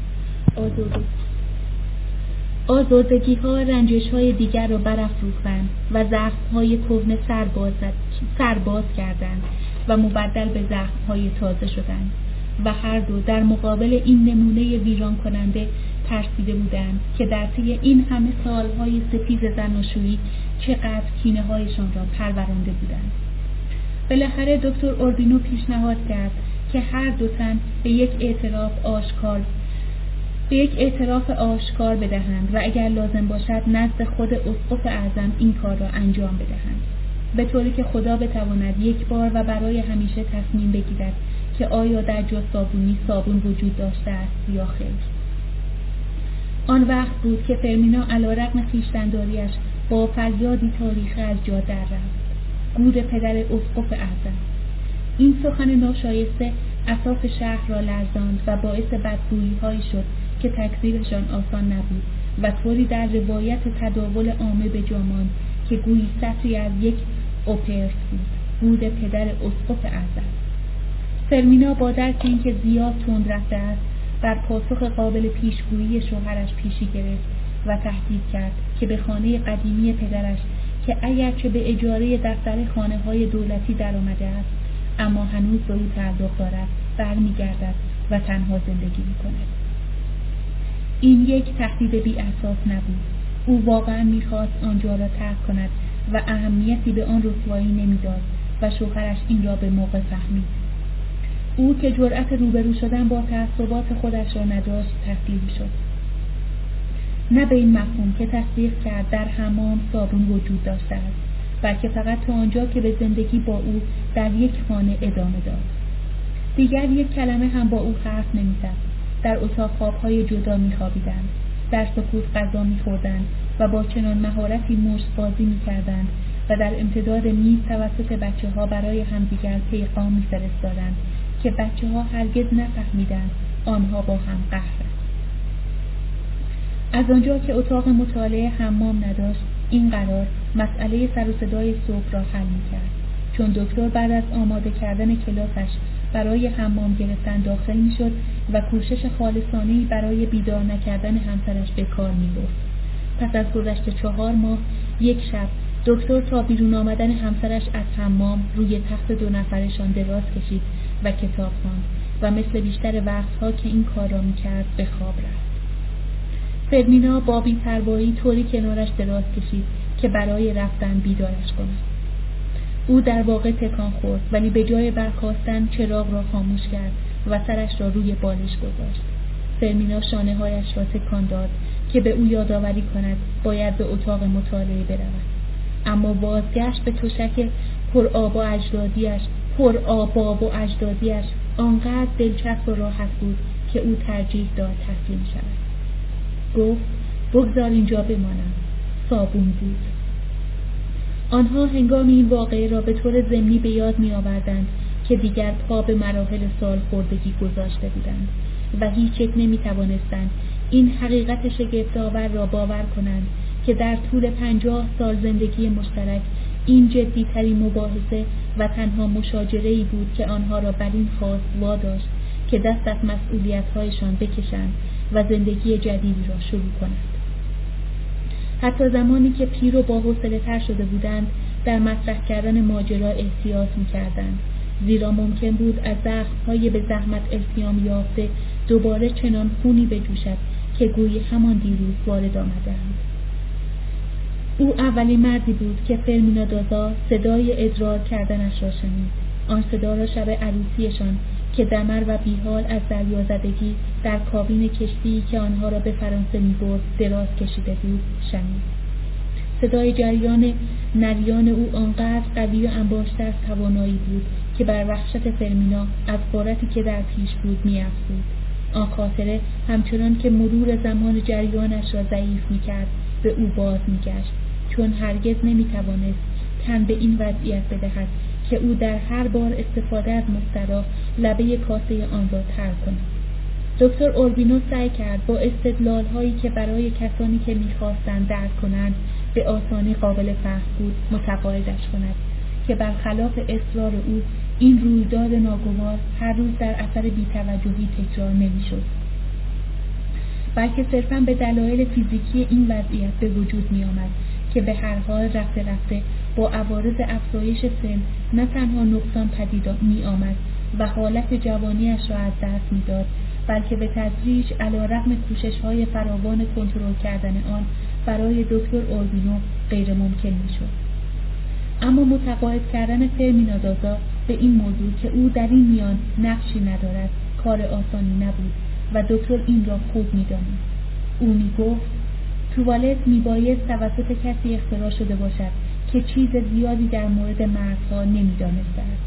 S2: آزردگی‌ها رنجش‌های دیگر را برافروختند و زخم‌های کهنه سرباز کردند و مبدل به زخم‌های تازه شدند و هر دو در مقابل این نمونه ویران کننده ترسیده بودند که در طی این همه سال‌های ستیز زناشویی چقدر کینه‌هایشان را پرورانده بودند. بالاخره دکتر اوربینو پیشنهاد کرد که هر دو تن به یک اعتراف آشکار بدهند و اگر لازم باشد نزد خود اسقف اعظم این کار را انجام بدهند، به طوری که خدا بتواند یک بار و برای همیشه تصمیم بگیرد که آیا در جا صابونی صابون وجود داشته است یا خیر. آن وقت بود که فرمینا علیرغم خویشتن‌داری‌اش با فریادی تاریخی از جا در رفت: گور پدر اسقف اعظم! این سخن ناشایسته اطراف شهر را لرزاند و باعث بدگویی‌هایی شد که تکذیبشان آسان نبود و طوری در روایت تداول عامه به جا ماند که گویی سطری از یک اپرت بود: گور پدر اسقف اعظم. فرمینا با درک اینکه زیاد تند رفته است، بر پاسخ قابل پیشگویی شوهرش پیشی گرفت و تهدید کرد که به خانه قدیمی پدرش که اگرچه به اجاره دفتر خانه‌های دولتی درآمده است، اما هنوز به او تعلق دارد، برمیگردد و تنها زندگی می‌کند. این یک تهدید بی اساس نبود. او واقعا می‌خواست آنجا را ترک کند و اهمیتی به آن رسوایی نمی‌داد و شوهرش این را به موقع فهمید. او که جرأت روبرو شدن با تعصبات خودش را نداشت، تسلیم شد. نه به این مفهوم که تصدیق کرد در حمام صابون وجود داشته است، بلکه فقط تا آنجا که به زندگی با او در یک خانه ادامه داد. دیگر یک کلمه هم با او حرف نمی‌زد. در اتاق خواب‌های جدا می‌خوابیدند، در سکوت غذا می‌خوردند و با چنان مهارتی مشت بازی می‌کردند و در امتداد میز توسط بچه‌ها برای همدیگر پیغام می‌فرستادند که بچه‌ها هرگز نفهمیدند آنها با هم قهرند. از آنجا که اتاق مطالعه حمام نداشت، این قرار مسئله سر و صدای صبح را حل می‌کرد. چون دکتر بعد از آماده کردن کلاسش برای حمام گرفتن داخل می‌شد و کوشش خالصانه‌ای برای بیدار نکردن همسرش به کار می‌برد. پس از گذشت 4 ماه، یک شب دکتر تا بیرون آمدن همسرش از حمام روی تخت 2 نفرشان دراز کشید و کتاب خواند و مثل بیشتر وقتها که این کار را می‌کرد به خواب رفت. فرمینا با بی‌پروایی طوری کنارش دراز کشید که برای رفتن بیدارش کند. او در واقع تکان خورد، ولی به جای برخاستن چراغ را خاموش کرد و سرش را روی بالش گذاشت. فرمینا شانه‌هایش را تکان داد که به او یادآوری کند باید به اتاق مطالعه برود. اما بازگشت به تشک پرآب و اجدادیش آنقدر دلچسب و راحت بود که او ترجیح داد تسلیم شود. گفت بگذار اینجا بمانم. صابون بود. آنها هنگام این واقعه را به طور ضمنی به یاد می آوردند که دیگر پا به مراحل سالخوردگی گذاشته بودند و هیچ یک نمی توانستند این حقیقت شگفت‌آور را باور کنند که در طول 50 سال زندگی مشترک این جدی‌ترین مباحثه و تنها مشاجره‌ای بود که آنها را بر این خواست واداشت که دست از مسئولیت‌هایشان بکشند و زندگی جدیدی را شروع کنند. حتی زمانی که پیر و باحوصله‌تر شده بودند، در مطرح کردن ماجرا احتیاط می‌کردند، زیرا ممکن بود از زخم‌های به زحمت التیام یافته دوباره چنان خونی بجوشد که گویی همان دیروز وارد آمده‌اند. او اولین مردی بود که فرمینا دازا صدای ادرار کردنش را شنید. آن صدا را شب عروسیشان که دمر و بیحال از دریازدگی در کابین کشتی که آنها را به فرانسه می‌برد دراز کشیده بود شنید. صدای جریان نریان او آنقدر قوی و انباشته از توانایی بود که بر وحشت فرمینا از غارتی که در پیش بود می‌افزود. آن خاطره همچنان که مرور زمان جریانش را ضعیف می‌کرد به او باز می‌گشت، چون هرگز نمی‌توانست تن به این وضعیت بدهد که او در هر بار استفاده از مستراح لبه کاسه آن را تر کند. دکتر اوربینو سعی کرد با استدلال‌هایی که برای کسانی که می‌خواستند درک کنند به آسانی قابل فهم بود متقاعدش کند که برخلاف اصرار او این رویداد ناگوار هر روز در اثر بی‌توجهی تکرار نمی‌شد، بلکه صرفاً به دلایل فیزیکی این وضعیت به وجود می‌آمد که به هر حال رفته رفته با عوارض افزایش سن نه تنها نقصان پدید می‌آمد و حالت جوانیش را از دست می‌داد، بلکه به تدریج علی‌رغم کوشش‌های فراوان کنترل کردن آن برای دکتر اوربینو غیر ممکن می‌شد. اما متقاعد کردن فرمینا دازا به این موضوع که او در این میان نقشی ندارد کار آسانی نبود و دکتر این را خوب می‌دانست. او می‌گفت توالت میبایست توسط کسی اختراع شده باشد که چیز زیادی در مورد مردها نمی‌دانسته است.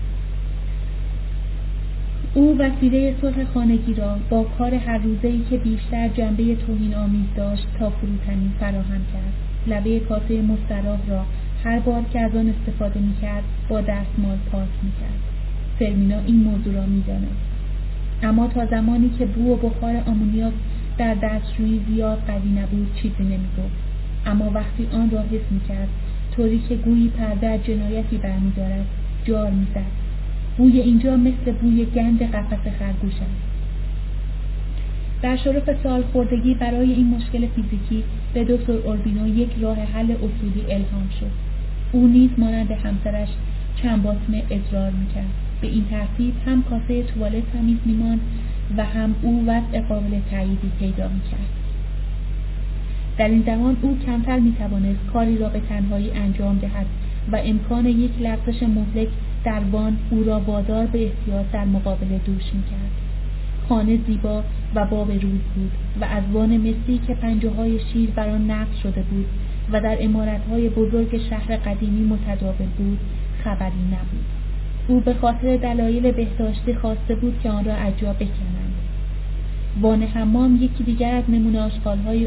S2: او وسیله صلح خانگی را با کار هر روزه‌ای که بیشتر جنبه توهین‌آمیز داشت تا فروتنی فراهم کرد. لبه کاسه مستراح را هر بار که از آن استفاده می‌کرد با دستمال پاک می‌کرد. فرمینا این موضوع را می‌دانست، اما تا زمانی که بو و بخار آمونیاک در دستشویی زیاد قوی نبود چیزی نمی‌گفت. اما وقتی آن را حس می‌کرد طوری که گویی پرده از جنایتی برمی‌دارد جار می‌زد. بوی اینجا مثل بوی گند قفس خرگوش است. در شرف سالخوردگی برای این مشکل فیزیکی به دکتر اوربینو یک راه حل اصولی الهام شد. او نیز مانند همسرش چند باسمه ادرار می‌کرد. به این ترتیب هم کاسه توالت تمیز می‌ماند و هم او وضع قابل تأییدی پیدا می‌کرد. در این زمان او کمتر می‌توانست کاری را به تنهایی انجام دهد و امکان یک لغزش مهلک در وان او را وادار به احتیاط در مقابل دوش می‌کرد. خانه زیبا و باب روز بود و از وان مسی که پنجه‌های شیر بر آن نقش شده بود و در عمارت‌های بزرگ شهر قدیمی متداول بود خبری نبود. او به خاطر دلایل بهداشتی خواسته بود که آن را از جا بکنند. وان حمام یکی دیگر از نمونه آشغال‌های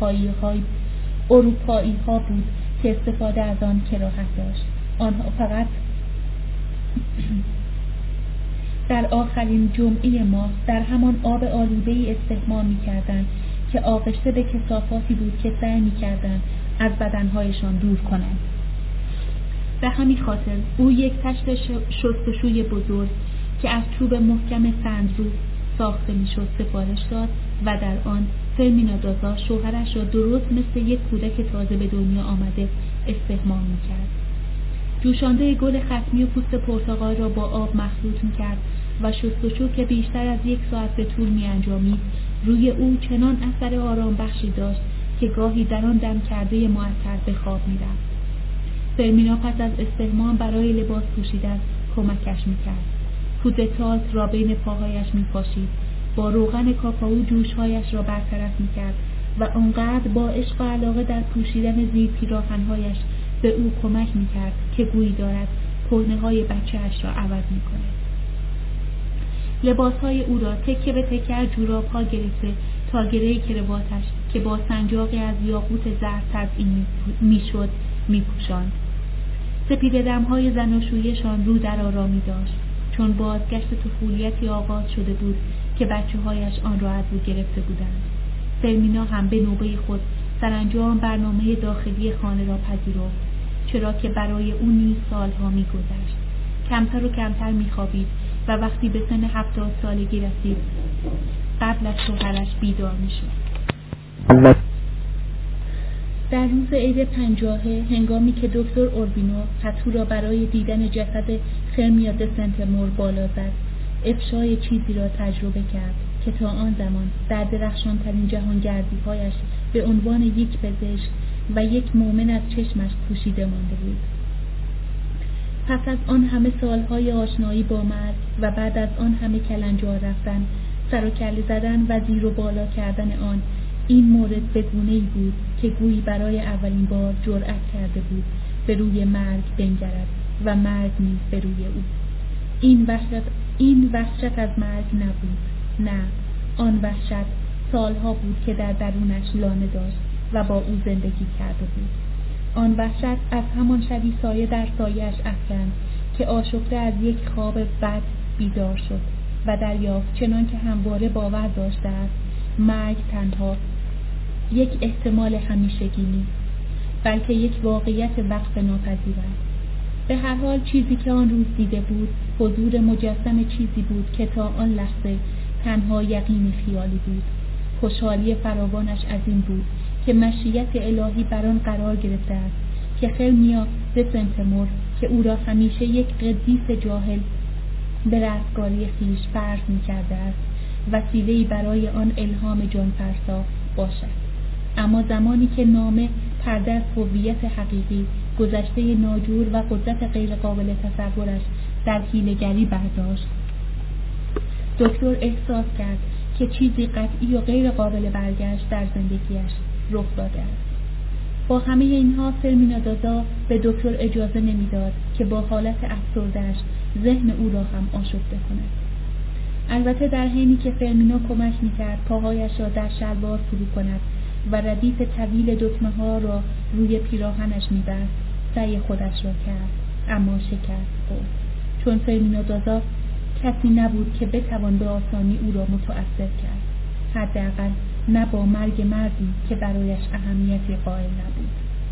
S2: اروپایی‌ها بود که استفاده از آن کراهت داشت. آنها فقط در آخرین جمعه ماه در همان آب آلوده‌ای استحمام می‌کردند که آغشته به کثافاتی بود که سعی می‌کردند از بدنهایشان دور کنند. به همین خاطر او یک تشت شستشوی بزرگ که از چوب محکم سنگ‌رو ساخته می‌شد سفارش داد و در آن فرمینا دازا شوهرش را درست مثل یک کودک تازه به دنیا آمده استحمام می‌کرد. جوشانده گل ختمی و پوست پرتقال را با آب مخلوط می‌کرد و شستشو که بیشتر از 1 ساعت به طول می‌انجامید روی او چنان اثر آرام بخشی داشت که گاهی در آن دم کرده معطر به خواب می‌رفت. فرمینا پس از استحمام برای لباس پوشیدن کمکش می‌کرد. پودر تالت را بین پاهایش می‌پاشید، با روغن کاکائو جوش‌هایش را برطرف می‌کرد و آنقدر با عشق و علاقه در پوشیدن زیر پیراهن‌هایش به او کمک می‌کرد که گویی دارد کهنه‌های بچه‌اش را عوض می‌کند. لباس‌های او را تکه به تکه از جوراب‌ها گرفته تا گره کرواتش که با سنجاقی از یاقوت زرد تزئین می‌شد می‌پوشاند. سپیده دم‌های زناشویی‌شان رو در آرامی داشت، چون بازگشت طفولیتی آغاز شده بود که بچه‌هایش آن را از او گرفته بودند. فرمینا هم به نوبه خود سرانجام برنامه داخلی خانه را پذیرفت، چرا که برای او نیز سالها می‌گذشت. کمتر و کمتر می‌خوابید و وقتی به سن 70 سالگی رسید قبل از شوهرش بیدار می‌شد. در روز عید 50 هنگامی که دکتر اوربینو پتو را برای دیدن جسد خرمیا د سنتمور بالا زد، افشای چیزی را تجربه کرد که تا آن زمان در درخشانترین جهانگردی‌هایش به عنوان یک پزشک و یک مؤمن از چشمش پوشیده مانده بود. پس از آن همه سالهای آشنایی با مرگ و بعد از آن همه کلنجار رفتن، سر و کله زدن و زیر و بالا کردن آن، این مورد به گونه‌ای بود که گویی برای اولین بار جرأت کرده بود به روی مرگ بنگرد و مرگ نیز به روی او. این وحشت از مرگ نبود، نه، آن وحشت سالها بود که در درونش لانه داشت و با او زندگی کرده بود. آن وحشت از همان شبی سایه در سایه‌اش افکند که آشفته از یک خواب بد بیدار شد و دریافت چنان که همواره باور داشته است مرگ تنها یک احتمال همیشگی نیست، بلکه یک واقعیت وقت ناپذیر است. به هر حال چیزی که آن روز دیده بود حضور مجسم چیزی بود که تا آن لحظه تنها یقین خیالی بود. خوشحالی فراوانش از این بود که مشیت الهی بر آن قرار گرفته است که خرمیا د سنتمور که او را همیشه یک قدیس جاهل به رستگاری خویش فرض می‌کرده است وسیله‌ای برای آن الهام جانفرسا باشد. اما زمانی که نامه پرده از هویت حقیقی، گذشته ناجور و قدرت غیرقابل تصورش در حیله‌گری برداشت، دکتر احساس کرد که چیزی قطعی و غیر قابل برگشت در زندگیش رخ داده است. با همه اینها فرمینا دازا به دکتر اجازه نمیداد که با حالت افسرده‌اش ذهن او را هم آشفته کند. البته در حینی که فرمینا کمک میکرد پاهایش را در شلوار فرو کند و ردیف طویل دکمه‌ها را روی پیراهنش می‌بست، سعی خودش را کرد، اما شکست خورد، چون فرمینا دازا کسی نبود که بتوان به آسانی او را متأثر کرد، حداقل نه با مرگ مردی که برایش اهمیتی قائل نبود.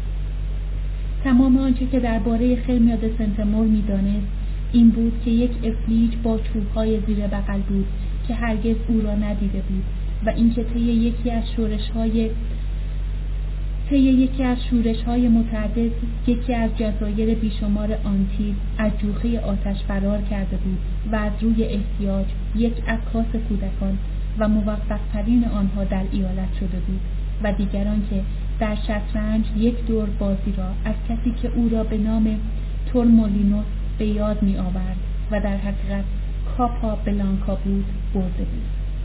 S2: تمام آنچه که درباره خرمیا د سنتمور می‌دانست این بود که یک افلیج با چوب‌های زیر بغل بود که هرگز او را ندیده بود و اینکه طی یکی از شورش‌های متعدد یکی از جزایر بیشمار آنتیل از جوخه آتش فرار کرده بود و از روی احتیاج یک عکاس کودکان و موفق‌ترین آنها در ایالت شده بود و دیگران که در شطرنج یک دور بازی را از کسی که او را به نام تورمولینوس به یاد می آورد و در حقیقت کاپا بلانکا بود برده بود.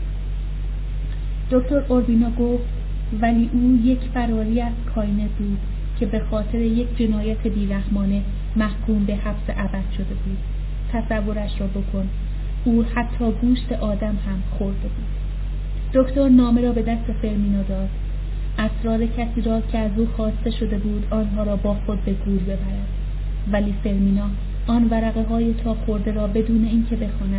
S2: دکتر اوربینو گفت ولی او یک فراری از کاینه بود که به خاطر یک جنایت بیرحمانه محکوم به حبس ابد شده بود. تصورش را بکن، او حتی گوشت آدم هم خورده بود. دکتر نامه را به دست فرمینا داد. اسرار کسی را که از او خواسته شده بود آنها را با خود به گور ببرد، ولی فرمینا آن ورقه های تا خورده را بدون اینکه بخواند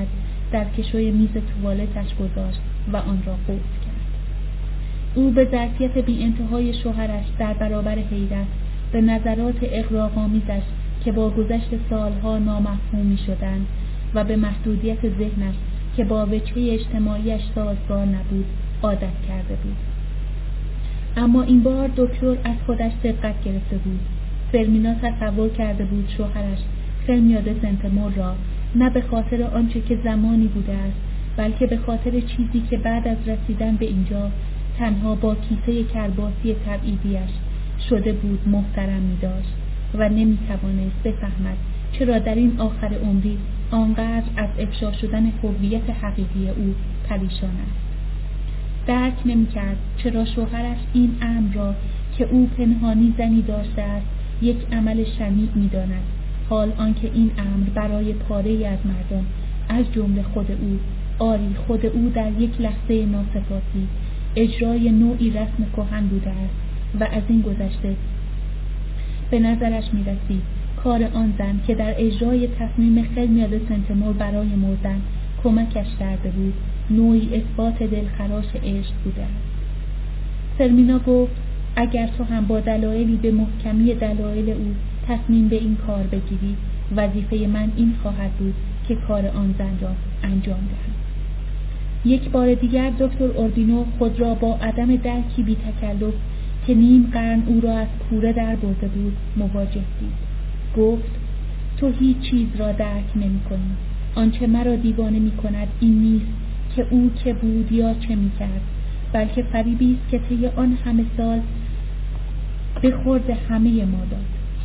S2: در کشوی میز توالتش گذاشت و آن را قفل کرد. او به ظرفیت بی انتهای شوهرش در برابر حیرت، به نظرات اغراق‌آمیزش که با گذشت سالها نامفهوم می‌شدند و به محدودیت ذهنش که با وجهه اجتماعیش سازگار نبود عادت کرده بود. اما این بار دکتر از خودش دقت گرفته بود. فرمینا تصور کرده بود شوهرش خلمیاد سنتمور را نه به خاطر آنچه که زمانی بوده است، بلکه به خاطر چیزی که بعد از رسیدن به اینجا تنها با کیسه کرباسی تبعیدیش شده بود محترم می داشت و نمی توانست بفهمد چرا در این آخر عمری آنقدر از افشا شدن هویت حقیقی او پریشان است. درک نمی کرد چرا شوهرش این امر را که او پنهانی زنی داشته است یک عمل شنیع می داند، حال آنکه این امر برای پاره‌ای از مردم از جمله خود او، آری خود او در یک لحظه ناسپاسی اجرای نوعی رسم کهن بوده است و از این گذشته به نظرش می رسید کار آن زن که در اجرای تصمیم خلمیاد سنتمور برای مردن کمکش کرده بود نوعی اثبات دلخراش عشق بوده است. فرمینا گفت اگر تو هم با دلایلی به محکمی دلایل او تصمیم به این کار بگیری، وظیفه من این خواهد بود که کار آن زن را انجام دهم. یک بار دیگر دکتر اوربینو خود را با عدم درکی بی تکلف که نیم قرن او را از کوره در برده بود مواجه دید. گفت تو هیچ چیز را درک نمی کنی. آنچه مرا دیوانه می کند این نیست که او که بود یا چه می کرد، بلکه فریبی است که طی آن همه سال به خورد همه ما داد.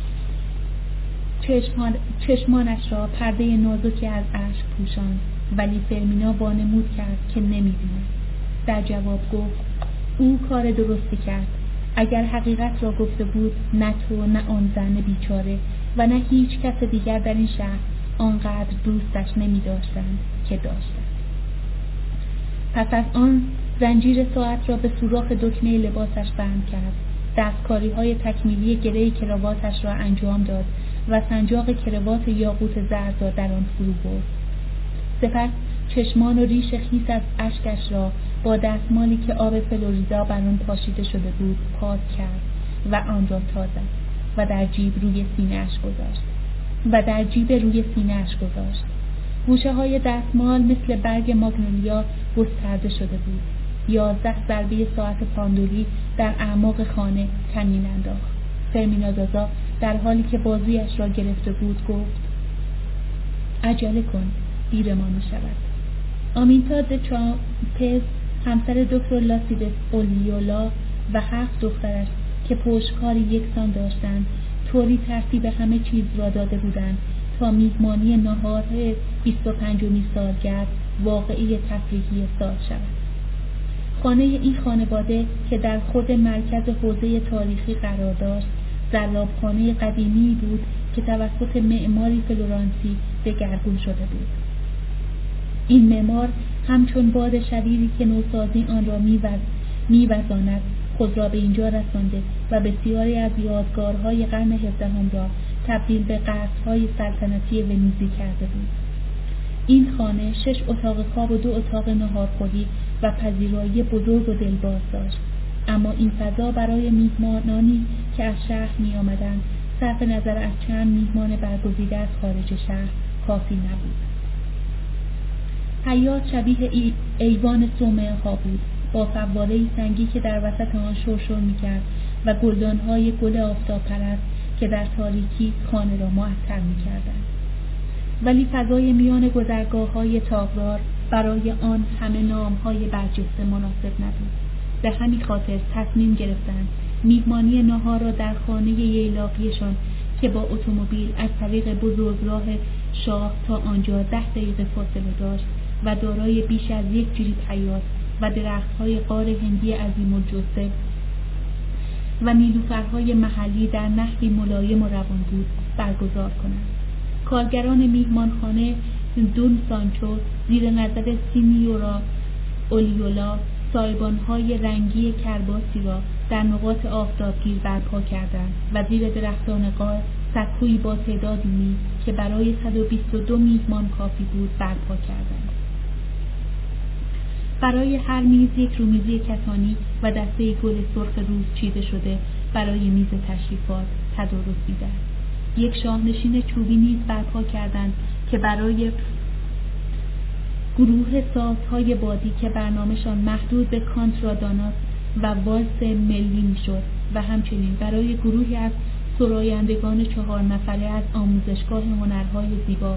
S2: چشمانش را پرده نازکی از اشک پوشاند، ولی فرمینا وانمود کرد که نمی‌بیند. در جواب گفت او کار درستی کرد. اگر حقیقت را گفته بود نه تو نه آن زن بیچاره و نه هیچ کس دیگر در این شهر آنقدر دوستش نمی‌داشتند که داشتند. پس از آن زنجیر ساعت را به سوراخ دکمه لباسش بند کرد، دستکاری‌های تکمیلی گره کراواتش را انجام داد و سنجاق کراوات یاقوت زرد را در آن فرو برد. سپس چشمان و ریش خیس از اشکش را با دستمالی که آب فلوریدا بر آن پاشیده شده بود پاک کرد و آن را تا زد و در جیب روی سینه‌اش گذاشت. گوشه‌های دستمال مثل برگ ماگنولیا گسترده شده بود. 11 ضربه ساعت پاندولی در اعماق خانه طنین انداخت. فرمینا زازا در حالی که بازویش را گرفته بود گفت عجله کن، دیرمان می‌شود. آمینتا د چامپز همسر دکتر لاسیدس اولیولا و 7 دخترش که پشتکاری یکسان داشتند طوری ترتیب همه چیز را داده بودند تا میزبانی ناهار 25مین سالگرد واقعی تفریحی سال شود. خانه این خانواده که در خود مرکز حوزه تاریخی قرار داشت، زرابخانه قدیمی بود که توسط معماری فلورانسی دگرگون شده بود. این معمار همچون باد شدیدی که نوسازی آن را می‌وزاند خود را به اینجا رسانده و بسیاری از یادگارهای قرن 17 را تبدیل به قصرهای سلطنتی ونیزی کرده بود. این خانه 6 اتاق خواب و 2 اتاق ناهارخوری و پذیرایی بزرگ و دلباز داشت، اما این فضا برای میهمانانی که از شهر می آمدند صرف نظر از چند میهمان برگزیده از خارج شهر کافی نبود. حیاط شبیه ایوان صومعه ها بود، با فواره سنگی که در وسط آن شرشر می کرد و گلدانهای گل آفتاب پرست که در تاریکی خانه را معطر می کردند. ولی فضای میان گذرگاه‌های تاغدار برای آن همه نام‌های برجسته مناسب نبود. به همین خاطر تصمیم گرفتند میهمانی ناهار را در خانه ییلاقیشان که با اتومبیل از طریق بزرگراه شاه تا آنجا 10 دقیقه فاصله داشت و دارای بیش از 1 جریب حیاط و درخت‌های غار هندی عظیم‌الجثه و نیلوفرهای محلی در نحوی ملایم و روان بود برگزار کنند. کارگران میهمانخانه دون سانچو زیر نظر سینیورا اولیولا سایبان‌های رنگی کرباسی را در نقاط آفتابگیر برپا کردند و زیر درختان غار سکویی با تعدادی میز که برای 122 میهمان کافی بود برپا کردند. برای هر میز یک رومیزی کتانی و دسته گل سرخ روز چیده شده برای میز تشریفات تدارک دیده. یک شاهنشین چوبی نیز برپا کردند که برای گروه سازهای بادی که برنامه‌شان محدود به کانتراداناس و والس ملی میشد و همچنین برای گروهی از سرایندگان 4 نفره از آموزشگاه هنرهای زیبا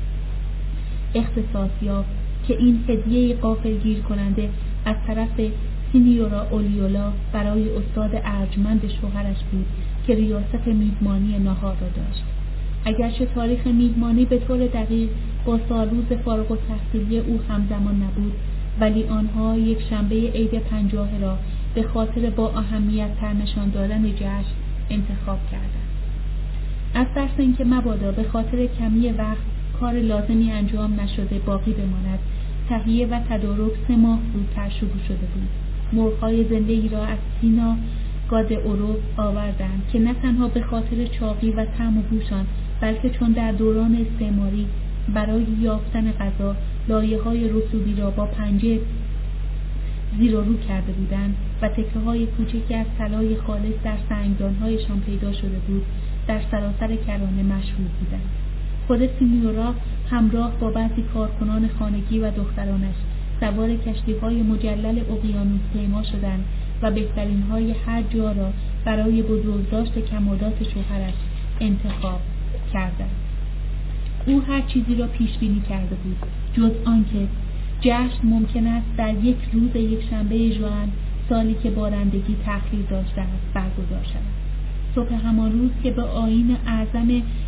S2: اختصاص یافت که این هدیه غافلگیر کننده از طرف سینیورا اولیولا برای استاد ارجمند شوهرش بود که ریاست میهمانی ناهار را داشت. اگرچه تاریخ میهمانی به طور دقیق با سالروز فارغ التحصیلی او همزمان نبود، ولی آنها یک شنبه عید 50 را به خاطر با اهمیت تر نشان دادن جشن انتخاب کردند. از ترس اینکه مبادا به خاطر کمی وقت کار لازمی انجام نشده باقی بماند، تهیه و تدارک 3 ماه زودتر شروع شده بود. مرغ‌های زنده‌ای را از سینا گاد اورو آوردند که نه تنها به خاطر چاقی و طعم و بوشان، بلکه چون در دوران استعماری برای یافتن غذا لایه‌های رسوبی را با پنجه زیر و رو کرده بودند و تکه‌های کوچکی از طلای خالص در سنگدان‌هایشان پیدا شده بود، در سراسر کرانه مشهور بودند. خود سینیورا همراه با بعضی کارکنان خانگی و دخترانش سوار کشتی‌های مجلل اقیانوس پیما شدند و بهترین‌های هر جا را برای بزرگداشت کمادات شوهرش انتخاب کردند. او هر چیزی را پیش بینی کرده بود جز آنکه جشن ممکن است در یک روز یک شنبه ژوئن سالی که بارندگی تأخیر داشته است برگزار شود. صبح همان روز که به آیین اعظم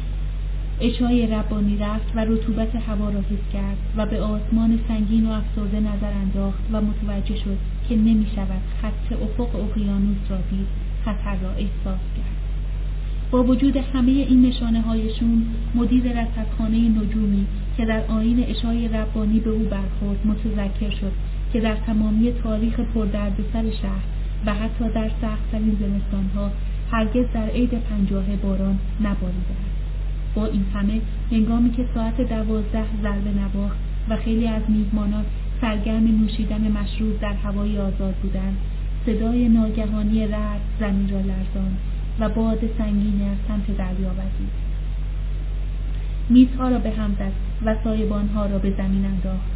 S2: عشای ربانی رفت و رطوبت هوا را حس کرد و به آسمان سنگین و افسرده نظر انداخت و متوجه شد که نمی شود خط افق اقیانوس را دید، خطر را احساس کرد. با وجود همه این نشانه هایشون، مدیر رصدخانه نجومی که در آیین عشای ربانی به او برخورد متذکر شد که در تمامی تاریخ پردردسر شهر و حتی در سخت‌ترین زمستان‌ها هرگز در عید 50 باران نباریده است. با این همه هنگامی که ساعت 12 ضربه نواخت و خیلی از میهمانان سرگرم نوشیدن مشروب در هوای آزاد بودند، صدای ناگهانی رعد زمین را لرزاند و باد سنگینی از سمت دریا وزید. میزها را به هم زد و سایبانها را به زمین انداخت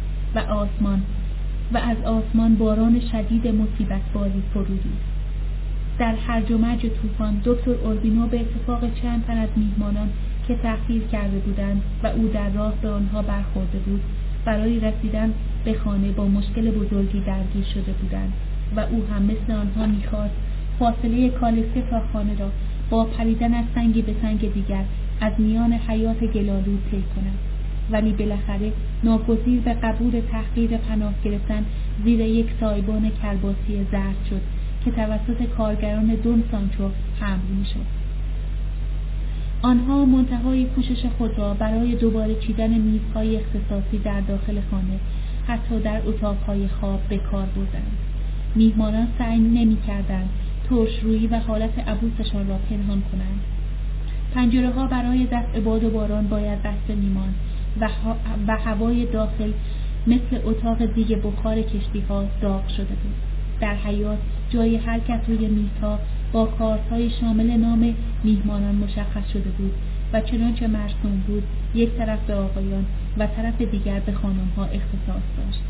S2: و از آسمان باران شدید مصیبت باری فرو ریخت. در هرج و مرج طوفان دکتر اوربینو به اتفاق چند تن از میهمانان که تأخیر کرده بودند و او در راه به آنها برخورده بود، برای رسیدن به خانه با مشکل بزرگی درگیر شده بودند و او هم مثل آنها می‌خواست فاصله کالسکه تا خانه را با پریدن از سنگی به سنگ دیگر از میان حیات گلالود طی کند، ولی بالاخره ناگزیر به قبول تحقیر پناه گرفتن زیر یک سایبان کرباسی زرد شد که توسط کارگران دون سانچو حمل می‌شد. آنها منتهای کوشش خود را برای دوباره چیدن میزهای اختصاصی در داخل خانه، حتی در اتاقهای خواب به کار بردند. میهمانان سعی نمی‌کردند ترش‌رویی و حالت عبوسشان را پنهان کنند. پنجره‌ها برای دفع باد و باران باید بسته می‌ماند و هوای داخل مثل اتاق دیگ بخار کشتی‌ها داغ شده بود. در حیاط جای هر کس روی میزها با کارت‌های شامل نام میهمانان مشخص شده بود و چنانچه مرسوم بود یک طرف به آقایان و طرف دیگر به خانم‌ها اختصاص داشت.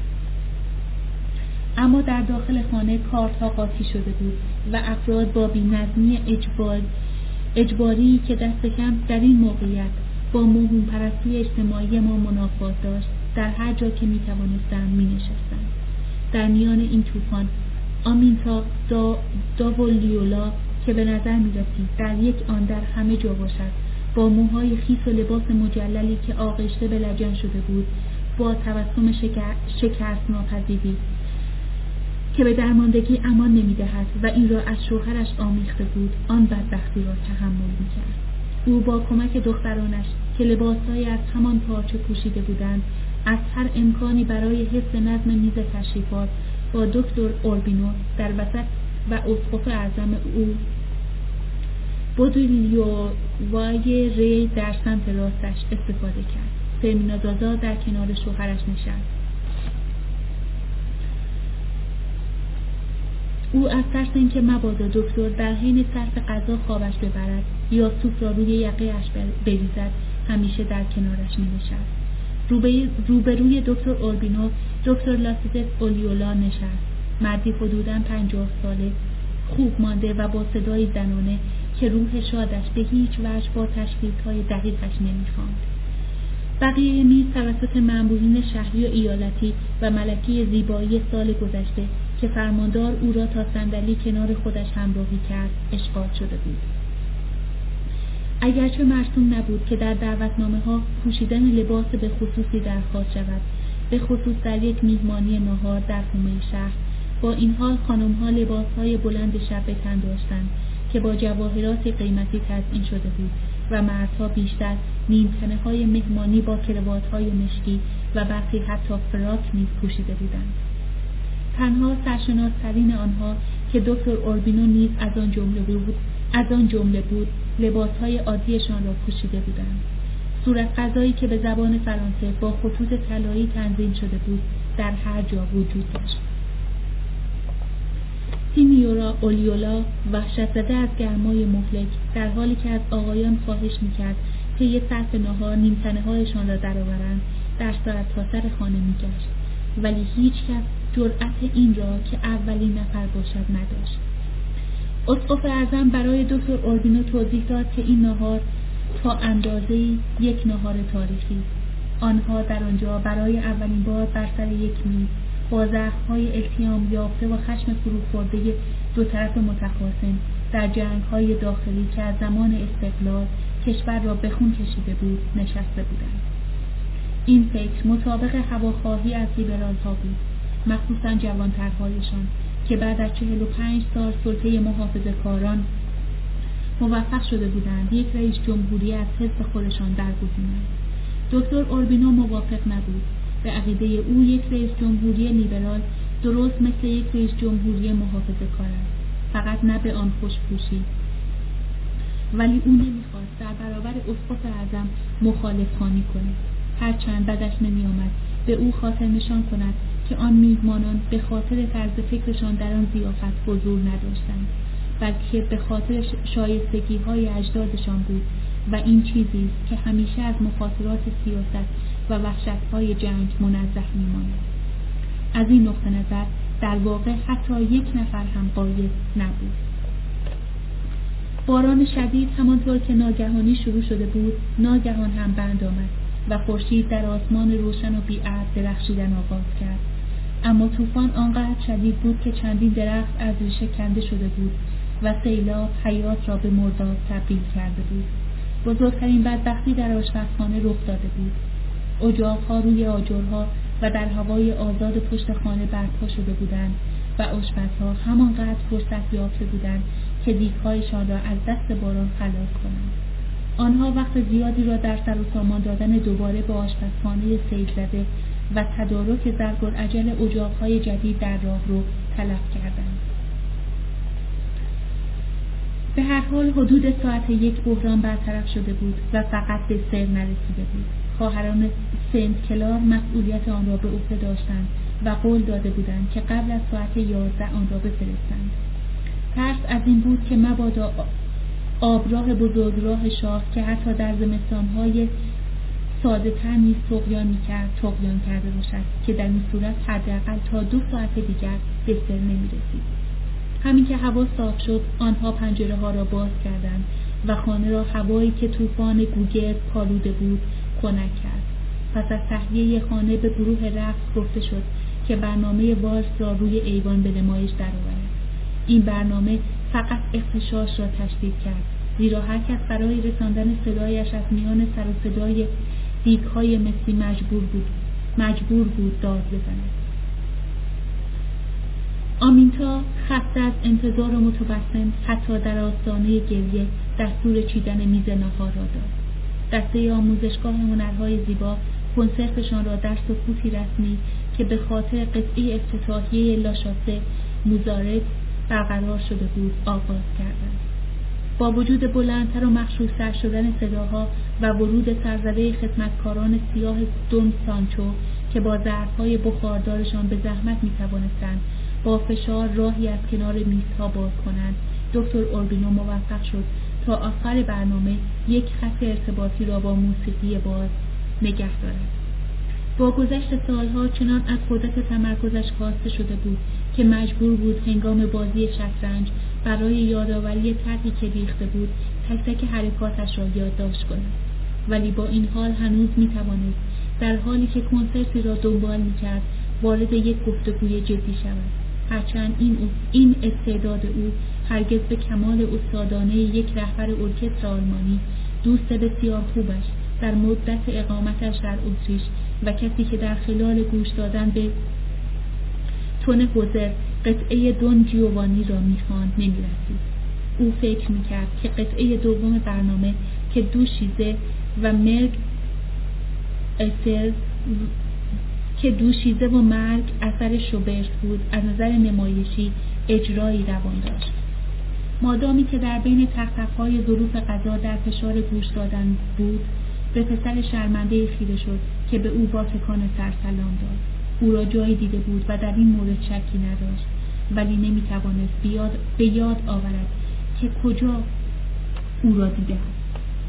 S2: اما در داخل خانه کارت‌ها قاطی شده بود و افراد با بی‌نظمی اجباری که دست کم در این موقعیت با موهوم پرستی اجتماعی ما منافات داشت در هر جا که می‌توانستند می‌نشستند. در میان این طوفان آمینتا داولیولا که به نظر می‌رسید در یک آن در همه جا باشد، با موهای خیس و لباس مجللی که آغشته به لجن شده بود، با تبسم شکست ناپذیری که به درماندگی امان نمی‌دهد و این را از شوهرش آمیخته بود، آن بدبختی را تحمل می‌کرد. او با کمک دخترانش که لباس‌های از همان پارچه پوشیده بودند، از هر امکانی برای حفظ نظم میز تشریفات با دکتر اوربینو در وسط و اسقف اعظم او بودولیووای ری در سمت راستش استفاده کرد. فرمینازازا در کنار شوهرش نشست. او از ترس اینکه مبادا دکتر در حین صرف غذا خوابش ببرد یا سوپ را روی یقه‌اش بریزد همیشه در کنارش می‌نشست. روبروی دکتر اوربینو دکتر لاسیتس اولیولا نشست. مردی حدوداً 50 ساله، خوب مانده و با صدای زنانه که روح شادش به هیچ وجه با تشخیص‌های دقیقش نمی‌خواند. بقیه میز توسط مأمورین شهری و ایالتی و ملکه زیبایی سال گذشته که فرماندار او را تا صندلی کنار خودش همراهی کرد اشغال شده بود. اگرچه مرسوم نبود که در دعوتنامه‌ها پوشیدن لباس به خصوصی درخواست شود، به خصوص در یک میهمانی ناهار در حومه شهر، با این حال خانم‌ها لباس‌های بلند شب به تن داشتند که با جواهرات قیمتی تزیین شده بود و مردها بیشتر نیمتنه‌های مهمانی با کراوات‌های مشکی و برخی حتی فراک نیز پوشیده بودند. تنها سرشناس‌ترین آنها که دکتر اوربینو نیز از آن جمله بود لباس‌های عادیشان را پوشیده بودند. صورت غذایی که به زبان فرانسه با خطوط طلایی تنظیم شده بود در هر جا وجود داشت. سینیورا اولیولا وحشت زده از گرمای مهلک در حالی که از آقایان خواهش می‌کرد طی صرف نهار نیمتنه‌هایشان را درآورند در سرتاسر خانه می‌گشت، ولی هیچ کس جرأت این را که اولین نفر باشد نداشت. اسقف اعظم برای دکتر اوربینو توضیح داد که این نهار تا اندازه‌ای یک نهار تاریخی است. آنها در آنجا برای اولین بار بر سر یک میز با زخم‌های التیام یافته و خشم فروخورده دو طرف متخاصم در جنگ‌های داخلی که از زمان استقلال کشور را به خون کشیده بود نشسته بودند. این فکر مطابق هواخواهی از لیبرال‌ها بود، مخصوصاً جوانترهایشان که بعد از 45 سال سلطه محافظه‌کاران موفق شده بودند یک رئیس جمهوری از حزب خودشان برگزینند. دکتر اوربینو موافق نبود. به عقیده او یک رئیس جمهوری لیبرال درست مثل یک رئیس جمهوری محافظه‌کار است، فقط نه به آن خوش‌پوشی. ولی او نمی‌خواست در برابر اسقف اعظم مخالف‌خوانی کند، هرچند بدش نمی‌آمد به او خاطر نشان کند که آن میهمانان به خاطر طرز فکرشان در آن ضیافت حضور نداشتند، بلکه به خاطر شایستگی‌های اجدادشان بود و این چیزی است که همیشه از مخاطرات سیاست و وحشت‌های جنگ منزه می‌ماند. از این نقطه نظر در واقع حتی یک نفر هم غایب نبود. باران شدید همانطور که ناگهانی شروع شده بود ناگهان هم بند آمد و خورشید در آسمان روشن و بی‌ابر درخشیدن آغاز کرد. اما طوفان آنقدر شدید بود که چندین درخت از ریشه کنده شده بود و سیلاب حیات را به مرداب تبدیل کرده بود. بزرگترین بدبختی در آشپزخانه رخ داده بود. اجاق‌ها روی آجرها و در هوای آزاد پشت خانه برپا شده بودند و آشپزها همانقدر فرصت یافته بودند که دیگ‌هایشان را از دست باران خلاص کنند. آنها وقت زیادی را در سر و سامان دادن دوباره به آشپزخانه سیل زده و تدارک ضرب‌العجل اجاق‌های جدید در راهرو تلف کردند. به هر حال حدود ساعت 1 بحران برطرف شده بود و فقط به سر نرسیده بود. خواهران سنت کلار مسئولیت آن را به عهده داشتند و قول داده بودند که قبل از ساعت 11 آن را بفرستند. ترس از این بود که مبادا آبراه بزرگراه شاه که حتی در زمستان‌های ساده تر نیز طغیان کرده باشد که در این صورت حداقل تا 2 ساعت دیگر به سر نمی‌رسید. همین که هوا صاف شد آنها پنجره‌ها را باز کردند و خانه را هوایی که طوفان گوگرد پالوده بود خنک کرد. پس از تهیه خانه به گروه رقص گفته شد که برنامه والس را روی ایوان به نمایش درآورد. این برنامه فقط اغتشاش را تشدید کرد، زیرا هر کس برای رساندن صدایش از میان سر و صدای دیگ‌های مسی مجبور بود داد بزند. آمینتا خسته از انتظار و متوسم حتی در آستانه گریه دستور چیدن میز ناهار را داد. دسته آموزشگاه هنرهای زیبا کنسرتشان را در سکوتی رسمی که به خاطر قطعه افتتاحیه لاشاسه موزارت برقرار شده بود آغاز کردند. با وجود بلندتر و مخشوش‌تر شدن صداها و ورود سرزده خدمتکاران سیاه دون سانچو که با ظرف‌های بخاردارشان به زحمت می‌توانستند با فشار راهی از کنار میزها باز کنند، دکتر اوربینو موفق شد تا آخر برنامه یک خط ارتباطی را با موسیقی باز نگه دارد. با گذشت سالها چنان از قدرت تمرکزش کاسته شده بود که مجبور بود هنگام بازی شطرنج برای یادآوری طرحی که ریخته بود تک تک حرکاتش را یادداشت کند. ولی با این حال هنوز می‌توانست در حالی که کنسرتی را دنبال می‌کرد وارد یک گفتگوی جدی شود، هرچند این استعداد او هرگز به کمال استادانه یک رهبر ارکستر آلمانی، دوست بسیار خوبش در مدت اقامتش در اتریش و کسی که در خلال گوش دادن به تون هوزر قطعه دون جیوانی را می‌خواند نمی‌رسید. او فکر می‌کرد که قطعه دوم برنامه که دوشیزه و مرگ اثر شوبرت بود از نظر نمایشی اجرایی روان داشت. مادامی که در بین تخت‌های ظروف غذا در فشار گوش دادن بود، به پسر شرمنده خیره شد که به او با تکان سر سلام داد. او را جایی دیده بود و در این مورد شکی نداشت، ولی نمی‌توانست به یاد آورد که کجا او را دیده است.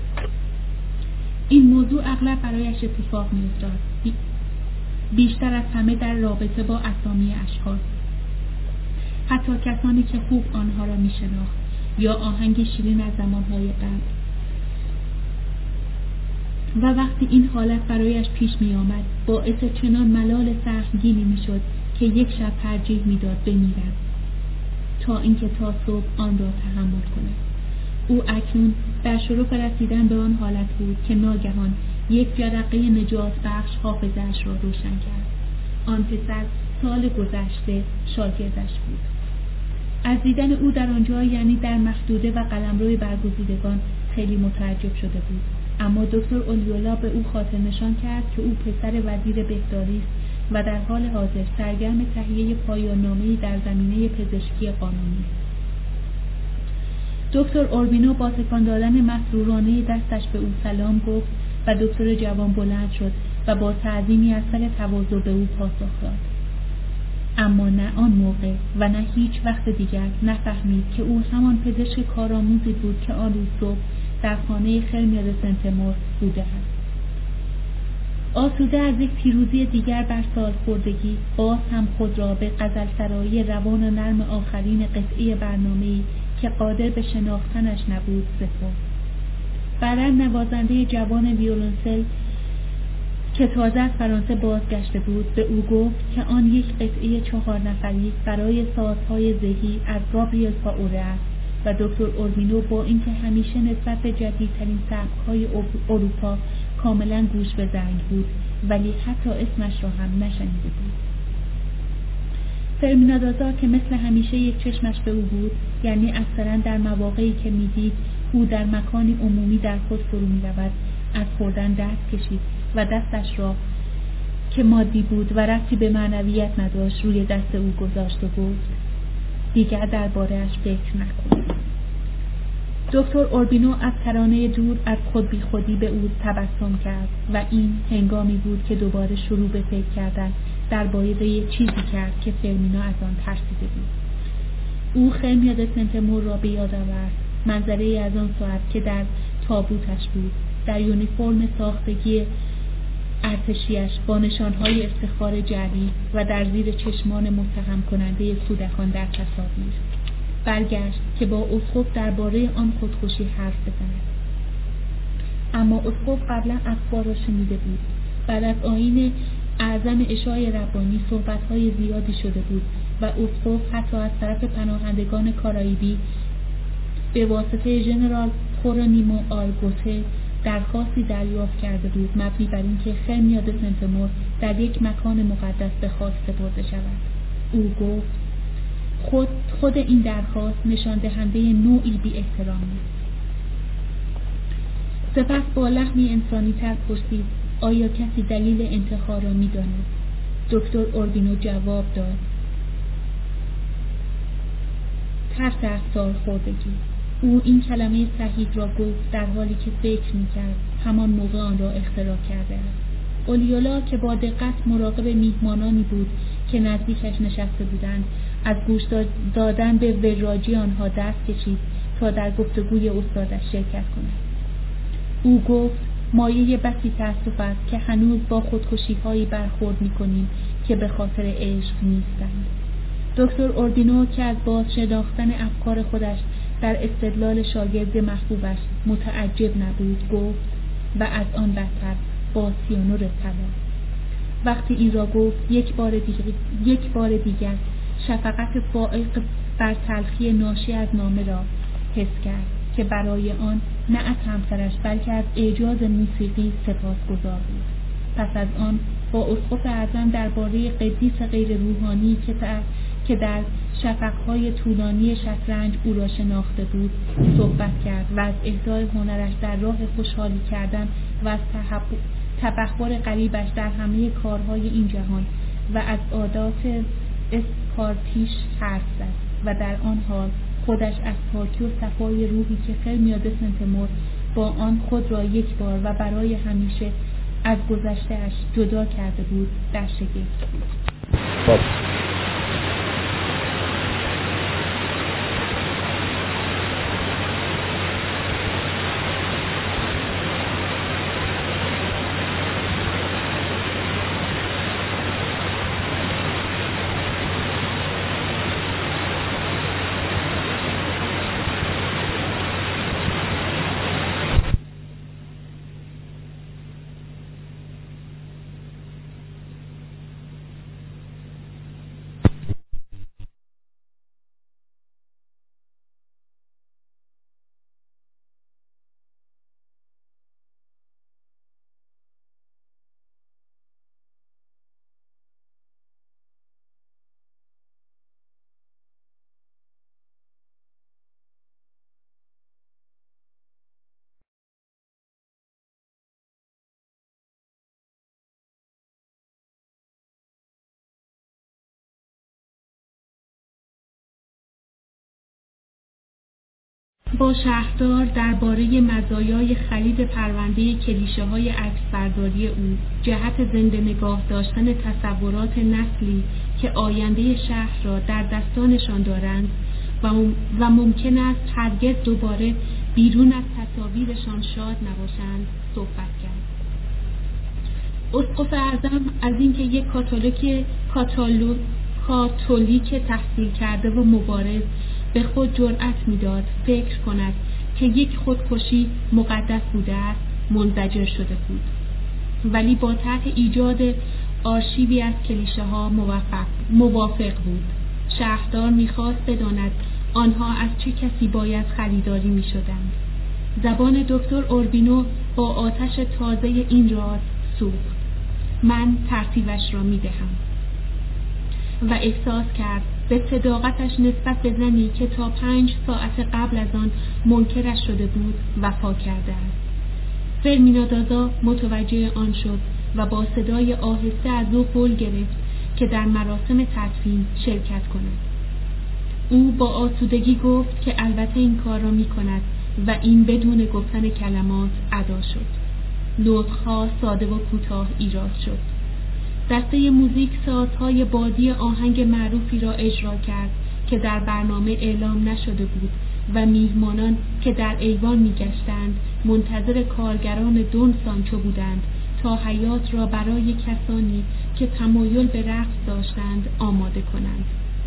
S2: این موضوع اغلب برایش اتفاق می‌افتاد، بیشتر از همه در رابطه با اسامی اشخاص، حتی کسانی که خوب آنها را می‌شناخت یا آهنگ شیرین از زمانهای قبل. و وقتی این حالت برایش پیش می‌آمد باعث چنان ملال سهمگینی می‌شد که یک شب ترجیح می‌داد بمیرد تا اینکه تا صبح آن را تحمل کند. او اکنون در شروع رسیدن به آن حالت بود که ناگهان یک جرقه نجات بخش حافظه‌اش را روشن کرد. آن پسر سال گذشته شاگردش بود. از دیدن او در آنجا، یعنی در محدوده و قلمرو برگزیدگان، خیلی متعجب شده بود. اما دکتر اولیولا به او خاطر نشان کرد که او پسر وزیر بهداری است و در حال حاضر سرگرم تهیه پایان‌نامه‌ای در زمینه پزشکی قانونی. دکتر اوربینو با تکان دادن مسرورانه دستش به او سلام گفت و دکتر جوان بلند شد و با تعظیمی از سر تواضع به او پاسخ داد. اما نه آن موقع و نه هیچ وقت دیگر نفهمید که او همان پزشک کارآموزی بود که آن روز صبح در خانه خرمیا سنتمور بوده است. آسوده از یک پیروزی دیگر بر سالخوردگی، باز هم خود را به غزلسرایی روان و نرم آخرین قطعه برنامه‌ای که قادر به شناختنش نبود سپرد. برای نوازنده جوان ویولنسل که تازه از فرانسه بازگشته بود به او گفت که آن یک قطعه 4 نفری برای سازهای ذهی از گابریل فاوره است و دکتر اوربینو با اینکه همیشه نسبت به جدیدترین سبک‌های اروپا کاملا گوش به زنگ بود، ولی حتی اسمش را هم نشنیده بود. فرمینا دازا که مثل همیشه یک چشمش به او بود، یعنی اکثرا در مواقعی که میدید او در مکانی عمومی در خود فرو می‌رود، از خوردن دست کشید و دستش را که مادی بود و ربطی به معنویت نداشت روی دست او گذاشت و گفت دیگر درباره‌اش فکر نکن. دکتر اوربینو از ترانه دور از خود بی خودی به او تبسم کرد و این هنگامی بود که دوباره شروع به فکر کردن درباره یک چیزی کرد که فرمینا از آن ترسیده بود. او خرمیا سنتمور را به یاد آورد، منظره‌ای از آن ساعت که در تابوتش بود، در یونیفرم ساختگی ارتشیش با نشانهای افتخار جعلی و در زیر چشمان متهم کننده کودکان در تصاویر. برگشت که با اسقف درباره آن خودکشی حرف بزند. اما اسقف قبلا اخبار را شنیده بود. بعد از آیین اعظم عشای ربانی صحبت‌های زیادی شده بود و اسقف حتی از طرف پناهندگان کارائیبی به واسطه ژنرال خورونیمو آرگوته درخواستی دریافت کرده بود مبنی بر اینکه خرمیا سنتمور در یک مکان مقدس به خواست سپرده شود. او گفت خود این درخواست نشان دهنده نوعی بی احترامی. سپس با لحنی انسانی تر پرسید آیا کسی دلیل انتحار را می داند؟ دکتر اوربینو جواب داد ترس از سالخوردگی. او این کلمه صحیح را گفت در حالی که فکر می‌کرد همان موقع آن را اختراع کرده است. اولیولا که با دقت مراقب میهمانانی بود که نزدیکش نشسته بودند از گوش دادن به وراجی آنها دست کشید تا در گفتگوی استادش شرکت کند. او گفت مایه بسی تأسف است که هنوز با خودکشی‌هایی برخورد می‌کنیم که به خاطر عشق نیستند. دکتر اوربینو که از باز شناختن افکار خودش در استدلال شاگرد محبوبش متعجب نبود گفت و از آن بدتر با سیانور طلا. وقتی این را گفت یک بار دیگر شفقت فائق بر تلخی ناشی از نامه را حس کرد که برای آن نه از همسرش بلکه از اعجاز موسیقی سپاسگزار بود. پس از آن با اسقف اعظم درباره قدیس غیر روحانی که در شفقهای طولانی شطرنج او را شناخته بود صحبت کرد و از اهدای هنرش در راه خوشحالی کردن و از تبحر غریبش در همه کارهای این جهان و از عادات اسکارپیش حرف زد و در آن حال خودش از پاکی و صفای روحی که خرمیا د سنتمور با آن خود را یک بار و برای همیشه از گذشته‌اش جدا کرده بود در شگفت بود. با شهردار درباره مزایای خرید پرونده کلیشه‌های عکسبرداری او، جهت زنده نگاه داشتن تصورات نسلی که آینده شهر را در دستانشان دارند و ممکن است هرگز دوباره بیرون از تصاویرشان شاد نباشند صحبت کرد. اسقف اعظم از اینکه یک کاتولیک تحصیل کرده و مبارز به خود جرأت می‌داد فکر کند که یک خودکشی مقدس بوده است منزجر شده بود، ولی با طرح ایجاد آرشیوی از کلیشه‌ها موافق بود. شهردار می‌خواست بداند آنها از چه کسی باید خریداری می‌شدند. زبان دکتر اوربینو با آتش تازه این راز سوخت. من ترتیبش را می‌دهم. و احساس کرد به صداقتش نسبت به زنی که تا 5 ساعت قبل از آن منکرش شده بود وفا کرده است. فرمینادازا متوجه آن شد و با صدای آهسته از او قول گرفت که در مراسم تدفین شرکت کند. او با آسودگی گفت که البته این کار را می کند و این بدون گفتن کلمات ادا شد. نطق‌ها ساده و کوتاه ایراد شد. دسته موزیک سازهای بادی آهنگ معروفی را اجرا کرد که در برنامه اعلام نشده بود و میهمانان که در ایوان می‌گشتند منتظر کارگران دون سانچو بودند تا حیات را برای کسانی که تمایل به رقص داشتند آماده کنند.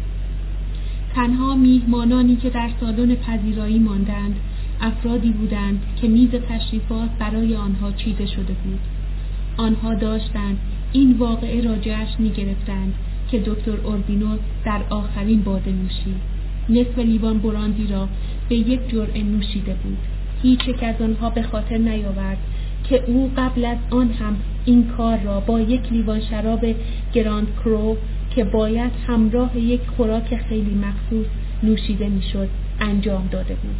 S2: تنها میهمانانی که در سالن پذیرایی ماندند افرادی بودند که میز تشریفات برای آنها چیده شده بود. آنها داشتند این واقعه را جشن می‌گرفتند که دکتر اوربینو در آخرین باده نوشی نصف لیوان براندی را به یک جرعه نوشیده بود. هیچ یک از آنها به خاطر نیاورد که او قبل از آن هم این کار را با یک لیوان شراب گراند کرو که باید همراه یک خوراک خیلی مخصوص نوشیده میشد انجام داده بود.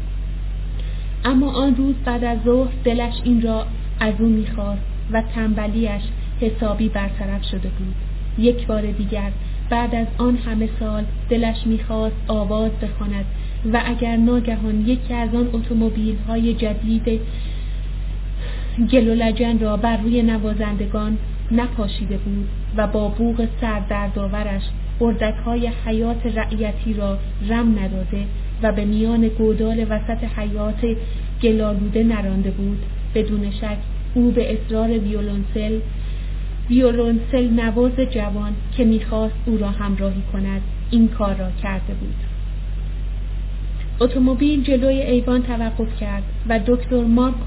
S2: اما آن روز بعد از ظهر دلش این را از او می‌خواست و تنبلیش حسابی برطرف شده بود. یک بار دیگر بعد از آن همه سال دلش می‌خواست آواز بخواند و اگر ناگهان یکی از آن اتومبیل‌های جدید گل و لجن را بر روی نوازندگان نپاشیده بود و با بوق سردردآورش اردک‌های حیات رعیتی را رم نداده و به میان گودال وسط حیات گل‌آلوده نرانده بود، بدون شک او به اصرار ویولنسل نواز جوان که می‌خواست او را همراهی کند این کار را کرده بود. اتومبیل جلوی ایوان توقف کرد و دکتر مارکو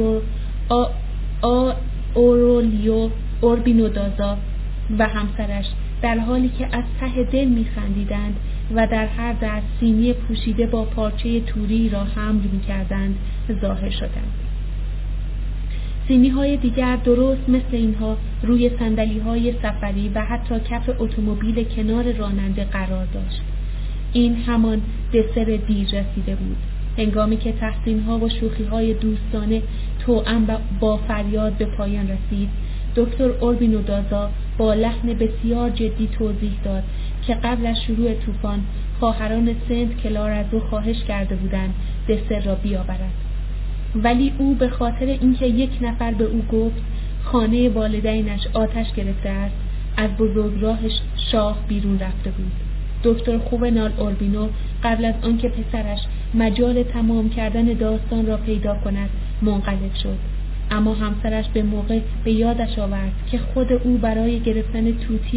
S2: آورولیو اوربینو دازا و همسرش در حالی که از ته دل می‌خندیدند و در هر دست سینی پوشیده با پارچه توری را حمل می‌کردند ظاهر شدند. سینی‌های دیگر درست مثل اینها روی صندلی‌های سفری و حتی کف اتومبیل کنار راننده قرار داشت. این همان دسر دیر رسیده بود. هنگامی که تحسین‌ها و شوخی‌های دوستانه توأم با فریاد به پایان رسید، دکتر اوربینو دازا با لحن بسیار جدی توضیح داد که قبل از شروع طوفان خواهران سنت کلار از او خواهش کرده بودند دسر را بیاورد. ولی او به خاطر اینکه یک نفر به او گفت خانه والدینش آتش گرفته است، از بزرگراه شاه بیرون رفته بود. دکتر خوونال اوربینو قبل از آنکه پسرش مجال تمام کردن داستان را پیدا کند منقلب شد، اما همسرش به موقع به یادش آورد که خود او برای گرفتن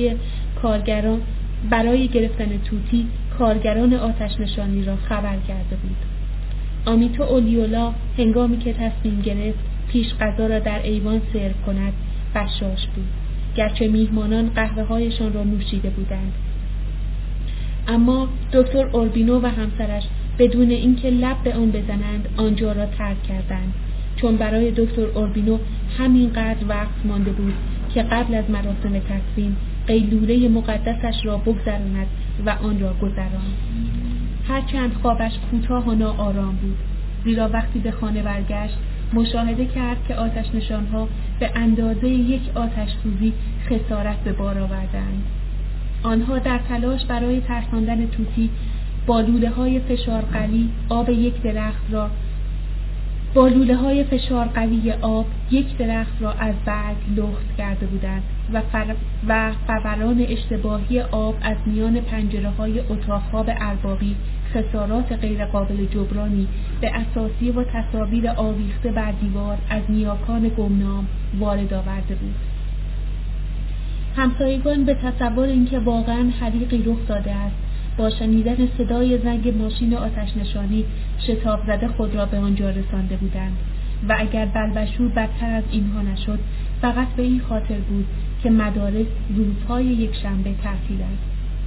S2: توتی کارگران آتش نشانی را خبر کرده بود. آمیتو اولیولا هنگامی که تصمیم گرفت پیش غذا را در ایوان سرو کند بشاش بود، گرچه میهمانان قهوه‌هایشان را نوشیده بودند. اما دکتر اوربینو و همسرش بدون اینکه لب به آن بزنند آنجا را ترک کردند، چون برای دکتر اوربینو همینقدر وقت مانده بود که قبل از مراسم تدفین قیلوله مقدسش را بگذراند و آن را گذراند. هرچند خوابش کوتاه و ناآرام بود، زیرا وقتی به خانه برگشت مشاهده کرد که آتش نشانها به اندازه یک آتش سوزی خسارت به بار آوردند. آنها در تلاش برای ترساندن توتی با لوله‌های فشار قوی آب یک درخت را از برگ لخت کرده بودند و فوران اشتباهی آب از میان پنجره‌های اتاق خواب اربابی خسارات غیرقابل جبرانی به اساسیه و تصاویر آویخته بر دیوار از نیاکان گمنام وارد آورده بود. همسایگان به تصور اینکه واقعاً حریقی رخ داده است، با شنیدن صدای زنگ ماشین آتش نشانی شتاب زده خود را به آنجا رسانده بودند و اگر بلبشور بدتر از اینها نشد فقط به این خاطر بود که مدارس روزهای یک شنبه تعطیل است.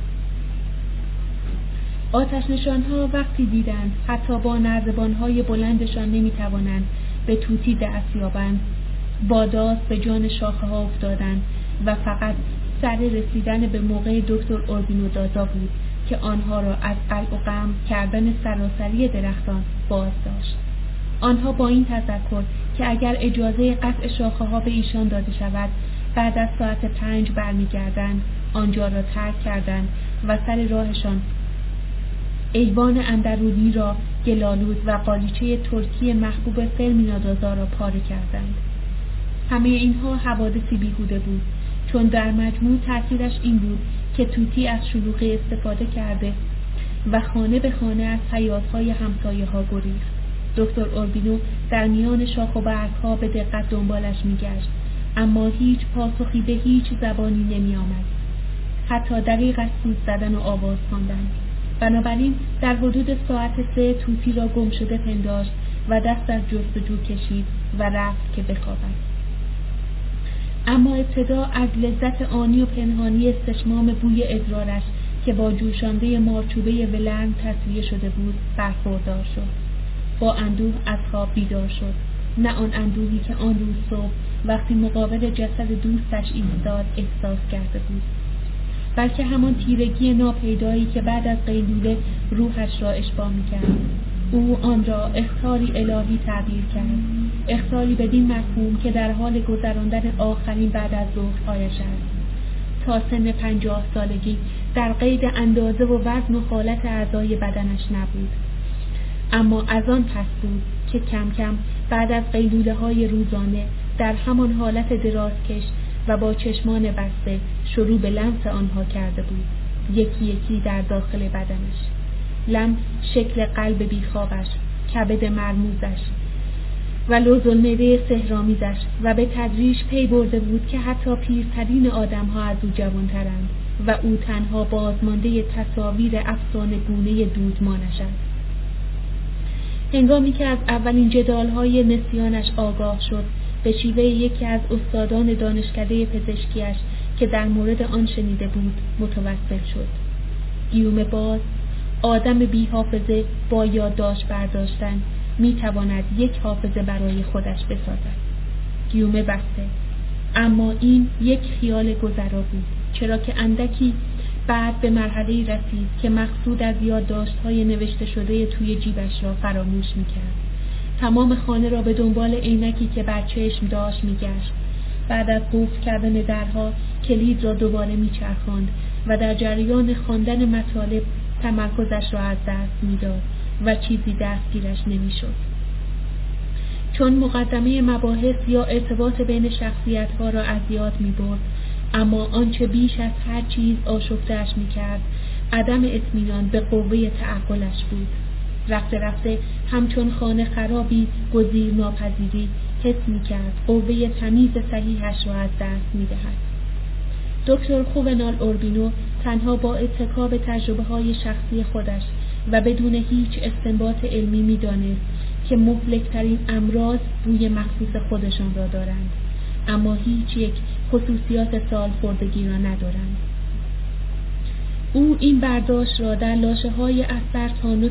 S2: آتش نشانها وقتی دیدند حتی با نردبانهای بلندشان نمیتوانند به توتی دست یابند، با داس به جان شاخه ها افتادند و فقط سر رسیدن به موقع دکتر اوربینو دازا بود که آنها را از قلع و قم کردن سراسری درختان باز داشت. آنها با این تذکر که اگر اجازه قطع شاخه ها به ایشان داده شود بعد از ساعت 5 برمیگردند آنجا را ترک کردند و سر راهشان ایوان اندرونی را گل‌آلود و قالیچه ترکی محبوب فیلمینا دازا را پاره کردند. همه اینها حوادثی بیهوده بود، چون در مجموع تأثیرش این بود که توتی از شلوغی استفاده کرده و خانه به خانه از حیاط‌های همسایه‌ها گریخت. دکتر اوربینو در میان شاخ و برگ‌ها به دقت دنبالش می‌گشت، اما هیچ پاسخی به هیچ زبانی نمی‌آمد، حتی دریغ از سوت زدن و آواز خواندن. بنابراین در حدود ساعت 3 توتی را گم شده پنداشت و دست از جستجو کشید و رفت که بخوابد. اما ابتدا از لذت آنی و پنهانی استشمام بوی ادرارش که با جوشانده مارچوبه ولرم تصفیه شده بود برخوردار شد. با اندوه از خواب بیدار شد، نه آن اندوهی که آن روز صبح وقتی مقابل جسد دوستش ایستاد احساس کرده بود، بلکه همان تیرگی ناپیدایی که بعد از قیلوله روحش را اشباع می‌کرد. او آن را اخطاری الهی تعبیر کرد، اخطاری بدین مفهوم که در حال گذراندن آخرین بعد از ظهرهایش است. تا سن 50 سالگی در قید اندازه و وزن و حالت اعضای بدنش نبود، اما از آن پس بود که کم کم بعد از قیلوله‌های روزانه در همان حالت درازکش و با چشمان بسته شروع به لمس آنها کرده بود، یکی یکی در داخل بدنش. لمس شکل قلب بیخوابش، کبد مرموزش و لوزالمعده سحرآمیزش و به تدریج پی برده بود که حتی پیرترین آدم‌ها از او جوان‌ترند و او تنها بازمانده تصاویر افسانه‌گونه دودمانش است. هنگامی که از اولین جدال‌های نسیانش آگاه شد، به شیوه یکی از استادان دانشکده پزشکیش که در مورد آن شنیده بود متوسل شد. گیوم باز، آدم بی حافظه با یادداشت برداشتن می تواند یک حافظه برای خودش بسازد. گیوم بسته. اما این یک خیال گذرا بود، چرا که اندکی بعد به مرحله‌ای رسید که مقصود از یادداشت‌های نوشته شده توی جیبش را فراموش می‌کرد. تمام خانه را به دنبال عینکی که بر چشم داشت می‌گشت. بعد از قفل کردن درها کلید را دوباره می‌چرخاند و در جریان خواندن مطالب تمرکزش را از دست می‌داد و چیزی دستگیرش نمی‌شد. چون مقدمه مباحث یا ارتباط بین شخصیت‌ها را از یاد می‌برد، اما آنچه بیش از هر چیز آشفته‌اش می‌کرد عدم اطمینان به قوه تعقلش بود. رفته رفته همچون خانه خرابی گزیر ناپذیری حس می‌کرد قوه تمیز صحیحش را از دست می‌دهد. دکتر خوونال اوربینو تنها با اتکا به تجربه‌های شخصی خودش و بدون هیچ استنباط علمی می‌دانست که مهلک‌ترین امراض بوی مخصوص خودشان را دارند، اما هیچ یک خصوصیات سالخوردگی را ندارند. او این برداشت را در لاشه‌های از سر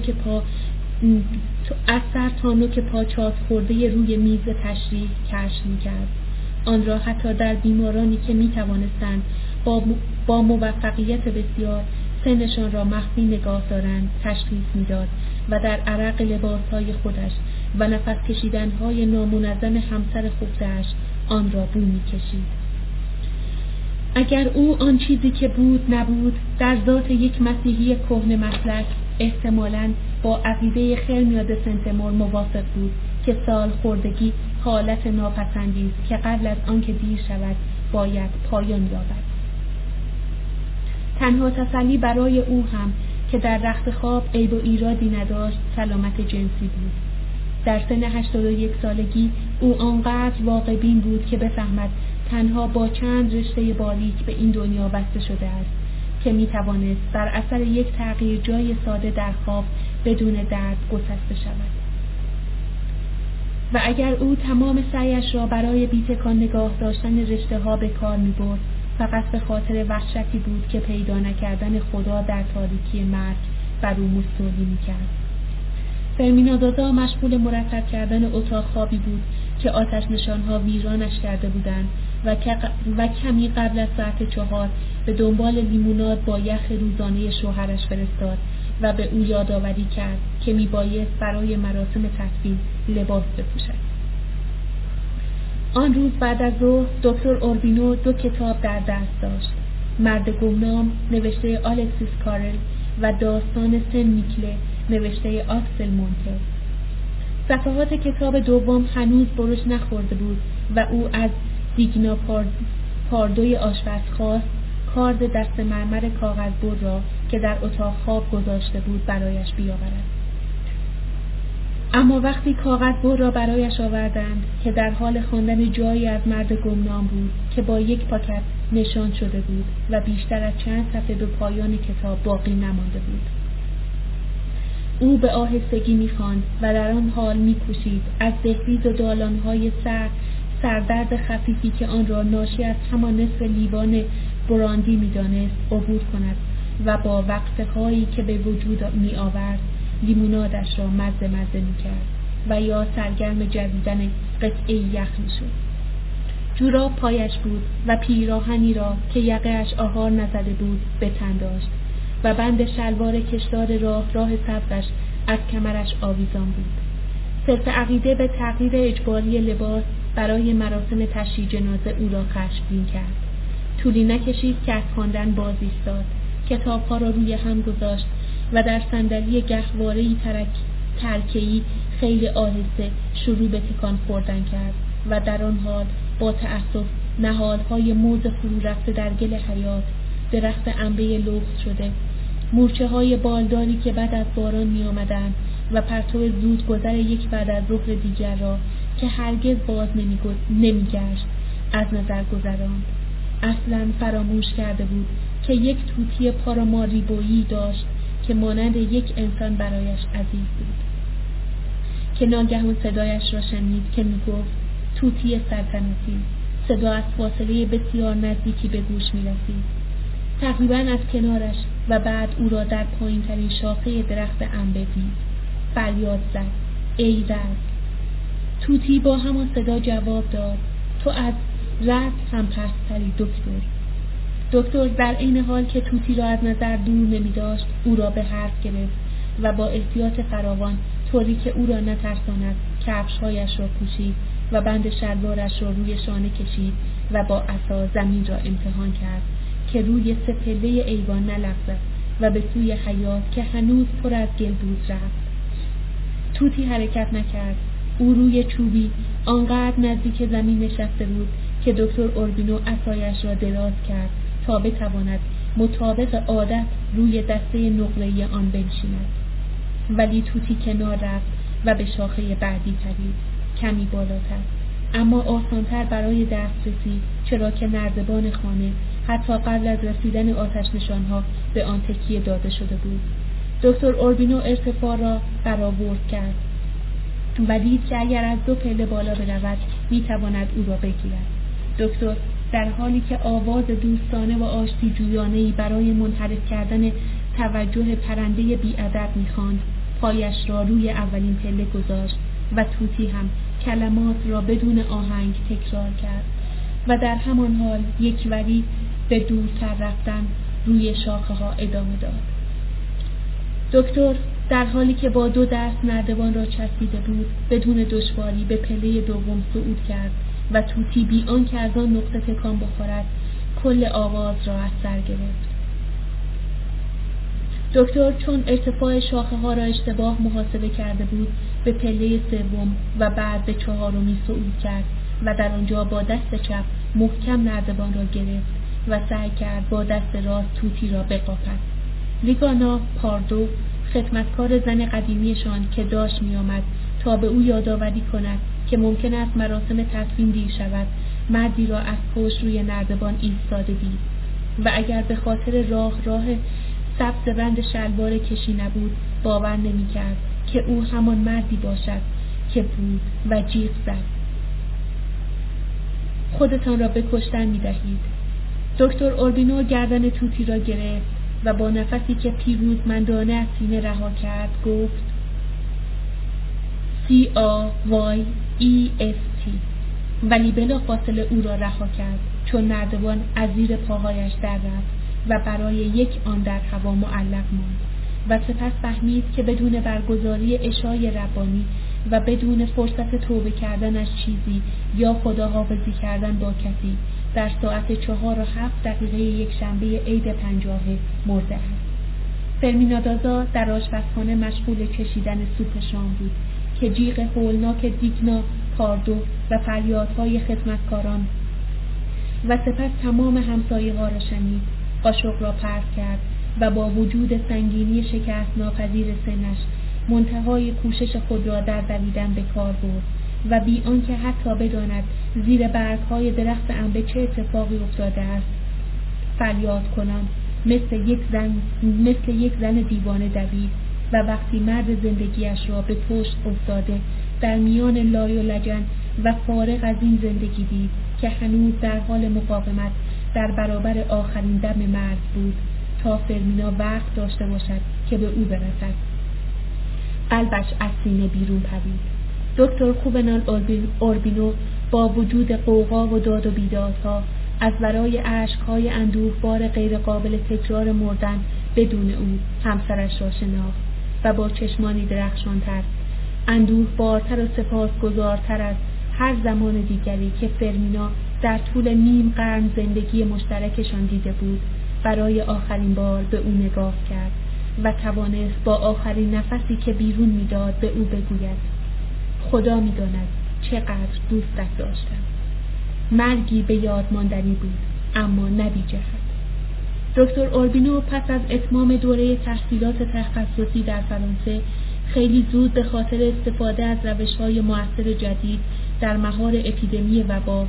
S2: تا نوک پا چاک خورده روی میز تشریح کشف می‌کرد. آن را حتی در بیمارانی که می‌توانستند با موفقیت بسیار سنشان را مخفی نگاه دارند تشخیص می‌داد و در عرق لباس‌های خودش و نفس کشیدن‌های نامنظم همسر خفته‌اش آن را بو می‌کشید. اگر او آن چیزی که بود نبود، در ذات یک مسیحی کهنه مسلک احتمالاً با عقیده خرمیا د سنتمور موافق بود که سالخوردگی حالت ناپسندی است که قبل از آنکه دیر شود باید پایان یابد. تنها تسلی برای او هم که در رخت خواب عیب و ایرادی نداشت سلامت جنسی بود. در سن 81 سالگی او آنقدر واقع بین بود که بفهمد تنها با چند رشته باریک به این دنیا بسته شده است که می توانست بر اثر یک تغییر جای ساده در خواب بدون درد گسسته شود. و اگر او تمام سعیش را برای بی‌تکان نگاه داشتن رشته ها به کار می برد، فقط به خاطر وحشتی بود که پیدا نکردن خدا در تاریکی مرگ بر او مستولی می کرد. فرمینا دادا مشغول مرتب کردن اتاق خوابی بود که آتش نشانها ویرانش کرده بودند و کمی قبل از ساعت 4 به دنبال لیموناد با یخ روزانه شوهرش فرستاد و به او یادآوری کرد که میبایست برای مراسم تدفین لباس بپوشد. آن روز بعد از ظهر دکتر اوربینو 2 کتاب در دست داشت: مرد گمنام نوشته آلکسیس کارل و داستان سن میکله نوشته آکسل مونته. صفحات کتاب دوم هنوز برش نخورده بود و او از دیگنا پاردوی آشپز خواست کارد دست مرمر کاغذبر را که در اتاق خواب گذاشته بود برایش بیاورد. اما وقتی کاغذبر را برایش آوردند که در حال خواندن جایی از مرد گمنام بود که با یک پاکت نشان شده بود و بیشتر از چند صفحه به پایان کتاب باقی نمانده بود، او به آهستگی می‌خواند و در آن حال می‌کوشید از دهلیز و دالان‌های سردرد خفیفی که آن را ناشی از همان نصف لیوان براندی می‌دانست عبور کند و با وقفه‌هایی که به وجود می‌آورد لیمونادش را مزه می‌کرد و یا سرگرم جزیدن قطعه یخ می‌شد. جوراب پایش بود و پیراهنی را که یقه‌اش آهار نزده بود به تن داشت و بند شلوار کشدار راه سبزش از کمرش آویزان بود. صرف عقیده به تغییر اجباری لباس برای مراسم تشییع جنازه او را خشمگین کرد. طولی نکشید که از خواندن باز ایستاد، کتاب‌ها را روی هم گذاشت و در صندلی گهواره‌ای ترکه‌ای خیلی آهسته شروع به تکان خوردن کرد و در آن حال با تأسف نهالهای موز فرو رفته در گل حیات، درخت انبه لخت شده، مورچه های بالداری که بعد از باران می آمدن و پرتو زود گذر یک بعد از ظهر دیگر را که هرگز باز نمی گشت از نظر گذراند. اصلا فراموش کرده بود که یک توتی پاراماریبویی داشت که مانند یک انسان برایش عزیز بود، که ناگهان صدایش را شنید که می گفت توتی سلطنتی. صدا از فاصله بسیار نزدیکی به گوش می رسید، تقریباً از کنارش، و بعد او را در پایین ترین شاخه درخت انبه دید. فریاد زد: ای رعد! توتی با همان صدا جواب داد: تو از رعد هم پست‌تری دکتر. دکتر در عین حال که توتی را از نظر دور نمی داشت، او را به حرف گرفت و با احتیاط فراوان، طوری که او را نترساند، کفش‌هایش را پوشید و بند شلوارش را روی شانه کشید و با عصا زمین را امتحان کرد که روی 3 پله ایوان نلغزد و به سوی حیاط که هنوز پر از گل بود رفت. توتی حرکت نکرد. او روی چوبی آنقدر نزدیک زمین نشسته بود که دکتر اوربینو عصایش را دراز کرد تا بتواند مطابق عادت روی دسته نقره‌ای آن بنشیند. ولی توتی کنار رفت و به شاخه بعدی پرید، کمی بالاتر، اما آسانتر برای دسترسی، چرا که نردبان خانه حتی قبل از رسیدن آتش نشانها به آن تکیه داده شده بود. دکتر اوربینو ارتفاع را برآورد کرد و دید که اگر از 2 پله بالا برود میتواند او را بگیرد. دکتر در حالی که آواز دوستانه و آشتی جویانه‌ای برای منحرف کردن توجه پرنده بی‌ادب می‌خواند، پایش را روی اولین پله گذاشت و توتی هم کلمات را بدون آهنگ تکرار کرد و در همان حال یکوری به دورتر رفتن روی شاخه ها ادامه داد. دکتر در حالی که با 2 دست نردبان را چسبیده بود، بدون دشواری به پله دوم صعود کرد و توتی بی آنکه از آن نقطه تکان بخورد کل آواز را از سر گرفت. دکتر چون ارتفاع شاخه ها را اشتباه محاسبه کرده بود، به پله 3 و بعد به 4 صعود کرد و در آنجا با دست چپ محکم نردبان را گرفت و سعی کرد با دست راست توتی را بقاپد. لیگانا پاردو، خدمتکار زن قدیمیشان که داشت می آمد تا به او یادآوری کند که ممکن است مراسم تدفین دیر شود، مردی را از پشت روی نردبان ایستاده دید و اگر به خاطر راه سبز بند شلوار کشی نبود، باور نمی کرد که او همان مردی باشد که بود و جیغ زد: خودتان را به کشتن می دهید. دکتر اوربینو گردن توتی را گرفت و با نفسی که پیروزمندانه از سینه رها کرد گفت: CAYEST، ولی بلا فاصله او را رها کرد چون نردبان از زیر پاهایش در رفت و برای یک آن در هوا معلق ماند و سپس فهمید که بدون برگزاری عشای ربانی و بدون فرصت توبه کردنش چیزی یا خداحافظی کردن با کسی در ساعت 4:07 یک شنبه عید 50 مرده است. فرمینادازا در آشپزخانه مشغول کشیدن سوپ شام بود که جیغ هولناک دیگنا، پاردو و فریادهای خدمتکاران و سپس تمام همسایه ها را شنید. قاشق را پرت کرد و با وجود سنگینی شکست ناپذیر سنش منتهای کوشش خود را در دویدن به کار برد و بی آنکه حتی بداند زیر برگ‌های درخت انبه چه اتفاقی افتاده است، فریاد کنان مثل یک زن دیوانه دوید و وقتی مرد زندگیش را به پشت افتاده در میان لای و لجن و فارغ از این زندگی دید که هنوز در حال مقاومت در برابر آخرین دم مرگ بود تا فرمینا وقت داشته باشد که به او برسد. قلبش از سینه بیرون پرید. دکتر خوبنال اوربینو با وجود قوقا و داد و بیدادها از ورای اشک‌های اندوهبار غیر قابل تکرار مردن بدون او همسرش را شناخت و با چشمانی درخشانتر، اندوهبارتر و سپاسگزارتر از هر زمان دیگری که فرمینا در طول نیم قرن زندگی مشترکشان دیده بود، برای آخرین بار به او نگاه کرد و توانست با آخرین نفسی که بیرون میداد به او بگوید: خدا می‌داند چقدر دوستت داشتم. مرگی به یاد ماندنی بود، اما نه بی جهت. دکتر اوربینو پس از اتمام دوره تحصیلات تخصصی در فرانسه خیلی زود به خاطر استفاده از روش‌های مؤثر جدید در مهار اپیدمی وبا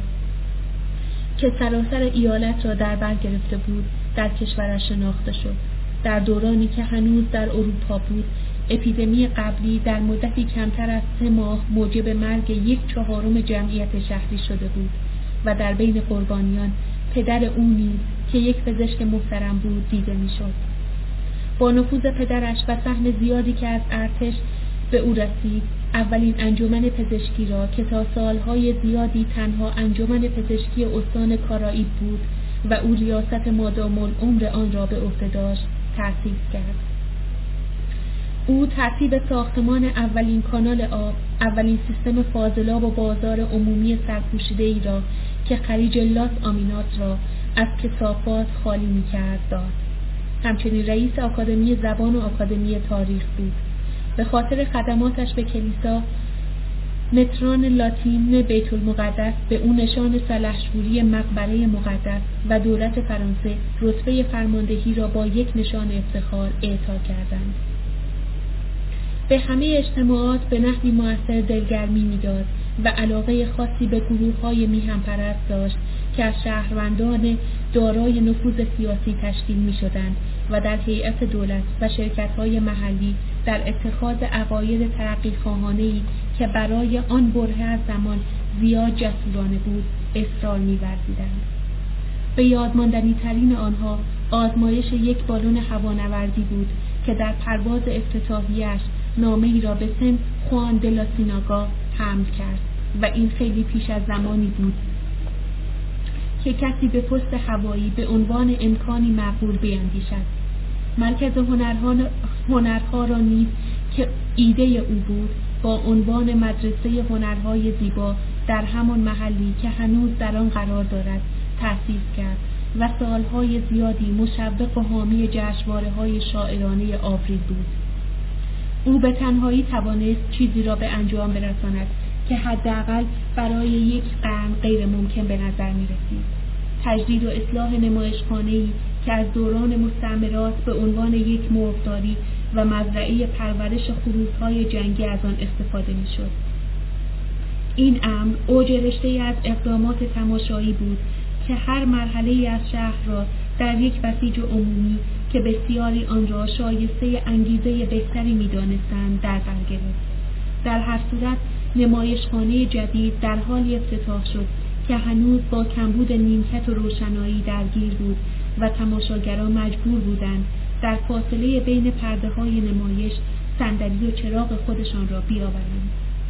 S2: که سراسر ایالت را در بر گرفته بود در کشورش شناخته شد. در دورانی که هنوز در اروپا بود، اپیدمی قبلی در مدتی کمتر از 3 ماه موجب مرگ 1/4 جمعیت شهری شده بود و در بین قربانیان پدر او نیز که یک پزشک محترم بود دیده میشد. با نفوذ پدرش و سهم زیادی که از ارتش به او رسید، اولین انجمن پزشکی را که تا سالهای زیادی تنها انجمن پزشکی استان کارائیب بود و او ریاست مادام العمر آن را به عهده داشت تأسیس کرد. او ترتیب ساختمان اولین کانال آب، اولین سیستم فاضلاب و بازار عمومی سرپوشیده‌ای را که خلیج لاس آمینات را از کثافات خالی می‌کرد داد. همچنین رئیس آکادمی زبان و آکادمی تاریخ بود. به خاطر خدماتش به کلیسا، متران لاتین بیت المقدس به او نشان سلحشوری مقبره مقدس و دولت فرانسه رتبه فرماندهی را با یک نشان افتخار اعطا کردند. به همه اجتماعات به نحوی مؤثر دلگرمی می‌داد و علاقه خاصی به گروه‌های میهن‌پرست داشت که از شهروندان دارای نفوذ سیاسی تشکیل می‌شدند و در هیئت دولت و شرکت‌های محلی در اتخاذ عقاید ترقی‌خواهانه‌ای که برای آن برهه از زمان زیاد جسورانه بود اصرار می‌ورزیدند. به یادماندنی‌ترین آنها آزمایش یک بالون هوانوردی بود که در پرواز افتتاحیه‌اش نامه‌ای را به سن خوان دلا سیناگا حمل کرد و این خیلی پیش از زمانی بود که کسی به پست هوایی به عنوان امکانی معقول بیندیشد. مرکز هنرها را نیز که ایده او بود با عنوان مدرسه هنرهای زیبا در همان محلی که هنوز در آن قرار دارد تأسیس کرد و سالهای زیادی مشوق و حامی جشنواره‌های شاعرانه آوریل بود. او به تنهایی توانست چیزی را به انجام برساند که حداقل برای یک قرن غیر ممکن به نظر می رسید. تجدید و اصلاح نمایشخانه‌ای که از دوران مستعمرات به عنوان یک مرغداری و مزرعه پرورش خروس‌های جنگی از آن استفاده می شد. این امر اوج رشته‌ای از اقدامات تماشایی بود که هر مرحله‌ای از شهر را در یک بسیج عمومی که بسیاری آن را شایسته انگیزه بهتری می‌دانستند در بر گرفت. در هر صورت نمایشخانه جدید در حالی افتتاح شد که هنوز با کمبود نیمکت و روشنایی درگیر بود و تماشاگران مجبور بودند در فاصله بین پرده‌های نمایش صندلی و چراغ خودشان را بیاورند.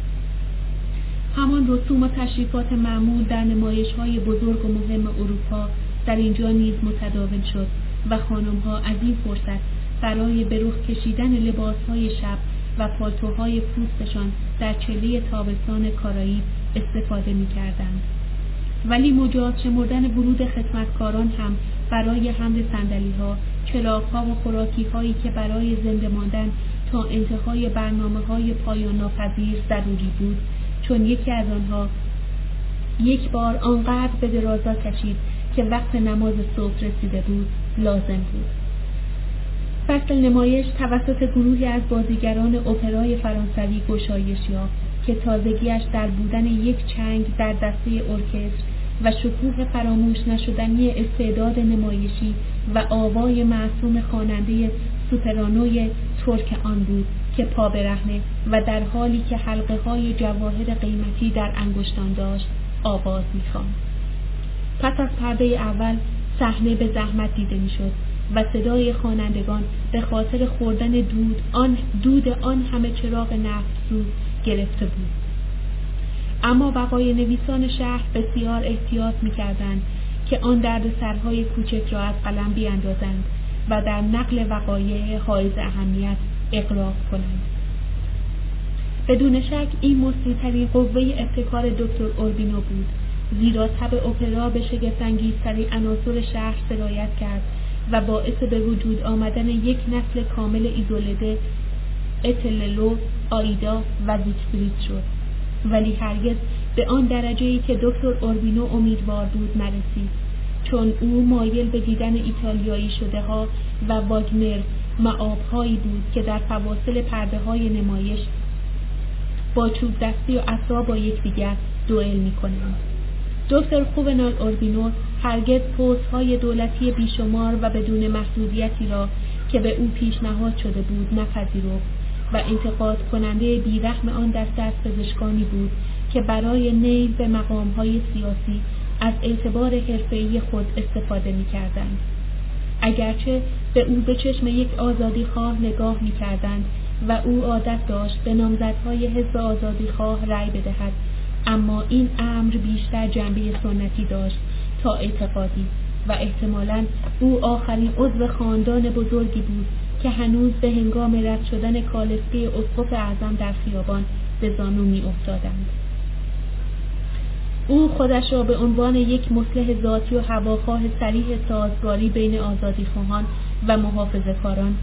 S2: همان رسوم و تشریفات معمول در نمایش‌های بزرگ و مهم اروپا در اینجا نیز متداول شد و خانم‌ها از این فرصت برای به رخ کشیدن لباس‌های شب و پالتوهای پوستشان در چله تابستان کارائیب استفاده می‌کردند. ولی مجاز شمردن ورود خدمتکاران هم برای حمل صندلی‌ها، چراغ‌ها و خوراکی‌هایی که برای زنده ماندن تا انتهای برنامه‌های پایان ناپذیر ضروری بود، چون یکی از آنها یک بار آنقدر به درازا کشید که وقت نماز صبح رسیده بود، لازم بود. فصل نمایش توسط گروهی از بازیگران اپرای فرانسوی گشایش یافت که تازگیش در بودن یک چنگ در دسته ارکستر و شکوه فراموش نشدنی استعداد نمایشی و آوای معصوم خواننده سوپرانوی ترک آن بود که پا برهنه و در حالی که حلقه‌های جواهر قیمتی در انگشتان داشت آواز می‌خواند. پس از پرده اول صحنه به زحمت دیده می‌شد و صدای خوانندگان به خاطر خوردن دود آن همه چراغ نفت‌سوز گرفته بود. اما بقای نویسان شهر بسیار احتیاط می‌کردند که آن دردسرهای کوچک را از قلم بیاندازند و در نقل وقایع حائز اهمیت اغراق کنند. بدون شک این مثری‌ترین قوه ابتکار دکتر اوربینو بود، زیرا طبع اپرا به شگفت‌انگیزترین عناصر شهر سرایت کرد و باعث به وجود آمدن یک نسل کامل ایزولده، اتللو، آیدا و زیگفرید شد. ولی هرگز به آن درجه‌ای که دکتر اوربینو امیدوار بود نرسید، چون او مایل به دیدن ایتالیایی شده ها و واگنر معاب‌هایی بود که در فواصل پرده‌های نمایش با چوب دستی و عصا با یکدیگر دوئل می‌کنند. دکتر خوونال اوربینو هرگز پست‌های دولتی بیشمار و بدون محدودیتی را که به او پیشنهاد شده بود نپذیرفت و انتقاد کننده بیرحم آن دسته از پزشکانی بود که برای نیل به مقام‌های سیاسی از اعتبار حرفه‌ای خود استفاده می‌کردند. اگرچه به او به چشم یک آزادیخواه نگاه می‌کردند و او عادت داشت به نامزدهای حزب آزادیخواه رأی بدهد، اما این امر بیشتر جنبه سنتی داشت تا اعتقادی و احتمالاً او آخرین عضو خاندان بزرگی بود که هنوز به هنگام رد شدن کالسکه اسقف اعظم در خیابان به زانو می‌افتادند. او خودش را به عنوان یک مصلح ذاتی و هواخواه صریح سازگاری بین آزادیخواهان و محافظه‌کاران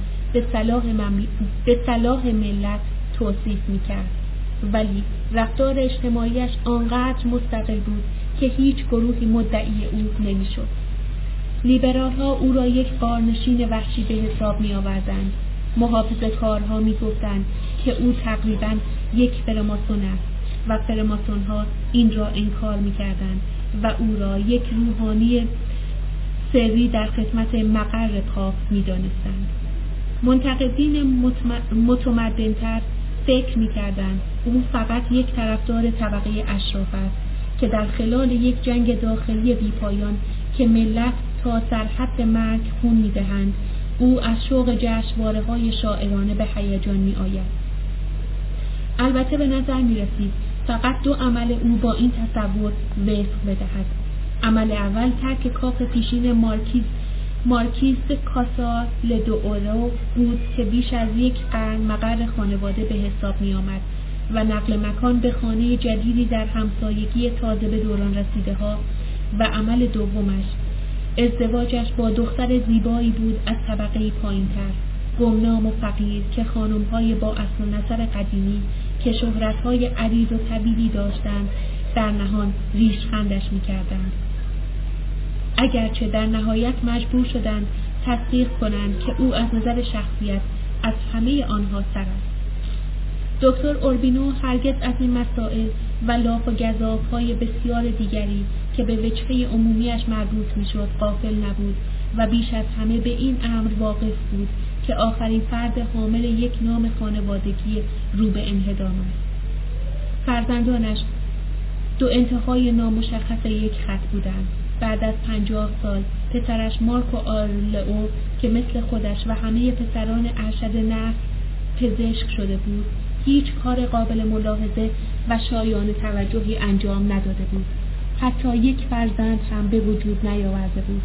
S2: به صلاح ملت توصیف می‌کرد، ولی رفتار اجتماعیش آنقدر مستقل بود که هیچ گروهی مدعی او نمی‌شد. لیبرال‌ها او را یک غارنشین وحشی به حساب می‌آوردند. محافظه‌کارها می‌گفتند که او تقریباً یک فراماسون است و فراماسون‌ها این را انکار می‌کردند و او را یک روحانی سری در خدمت مقر پاپ می‌دانستند. منتقدین متمدن‌تر فکر می‌کردند او فقط یک طرفدار طبقه اشراف است که در خلال یک جنگ داخلی بی‌پایان که ملت تا سرحد مرگ خون می‌دهند، او از شوق جشنواره‌های شاعرانه به هیجان می‌آید. البته به نظر می‌رسید فقط دو عمل او با این تصور وفق بدهد. عمل اول ترک کاخ پیشین مارکیز کاسا لدوئورو بود که بیش از یک قرن مقر خانواده به حساب می آمد و نقل مکان به خانه جدیدی در همسایگی تازه به دوران رسیده ها، و عمل دومش ازدواجش با دختر زیبایی بود از طبقه پایین‌تر، گمنام و فقیر که خانم‌های با اصل و نسب قدیمی که شهرت‌های عریض و طویلی داشتند در نهان ریشخندش می‌کردند، اگرچه در نهایت مجبور شدند تصدیق کنند که او از نظر شخصیت از همه آنها سر است. دکتر اوربینو هرگز از این مسائل و لاف و گزاف‌های بسیار دیگری که به وجهه عمومیش مربوط می‌شد غافل نبود و بیش از همه به این امر واقف بود که آخرین فرد حامل یک نام خانوادگی رو به انهدام است. فرزندانش دو انتهای نامشخص یک خط بودند. بعد از 50 سال پسرش مارکو آرلئو که مثل خودش و همه پسران ارشد نسل پزشک شده بود، هیچ کار قابل ملاحظه و شایان توجهی انجام نداده بود. حتی یک فرزند هم به وجود نیاورده بود.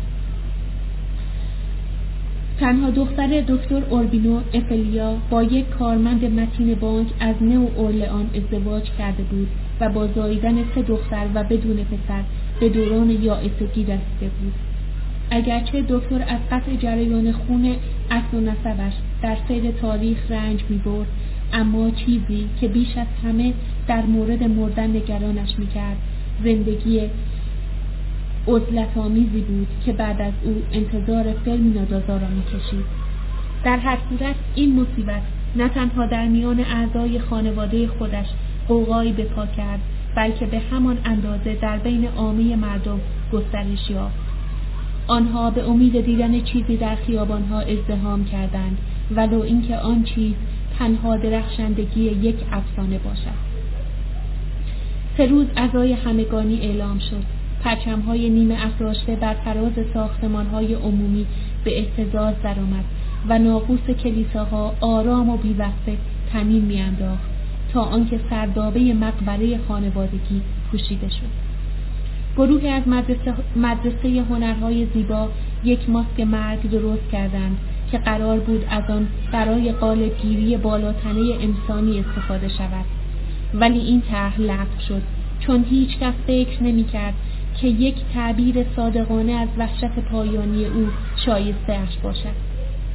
S2: تنها دختر دکتر اوربینو، افلیا، با یک کارمند متین بانک از نو اورلئان ازدواج کرده بود و با زاییدن 3 دختر و بدون پسر به دوران یائسگی رسیده بود. اگرچه دکتر از قطع جریان خون اصل و نسبش در سیر تاریخ رنج می‌برد، اما چیزی که بیش از همه در مورد مردن نگرانش می‌کرد، زندگی عزلت‌آمیزی بود که بعد از او انتظار فیلم نادازا را می‌کشید. در هر صورت این مصیبت نه تنها در میان اعضای خانواده خودش غوغایی به پا کرد، بلکه به همان اندازه در بین عامه مردم گسترش یافت. آنها به امید دیدن چیزی در خیابان‌ها ازدحام کردند، ولو اینکه آن چیز تنها درخشندگی یک افسانه باشد. 3 روز عزای همگانی اعلام شد. پرچم‌های نیمه افراشته بر فراز ساختمان‌های عمومی به اهتزاز درآمد و ناقوس کلیساها آرام و بی‌وقفه طنین می‌انداخت تا آنکه سردابه مقبره خانوادگی پوشیده شد. گروهی از مدرسه هنرهای زیبا یک ماسک مرگ درست کردند که قرار بود از آن برای قالب‌گیری بالاتنه انسانی استفاده شود، ولی این طرح لغو شد چون هیچ کس فکر نمی‌کرد که یک تعبیر صادقانه از وحشت پایانی او شایسته اش باشد.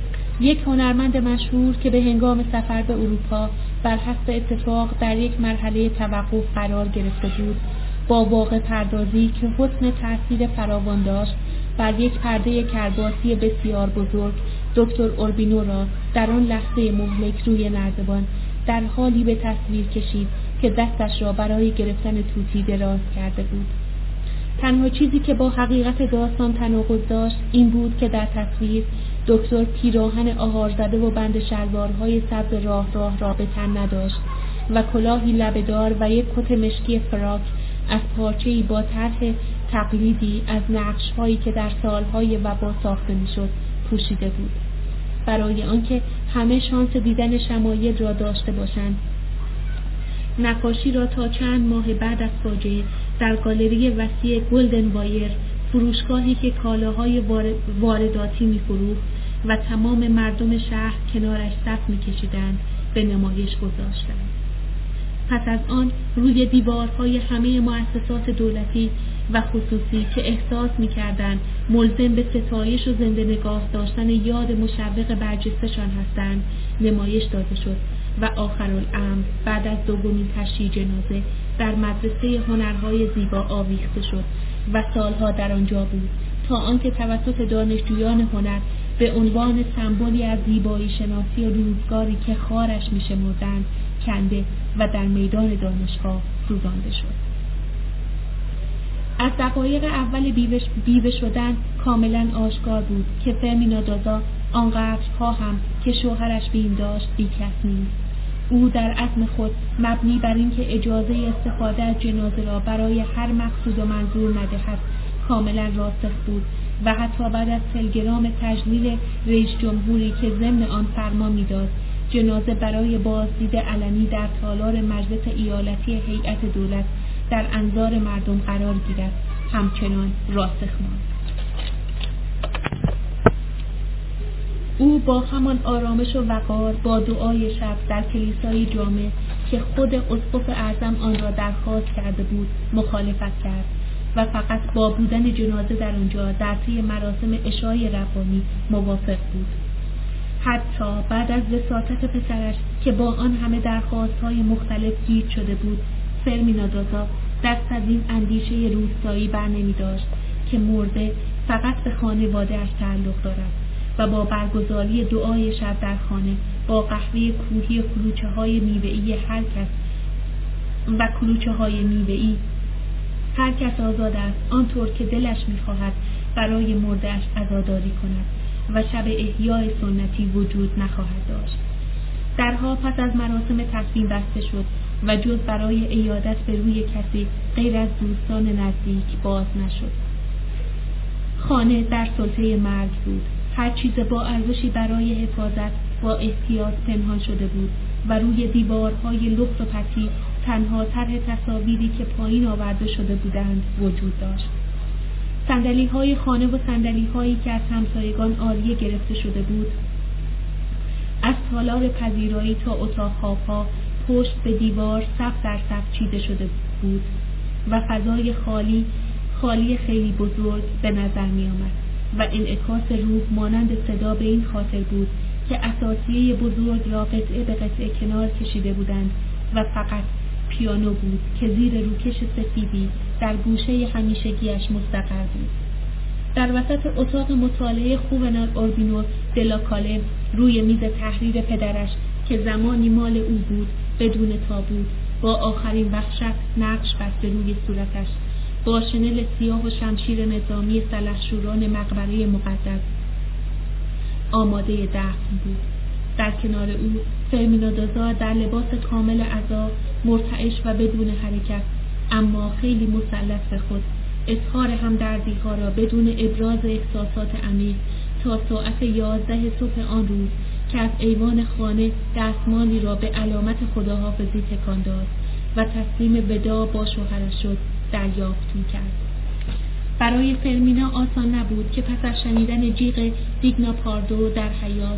S2: یک هنرمند مشهور که به هنگام سفر به اروپا بر حسب اتفاق در یک مرحله توقف قرار گرفته بود، با واقع پردازی که حسن تأثیر فراوان داشت بر یک پرده کرباسی بسیار بزرگ، دکتر اوربینو را در آن لحظه مهلک روی نردبان در حالی به تصویر کشید که دستش را برای گرفتن توتی دراز کرده بود. تنها چیزی که با حقیقت داستان تناقض داشت این بود که در تصویر دکتر پیراهن آهار زده و بند شلوارهای سبز راه را به تن نداشت و کلاهی لبه‌دار و یک کت مشکی فراک از پارچه‌ای با طرح تقلیدی از نقش‌هایی که در سالهای وبا ساخته می‌شد پوشیده بود. برای آنکه همه شانس دیدن شمایل را داشته باشند، نقاشی را تا چند ماه بعد از فاجعه در گالری وسیع گلدن وایر، فروشگاهی که کالاهای وارداتی می‌فروخت و تمام مردم شهر کنارش صف می‌کشیدند، به نمایش گذاشتند. پس از آن روی دیوارهای همه مؤسسات دولتی و خصوصی که احساس می‌کردند ملزم به ستایش و زنده نگاه داشتن یاد مشوق برجسته‌شان هستند نمایش داده شد و آخرالامر بعد از دومین تشییع جنازه در مدرسه هنرهای زیبا آویخته شد و سالها در آنجا بود تا آنکه توسط دانشجویان هنر به عنوان سمبولی از زیبایی شناسی و روزگاری که خارش می‌شمردند کنده و در میدان دانشگاه سوزانده شد. از دقایق اول بیوه شدن کاملا آشکار بود که فرمینا دازا آنقدرها هم که شوهرش بیم داشت بی‌کس نیست. او در عزم خود مبنی بر اینکه اجازه استفاده از جنازه را برای هر مقصود و منظور ندهد کاملا راسخ بود و حتی بعد از تلگرام تجلیل رئیس جمهوری که ضمن آن فرمان می‌داد جنازه برای بازدید علنی در تالار مجلس ایالتی هیئت دولت در انظار مردم قرار گیرد همچنان راسخ ماند. او با همان آرامش و وقار با دعای شب در کلیسای جامع که خود اسقف اعظم آن را درخواست کرده بود مخالفت کرد و فقط با بودن جنازه در آنجا در طی مراسم عشای ربانی موافق بود. حتی بعد از وساطت پسرش که با آن همه درخواست‌های مختلف گیر شده بود، فرمینا دازا دست از این اندیشه روستایی بر نمی داشت که مرده فقط به خانواده‌اش تعلق دارد و با برگزاری دعای شب در خانه با قهوه کوهی کلوچه‌های میوه‌ای هر کس آزاد است آنطور که دلش می‌خواهد برای مرده‌اش عزاداری کند و شب احیای سنتی وجود نخواهد داشت. درها پس از مراسم تدفین بسته شد و جز برای عیادت به روی کسی غیر از دوستان نزدیک باز نشد. خانه در سلطه مرگ بود. هر چیز با ارزشی برای حفاظت با احتیاط پنهان شده بود و روی دیوارهای لخت و پتی تنها طرح تصاویری که پایین آورده شده بودند وجود داشت. صندلی‌های خانه و صندلی‌هایی که از همسایگان عاریه گرفته شده بود از تالار پذیرایی تا اتاق خواب‌ها پشت به دیوار صف در صف چیده شده بود و فضای خالی خیلی بزرگ به نظر می آمد و انعکاس روح مانند صدا به این خاطر بود که اساسیه بزرگ را قطعه به قطعه کنار کشیده بودند و فقط پیانو بود که زیر روکش سفیدی در گوشه همیشگیش مستقر بود. در وسط اتاق مطالعه خوونال اوربینو دلاکاله روی میز تحریر پدرش که زمانی مال او بود بدون تابوت با آخرین وحشت نقش بسته روی صورتش با شنل سیاه و شمشیر نظامی سلحشوران مقبره مقدس آماده دفن بود. در کنار او فرمینا دازا در لباس کامل عزا مرتعش و بدون حرکت اما خیلی مسلط به خود اظهار همدردی‌ها را بدون ابراز احساسات عمیق تا ساعت 11 صبح آن روز که از ایوان خانه دستمالی را به علامت خداحافظی تکان داد و تسلیم وداع با شوهرش شد دریافت می‌کرد. برای فرمینا آسان نبود که پس از شنیدن جیغ دیگنا پاردو در حیاط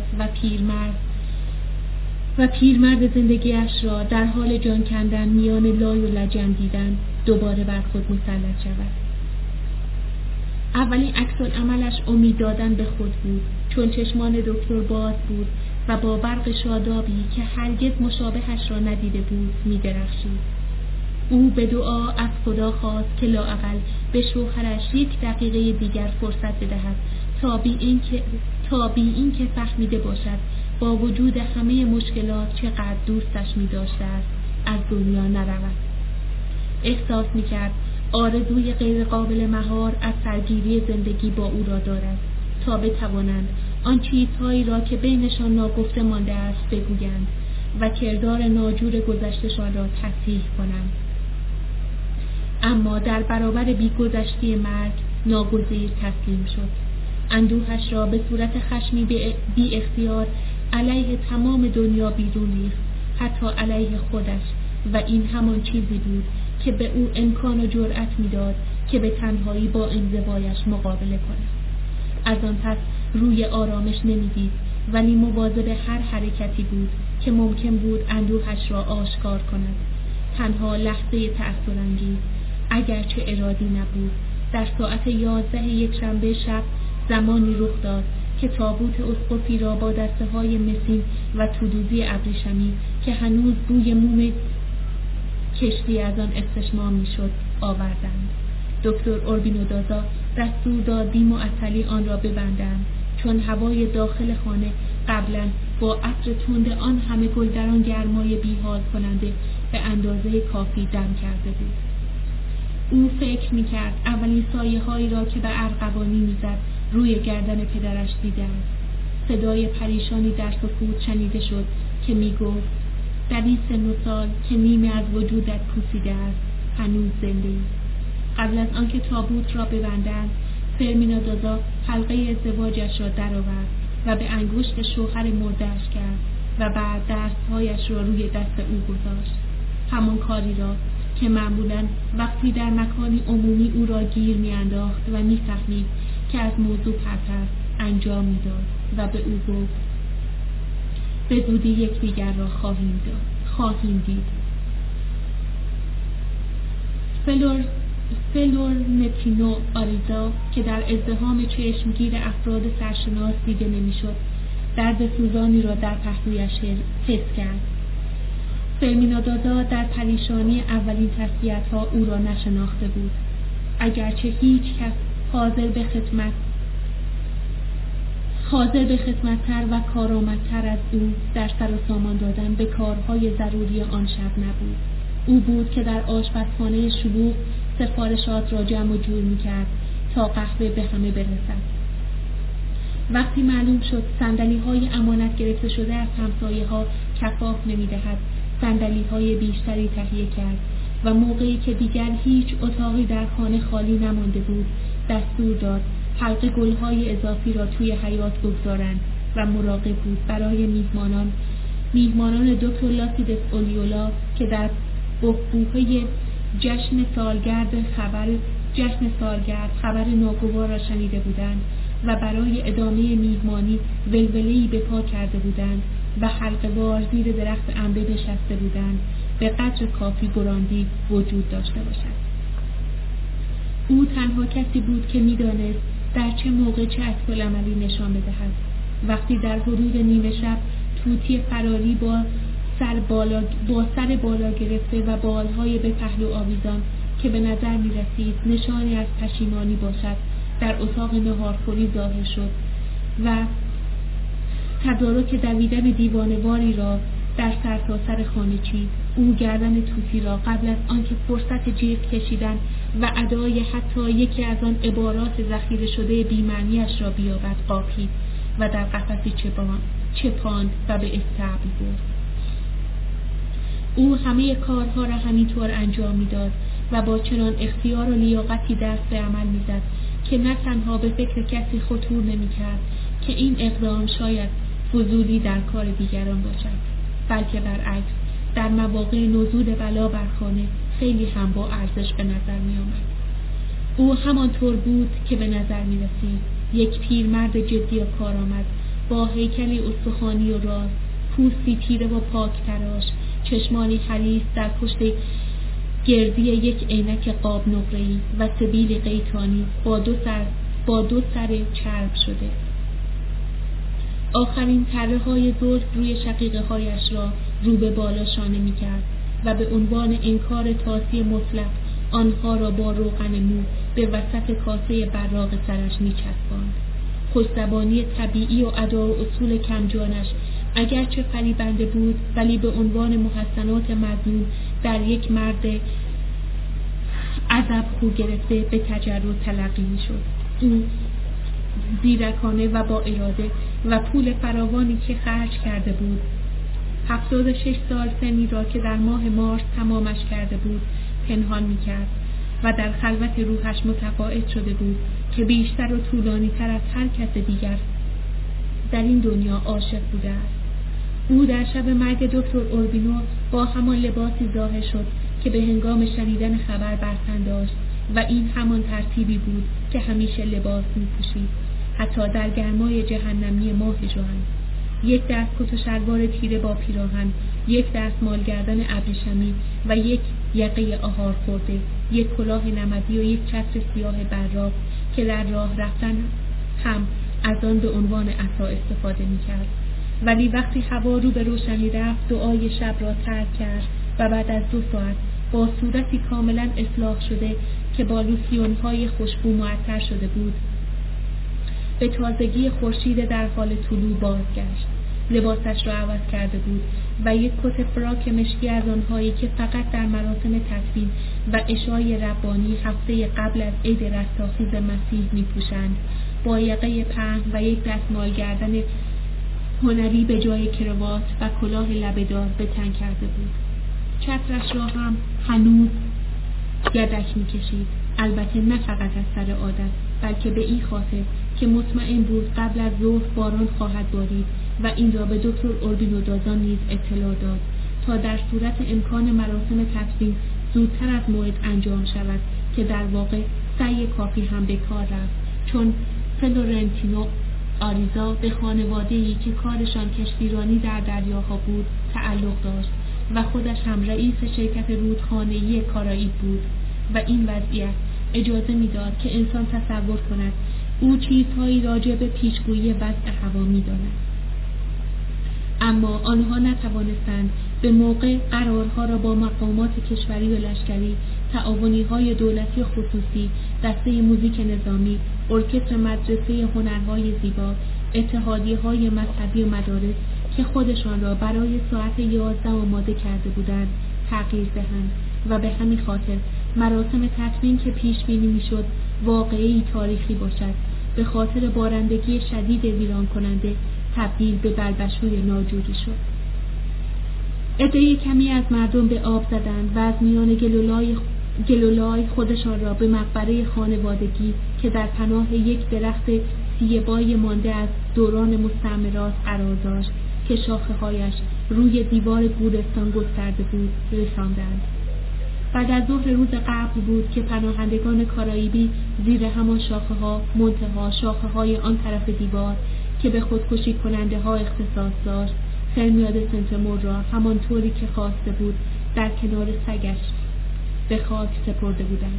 S2: و پیرمرد زندگیش را در حال جان کندن میان لای و لجن دیدن دوباره بر خود مسلط شود. اولین عکس‌العملش امید دادن به خود بود، چون چشمان دکتر باز بود و با برق شادابی که هرگز مشابهش را ندیده بود می‌درخشید. او به دعا از خدا خواست که لااقل به شوهرش 1 دقیقه دیگر فرصت بدهد تا بی اینکه فهمیده باشد با وجود همه مشکلات چقدر دوستش می‌داشته است از دنیا نرود. احساس می‌کرد آرزوی غیرقابل مهار از سرگیری زندگی با او را دارد تا بتوانند آن چیزهایی را که بینشان ناگفته مانده است بگویند و کردار ناجور گذشته‌شان را تصحیح کنند. اما در برابر بی‌گذشتی مرگ ناگزیر تسلیم شد. اندوهش را به صورت خشمی بی اختیار علیه تمام دنیا بیرون ریخت، حتی علیه خودش، و این همان چیزی بود که به او امکان و جرأت می‌داد که به تنهایی با انزوایش مقابله کند. از آن پس روی آرامش نمی‌دید، ولی مواظب هر حرکتی بود که ممکن بود اندوهش را آشکار کند. تنها لحظه تأثیرانگیز، اگرچه ارادی نبود، در ساعت 11 یکشنبه شب زمانی رخ داد که تابوت اسقفی را با دسته‌های مسین و تودوزی ابریشمی که هنوز بوی موم کشتی از آن استشمام می‌شد آوردند. دکتر اوربینودازا دستور داد بی‌معطلی آن را ببندند، چون هوای داخل خانه قبلا با عطر تند آن همه گل در آن گرمای بیحال کننده به اندازه کافی دم کرده بود. او فکر می‌کرد اولین سایه‌هایی را که به ارغوانی می‌زد روی گردن پدرش دیده است. صدای پریشانی در سکوت شنیده شد که می‌گفت در این سن و سال که نیمی از وجودت پوسیده است هنوز زنده‌ای. قبل از آنکه تابوت را ببندند، فرمینادازا حلقه ازدواجش را درآورد و به انگشت شوهر مرده‌اش کرد و بعد دستهایش را روی دست او گذاشت. همان کاری را که معمولاً وقتی در مکانی عمومی او را گیر می‌انداخت و می‌فهمید که از موضوع پرت است انجام می‌داد و به او گفت به زودی یکدیگر را خواهیم دید. فلورنتینو آریزا که در ازدحام چشمگیر افراد سرشناس دیده نمی‌شد، درد سوزانی را در پهلویش حس کرد. فرمینادازا در پریشانی اولین تسلیت‌ها او را نشناخته بود، اگرچه هیچ کس حاضر به خدمت‌تر و کارآمدتر از او در سر و سامان دادن به کارهای ضروری آن شب نبود. او بود که در آشپزخانه شلوغ سفارشات را جمع و جور می‌کرد تا قهوه به همه برسد. وقتی معلوم شد صندلی‌های امانت گرفته شده از همسایه‌ها کفاف نمی‌دهد، صندلی‌های بیشتری تهیه کرد و موقعی که دیگر هیچ اتاقی در خانه خالی نمانده بود، دستور داد حلقه گل‌های اضافی را توی حیاط بگذارند و مراقب بود برای میهمانان دکتر لاسیدس اولیولا که در بحبوحه جشن سالگرد خبر ناگوار را شنیده بودند و برای ادامه میهمانی ولوله‌ای به پا کرده بودند و حلقه‌وار زیر درخت انبه نشسته بودند، به قدر کافی براندی وجود داشته باشد. او تنها کسی بود که می‌دانست در چه موقع چه عکس‌العملی نشان بدهد. وقتی در حدود نیمه شب طوطی فراری با سر بالا گرفته و بالهای به پهلو آویزان که به نظر می‌رسید نشانی از پشیمانی باشد در اتاق نهارخوری ظاهر شد و تدارک دویدن دیوانه‌واری را در سرتاسر خانه چید. او گردن طوطی را قبل از آنکه فرصت جیغ کشیدن و ادای حتی یکی از آن عبارات ذخیره شده بی‌معنی‌اش را بیابد قاپید و در قفسی چپاند و به استبل برد. او همه کارها را همینطور انجام می‌داد و با چنان اختیار و لیاقتی دست به عمل می‌زد که نه تنها به فکر کسی خطور نمی‌کرد که این اقدام شاید فضولی در کار دیگران باشد، بلکه برعکس در مواقع نزول بلا بر خانه خیلی هم با ارزش به نظر می‌آمد. او همانطور بود که به نظر می‌رسید، یک پیرمرد جدی و کارآمد با هیکلی استخوانی و راست، پوستی تیره و پاک تراش، چشمانی حریص در پشت گردی یک عینک قاب نقره‌ای و سبیل قیتانی با دو سر چرب شده. آخرین تره‌های زلف روی شقیقه‌هایش را رو به بالا شانه می‌کرد و به عنوان انکار طاسی مطلق آنها را با روغن مو به وسط کاسه براق سرش می‌چسباند. خوش‌زبانی طبیعی و ادا و اصول کمجانش اگرچه فریبنده بود، ولی به عنوان محسنات مظنون در یک مرد ادب خو گرفته به تجرد تلقی می‌شد. او زیرکانه و با اراده و پول فراوانی که خرج کرده بود 76 سال سنی را که در ماه مارس تمامش کرده بود پنهان می‌کرد و در خلوت روحش متقاعد شده بود که بیشتر و طولانی تر از هر کس دیگر در این دنیا عاشق بوده است. او در شب مرگ دکتر اوربینو با همان لباسی ظاهر شد که به هنگام شنیدن خبر بر تن داشت و این همان ترتیبی بود که همیشه لباس می‌پوشید، حتی در گرمای جهنمی ماه ژوئن. یک دست کت و شلوار تیره با پیراهن، یک دستمال گردن ابریشمی و یک یقه آهار خورده، یک کلاه نمدی و یک چتر سیاه براق که در راه رفتن هم از آن به عنوان عصا استفاده می‌کرد. ولی وقتی هوا رو به روشنی رفت دعای شب را ترک کرد و بعد از 2 ساعت با صورتی کاملا اصلاح شده که با لوسیون‌های خوشبو معطر شده بود به تازگی خورشید در حال طلوع بازگشت. لباسش را عوض کرده بود و یک کت فراک مشکی از آنهایی که فقط در مراسم تدفین و عشای ربانی هفته قبل از عید رستاخیز مسیح می‌پوشند، با یقه پهن و یک دستمال گردن هنری به جای کراوات و کلاه لبه‌دار به تن کرده بود. چترش را هم هنوز یدک می‌کشید، البته نه فقط از سر عادت، بلکه به این خاطر که مطمئن بود قبل از ظهر باران خواهد بارید و این را به دکتر اوربینو دازان نیز اطلاع داد تا در صورت امکان مراسم تدفین زودتر از موعد انجام شود، که در واقع سعی کافی هم به کار رفت، چون فلورنتینو آریزا به خانواده‌ای که کارشان کشتیرانی در دریاها بود تعلق داشت و خودش هم رئیس شرکت رودخانه‌ای کارائیب بود و این وضعیت اجازه می‌داد که انسان تصور کند او چیزهایی راجع به پیشگویی وضع هوا می‌داند. اما آنها نتوانستند به موقع قرارها را با مقامات کشوری و لشکری، تعاونی‌های دولتی و خصوصی، دسته موزیک نظامی، ارکستر مدرسه هنرهای زیبا، اتحادیه‌های مذهبی و مدارس که خودشان را برای ساعت 11 آماده کرده بودند تغییر دهند و به همین خاطر مراسم تدفین که پیش بینی می‌شد واقعی تاریخی باشد، به خاطر بارندگی شدید ویران کننده تبدیل به بلبشوی ناجوری شد. عده‌ای کمی از مردم به آب زدند و از میان گلولای خودشان را به مقبره خانوادگی که در پناه یک درخت سیبای مانده از دوران مستعمرات قرار داشت که شاخه‌هایش روی دیوار گورستان گسترده بود رساندند. بعد از ظهر روز قبل بود که پناهندگان کارائیبی زیر همان شاخه‌ها، منتها شاخه‌های آن طرف دیوار که به خودکشی کننده ها اختصاص داشت، فرمیاد سنتمور را همانطوری که خواسته بود در کنار سگش به خاک سپرده بودند.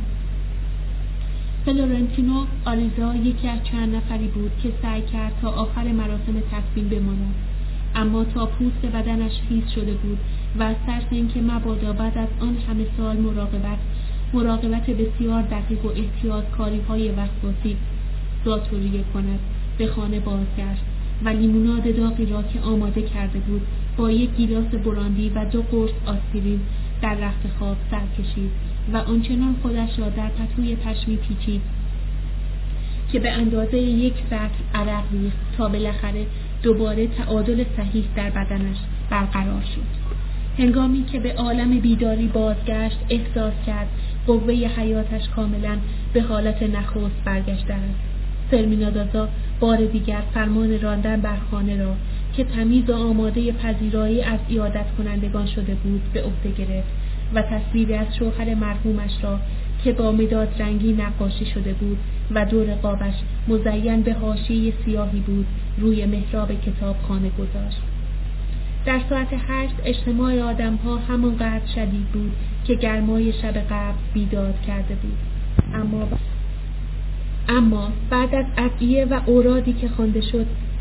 S2: فلورنتینو آریزا یکی از چند نفری بود که سعی کرد تا آخر مراسم تدفین بماند، اما تا پوست بدنش خیس شده بود و از ترس اینکه مبادا بعد از آن همه سال مراقبت بسیار دقیق و احتیاطکاری‌های وسواسی ذات‌الریه کند، به خانه بازگشت و لیموناد داغی را که آماده کرده بود با یک گیلاس براندی و 2 قرص آسپرین در رخت خواب سر کشید و آنچنان خودش را در پتوی پشمی پیچید که به اندازه 1 سطل عرق ریخت تا بالاخره دوباره تعادل صحیح در بدنش برقرار شد. هنگامی که به عالم بیداری بازگشت احساس کرد قوه حیاتش کاملا به حالت نخست برگشته است. فرمینادازا بار دیگر فرمان راندن بر خانه را که تمیز و آماده پذیرایی از عیادت کنندگان شده بود به عهده گرفت و تصویری از شوهر مرحومش را که با مداد رنگی نقاشی شده بود و دور قابش مزین به حاشیه سیاهی بود روی محراب کتابخانه گذاشت. در ساعت 8 اجتماع آدم‌ها همانقدر شدید بود که گرمای شب قبل بیداد کرده بود. اما بعد از ادعیه و اورادی که خوانده شد،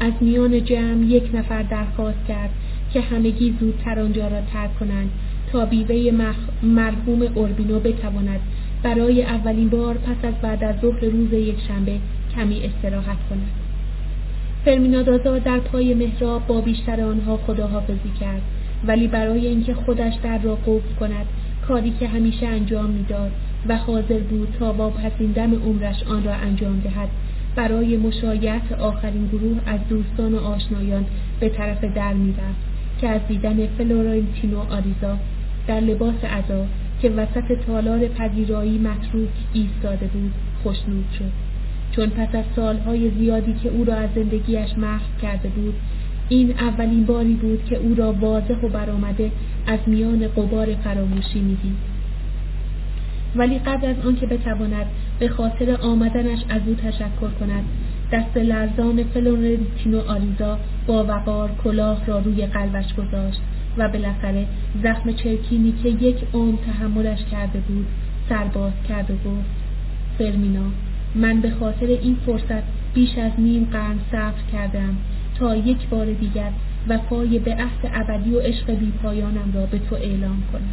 S2: از میان جمع یک نفر درخواست کرد که همگی زودتر آنجا را ترک کنند تا بیوه مرحوم اوربینو بتواند برای اولین بار پس از بعد از ظهر روز یکشنبه کمی استراحت کند. فرمینادازا در پای محراب با بیشتر آنها خداحافظی کرد، ولی برای اینکه خودش در را قفل کند، کاری که همیشه انجام می‌داد و حاضر بود تا با پسین دم عمرش آن را انجام دهد، برای مشایعت آخرین گروه از دوستان و آشنایان به طرف در می‌رفت که از دیدن فلورنتینو آریزا در لباس عزا که وسط تالار پذیرایی متروک ایستاده بود خوشنود شد، چون پس از سالهای زیادی که او را از زندگیش محو کرده بود، این اولین باری بود که او را واضح و برآمده از میان غبار فراموشی می‌دید. ولی قبل از آن که بتواند به خاطر آمدنش از او تشکر کند، دست لرزان فلورنتینو آریزا با وقار کلاه را روی قلبش گذاشت و بالاخره زخم چرکینی که یک عمر تحملش کرده بود سرباز کرد و گفت: فرمینا، من به خاطر این فرصت بیش از نیم قرن صبر کردم تا یک بار دیگر وفای به عهد ابدی و عشق بی پایانم را به تو اعلام کنم.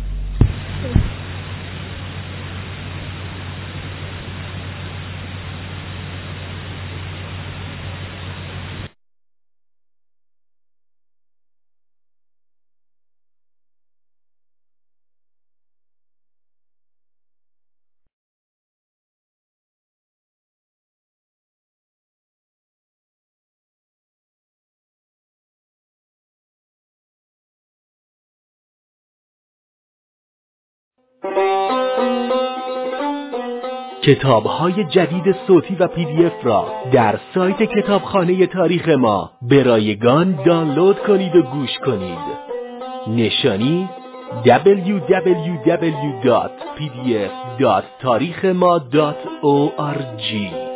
S1: کتاب‌های جدید صوتی و PDF را در سایت کتابخانه تاریخ ما به رایگان دانلود کنید و گوش کنید. نشانی www.pdf.tarikhema.org